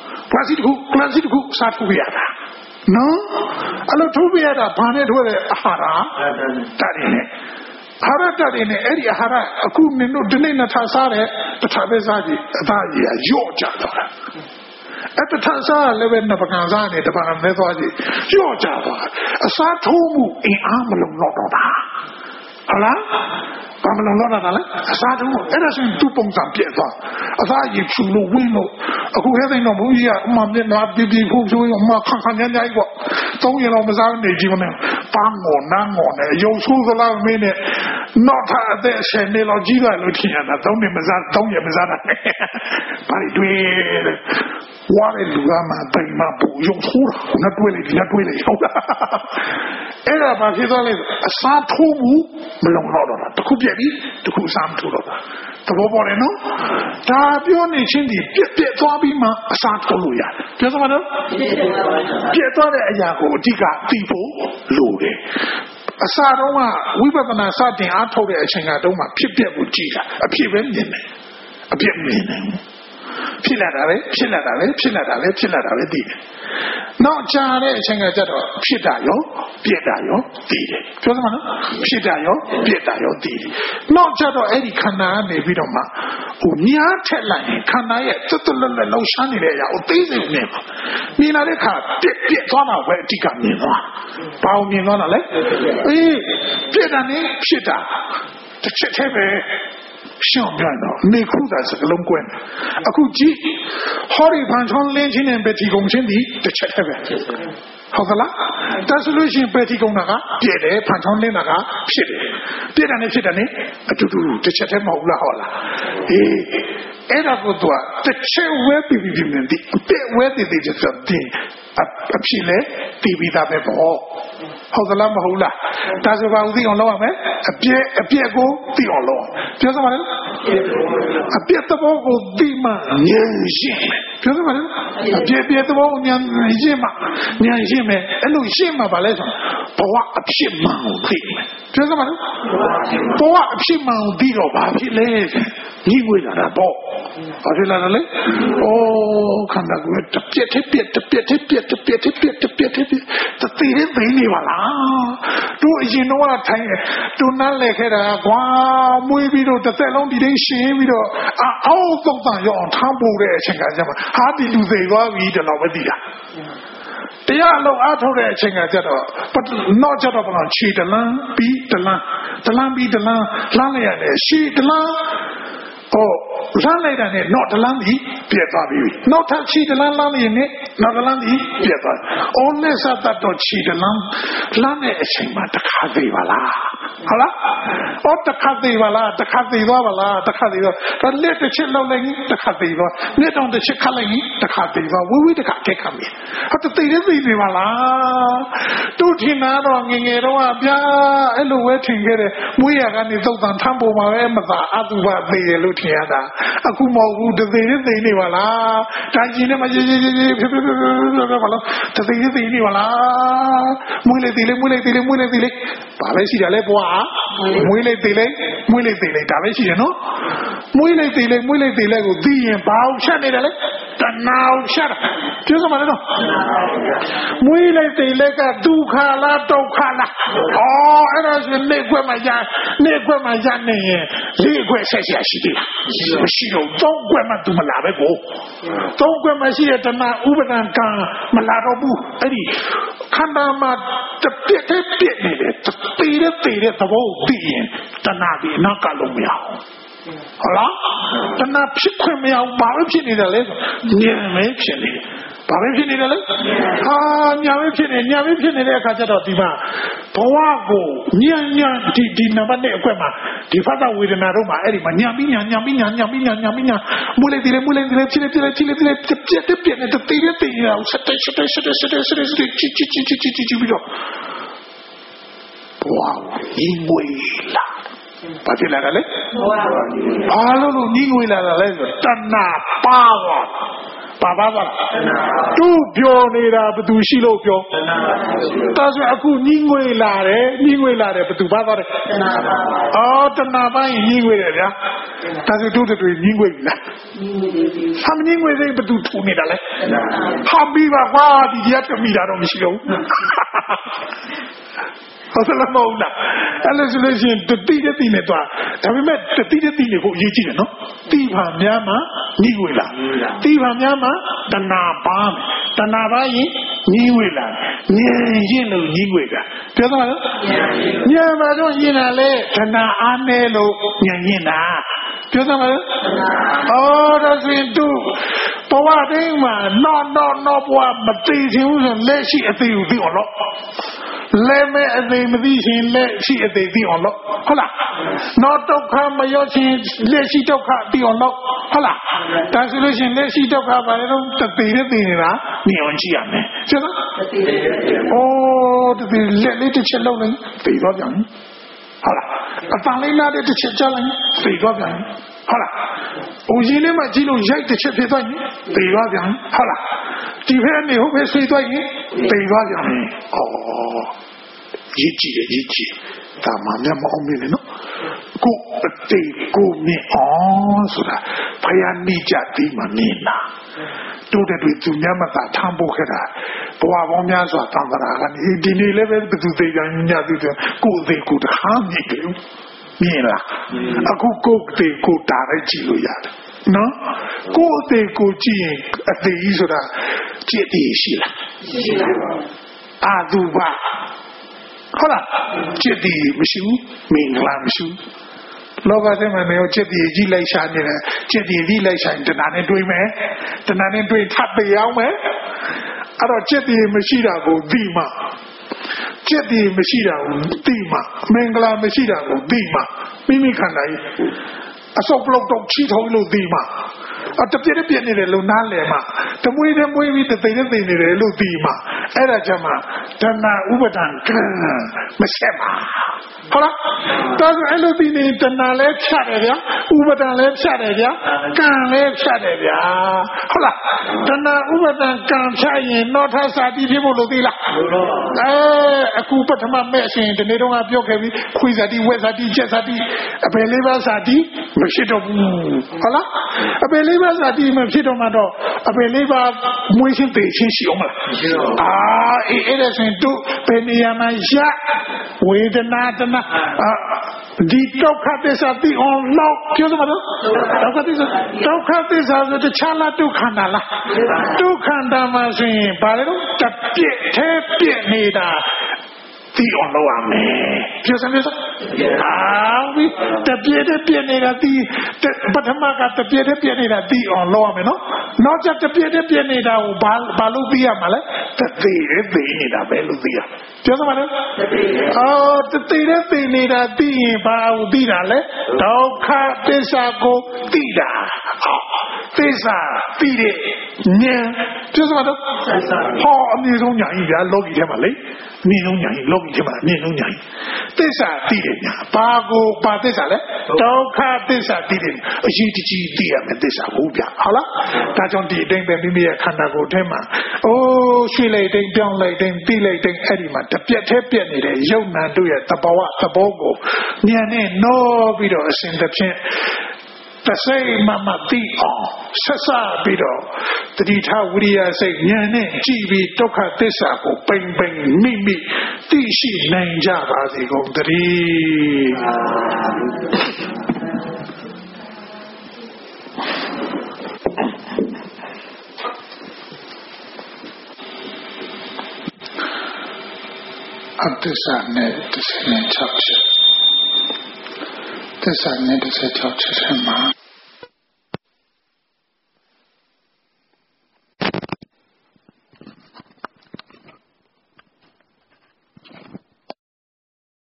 စားထူရတာနော်အဲ့လိုထိုးပြရတာဘာနဲ့ထိုးလဲအာဟာရတတ်တယ်နဲ့အာဟာရတတ်တယ်နဲ့အဲ့ဒီအာဟာရအခုမင်းတို့ဒီနေ့နှစ်ထပ်စားတဲ့တစ်ထပ်ပဲစားကြည့်အသားကြီးကညော့ကြတော့တာအဲ့တစ်ထပ်စားလည်းပဲနှစ်ပကံစားနေတပံမဲသွားကြည့်ညော့ကြသွားအစားထိုးမှုအင်အားမလုံတော့တာဟုတ်လားဘာမလုံတော့တာလဲအစားထိုးအဲ့ဒါဆိုရင်သူ့ပုံစံပြည့်သွားအသားကြီးဖြူလို့ဝင်းလို့အခုဟဲ့တဲ့တော့ဘုန်းကြီးကအမှမျက်နှာပြဖူးဆိုရင်အမှခန့်ညံ့ကြီးပေါ့သုံးရင်တော့မစားနေကြည့်မနဲ့ပန်းငေါ်နန်းငေါ်နဲ့ရုံဆိုးသလားမင်းနဲ့နောက်ထပ်အသက်ဆယ်နှစ်လောက်ကြီးသွားလို့ထင်ရတာသုံးရက်မစားတာဘာတွေတွေ့ဝါတဲ့လူကမှတိုင်မှပူရုံဆိုးတာခုနတွေ့လေဟုတ်လားအဲ့ဒါဘာဖြစ်သွားလဲအစားထိုးမှုမလုံတော့တာတခုပြက်ပြီးတခုစားမထိုးတော့တာသဘောပေါက်တယ်နော်ဒါပြောနေချင်းဒီပြက်သွားပြီးမှအစားထိုးလို့ရတယ်ပြောစမ်းပါတော့ပြက်သွားတဲ့အရာကိုအဓိကသိဖို့လိုတယ်အစားတော့ဝိပဿနာစတင်အားထုတ်တဲ့အချိန်ကတော့မှဖြစ်ပြက်ကိုကြည့်တာအဖြစ်ပဲမြင်တယ်အပြက်မြင်တယ်ဖြစ်လာတာပဲသိတယ်နောက်ကြာတဲ့အချိန်ကကျတော့ဖြစ်တာရောပြက်တာရောသိတယ်ပြောစမ်းပါနော်ဖြစ်တာရောပြက်တာရောသိတယ်နောက်ကျတော့အဲ့ဒီခန္ဓာကနေပြီးတော့မှညားထက်လိုက်ရင်ခန္ဓာရဲ့တွတ်တွတ်လွတ်လွတ်လှုပ်ရှားနေတဲ့အရာကိုသိစိတ်နဲ့မြင်လာတဲ့အခါပြက်သွားတာပဲအဓိကမြင်သွားဘာလို့မြင်သွားတာလဲပြက်တာနဲ့ဖြစ်တာတစ်ချက်တည်းပဲရှောင်းပြတော့နေခုသာစကလုံးကွန်းအခုကြည့်ဟောဒီဖန်ချောင်းလင်းချင်းနဲ့ပဲဒီကုံချင်းဒီတစ်ချက်တည်းပဲဟုတ်ကလားဒါဆိုလို့ရှိရင်ပဲဒီကုံတာကပြည့်တယ်ဖန်ချောင်းလင်းတာကဖြစ်တယ်ပြည့်တာနဲ့ဖြစ်တာနဲ့အတူတူတစ်ချက်တည်းမဟုတ်လားဟုတ်လားအဲ့ဒါကိုတော့တစ်ချက်ဝဲပြီးမြင်တယ်ပြည့်ဝဲတည်ချက်ဆိုတဲ့အဖြစ်လေတီးပြီးသားပဲပေါ့ဟုတ်သလားမဟုတ်လားဒါဆိုပါဦးသိအောင်လုပ်ရမယ်အပြည့်ကိုသိအောင်လုပ်ပြောစမ်းပါလားအပြည့်သဘောကိုသိမှဉာဏ်ရှင်းမယ်ပြောစမ်းပါလားအပြည့်သဘောကိုဉာဏ်ရှင်းမယ်အဲ့လိုရှင်းမှပါလဲဆိုဘဝအဖြစ်မှန်ကိုသိမယ်ပြောစမ်းပါလားဘဝအဖြစ်မှန်ကိုသိတော့ဘာဖြစ်လဲညီငွေလာတာပေါ့ဘာဖြစ်လာလဲခန္ဓာကိုယ်တပြက်တသိရင်သိနေပါလားတို့အရင်တော့ထိုင်တို့နားလဲခဲ့တာကွာမွေးပြီးတော့တစ်သက်လုံးဒီတိုင်းရှင်းပြီးတော့အောက်သုံးတန်ရအောင်ထားပို့တဲ့အချိန်ကကျမှဟာဒီလူသိသွားပြီတလောက်ပဲသိတာတရားအလုံးအားထုတ်တဲ့အချိန်ကကျတော့နောက်ကျတော့ဘာခြေတလန်းပြီးတလန်းလှမ်းလိုက်ရတယ်ရှေ့တလန်းလှမ်းလိုက်တာနဲ့တော့တလန်းပြီးပြတ်သွားပြီနောက်ထပ်ခြေတလန်းလှမ်းရင်နောက်တလန်းပြီးပြတ်သွားလက်စတတ်တော့ခြေတလန်းလှမ်းတဲ့အချိန်မှာတစ်ခါသေးပါလားဟုတ်လားတစ်ခါသေးပါလားတစ်ခါသေးသွားပါလားတစ်ခါသေးတော့လက်တစ်ချက်လောက်လိုက်တစ်ခါသေးသွားလက်တောင်တစ်ချက်ခတ်လိုက်တစ်ခါသေးသွားဝိတစ်ခါကဲခတ်ပြီသိနေပါလားတို့ထင်တာတော့ငငယ်တော့ဗျာအဲ့လိုပဲထင်ခဲ့တယ်မွေးရကနေသုတ်တန်ထမ်းပေါ်မှာပဲမသာအတုပသေးတယ်လို့ထင်ရတာအခုမဟုတ်ဘူးသိနေပါလားတန်ကြီးနဲ့မရေးဖြစ်ပါလားသိနေပါလားမွေးလေဘာပဲရှိတယ်လဲဘွာမွေးလေဒါပဲရှိတယ်နော်မွေးလေကိုသိရင်ဘာအောင်ချက်နေတယ်လဲတဏှာအောင်ချက်တာပြောစမ်းပါလေနော်မွေးလေကဒုက္ခလားဒုက္ခလားအဲ့ဒါဆိုနေခွက်မှာရနေရင်လေးခွက်ဆက်ရှိသေးလားမရှိတော့သုံးခွက်မှသူမလာပဲကိုသုံးခွက်မှရှိတဲ့တဏှာဥပဒံကံမလာတော့ဘူးအဲ့ဒီခန္ဓာမှာတပြက်နေတယ်တေတဲ့သဘောကိုသိရင်တဏှာဒီနောက်ကလုံးမရအောင်好啦，但那屁快没有，把位骗你的嘞，年没骗你，把位骗你的嘞，啊，年没骗你，年没骗你嘞，看这到地方，不话过，年那把那块嘛，地方到位的那种嘛，哎嘛，年比年，没来的嘞，起来，这变的，这对呀，是的，比较，不话因为啦。ဘာဖြစ်လာတာလဲဘာလို့ညှိငွေလာတာလဲဆိုတဏှာပါသွားပါသွားသူပြောနေတာဘသူရှိလို့ပြောဒါဆိုအခုညှိငွေလာတယ်ဘသူပါသွားတယ်အော်တဏှာပိုင်းညှိငွေတယ်ဗျာဒါဆိုတို့တွေညှိငွေပြီလားဟာမညှိငွေစိတ်ဘသူထူနေတာလဲဟာပြီးပါကွာဒီတရားပြမိတာတော့မရှိတော့ဟုတ်တယ်မဟုတ်လားအဲ့လိုဆိုလို့ရှိရင်တတိနဲ့တော့ဒါပေမဲ့တတိနေဖို့အရေးကြီးတယ်နော်တိပါများမှာညှိဝေလာတိပါများမှာတဏှာပါတဏှာပါရင်ညှိဝေလာညင်ရင်လို့ညှိဝေတာပြောသလားညင်ပါတော့ညင်တာလေတဏှာအားနေလို့ညင်ရင်တာပြောသလားအော်ဒါဆိုရင်သူဘဝတိုင်းမှာနော်ဘဝမသိချင်ဘူးဆိုလက်ရှိအသေးကိုသိအောင်လို့လဲမဲ့အသေးမသိရှင်လက်ရှိအသေးသိအောင်လို့ဟုတ်လားနော်ဒုက္ခမရောက်ရှင်လက်ရှိဒုက္ခသိအောင်လို့ဟုတ်လားဒါဆိုလို့ရှင်လက်ရှိဒုက္ခဘာလဲတော့တသေးနေတာမြင်အောင်ကြည့်ရမယ်ကျတော့အိုးတသေးလက်လေးတစ်ချက်လုံးနေသိတော့ပြန်ဟုတ်လားအတန်လေးနားတစ်ချက်ကြားလိုက်သိတော့ပြန်ဟုတ်လားဦးကြီးလေးမှကြည့်လို့ရိုက်တစ်ချက်ဖြစ်သွားရင်သိတော့ပြန်ဟုတ်လားဒီဖက်နေဟုတ်ပဲဆွေးသွားရင်သိတော့ပြန်ဩရည်ကြည့်ဒါမှလည်းမအောင်မြင်နဲ့နော်ကိုအတေကိုမြင်အောင်ဆိုတာဖယားနိကြတိမှမြင်တာတို့တဲ့သူများမသာထမ်းဖို့ခဲ့တာဘဝပေါင်းများစွာတန်ត្រာကနေဒီနေ့လည်းပဲဘယ်သူသိကြညသူကိုအသေးကိုတခါမြင်တယ်မြင်လားအခုကိုအသေးကိုတားလိုက်ကြည့်လို့ရတယ်နော်ကိုအသေးကိုကြည့်ရင်အသေးကြီးဆိုတာကြည့်တည်ရှိလားရှိပါဘူးအာသူဘဟုတ်လားကြည့်တည်မရှိဘူးမင်္ဂလာမရှိဘူးလောကထဲမှာနေကြည့်တည်ကြီးလိုက်ရှာနေတယ်ကြည့်တည်ကြီးလိုက်ရှာရင်တဏှာနဲ့တွေးမယ်တဏှာနဲ့တွေးထပ်ပြအောင်မယ်အဲ့တော့ကြည့်တည်မရှိတာကိုသိမှကြည့်တည်မရှိတာကိုသိမှမင်္ဂလာမရှိတာကိုသိမှမိမိခန္ဓာကြီးအစုပ်ပလုတ်တော့ချီထုံးလို့သိမှအတပြည့်ပြည့်နေတယ်လို့နားလည်မှတမွေးပြီးတသိနေတယ်လို့သိမှအဲ့ဒါကြမှာဓမ္မဥပဒံကံမဆက်ပါဟုတ်လားဒါဆိုအဲ့လိုသိနေတဏှာလည်းဖြတ်တယ်ဗျာဥပဒံလည်းဖြတ်တယ်ဗျာကံလည်းဖြတ်တယ်ဗျာဟုတ်လားတဏှာဥပဒံကံဖြတ်ရင်နောထစာတိဖြစ်ဖို့လို့သိလားအခုပထမမဲ့အစဉ်ဒီနေ့တော့ပြောခဲ့ပြီးခွေစာတိဝက်စာတိချက်စာတိအပေလေးပါးစာတိမဖြစ်တော့ဘူးဟုတ်လားအပေလေးပါးစာတိမဖြစ်တော့မှတော့အပေလေးပါးမွေးချင်းပေချင်းရှိအောင်မလားအဲ့ဒါဆိုရင်တို့ဘယ်နေရာမှာရဝေဒနာတဏှာဒီဒုက္ခသစ္စာသိအောင်လောက်ပြောသမားတော့ဒုက္ခသစ္စာဆိုတခြားလားဒုက္ခနာလားဒုက္ခနာမှာဆိုရင်ဘာလဲတော့တပြည့်သေးပြည့်နေတာသိအောင်လုပ်ရမယ်ပြောစမ်းပြီတပြည့်ပြည့်နေတာသိပထမကတပြည့်ပြည့်နေတာသိအောင်လုပ်ရမယ်နော်နောက်ကျတပြည့်ပြည့်နေတာကိုဘာလို့သိရမှာလဲတသေးနေတာပဲလို့သိရပြောစမ်းပါလေတသေးနေတာသိရင်ဘာကိုသိတာလဲဒုက္ခသစ္စာကိုသိတာသစ္စာသိတဲ့ဉာဏ်ပြောစမ်းပါတော့ဟောအမြင့်ဆုံးဉာဏ်ကြီးဗျာလောကီထဲမှာလေအမြင့်ဆုံးဉာဏ်ကြီးလောကီထဲမှာအမြင့်ဆုံးဉာဏ်ကြီးသစ္စာသိတဲ့ဉာဏ်ဘာသစ္စာလဲဒုက္ခသစ္စာသိတဲ့အရေးတကြီးသိရမယ်သစ္စာကိုဗျာဟုတ်လားဒါကြောင့်ဒီအတိုင်းပဲမိမိရဲ့ခန္ဓာကိုယ်ထဲမှာရွှေ့လိုက်တိုင်းပြောင်းလိုက်တိုင်းသိလိုက်တိုင်းအဲ့ဒီမှာတပြက်သေးပြက်နေတဲ့ယုံနာတို့ရဲ့သဘောကိုဉာဏ်နဲ့နှောပြီးတော့အစဉ်တစ်ဖြင့်တစိမ့်မသိအောင်ဆက်စပြီးတော့တတိထဝိရိယစိတ်ဉာဏ်နဲ့ကြည့်ပြီးဒုက္ခသစ္စာကိုပိန်မိသိရှိနိုင်ကြပါစေကုန်သတည်းအသစ္စာနဲ့36ချက်သစ္စာနဲ့16ချက်ထဲမှာ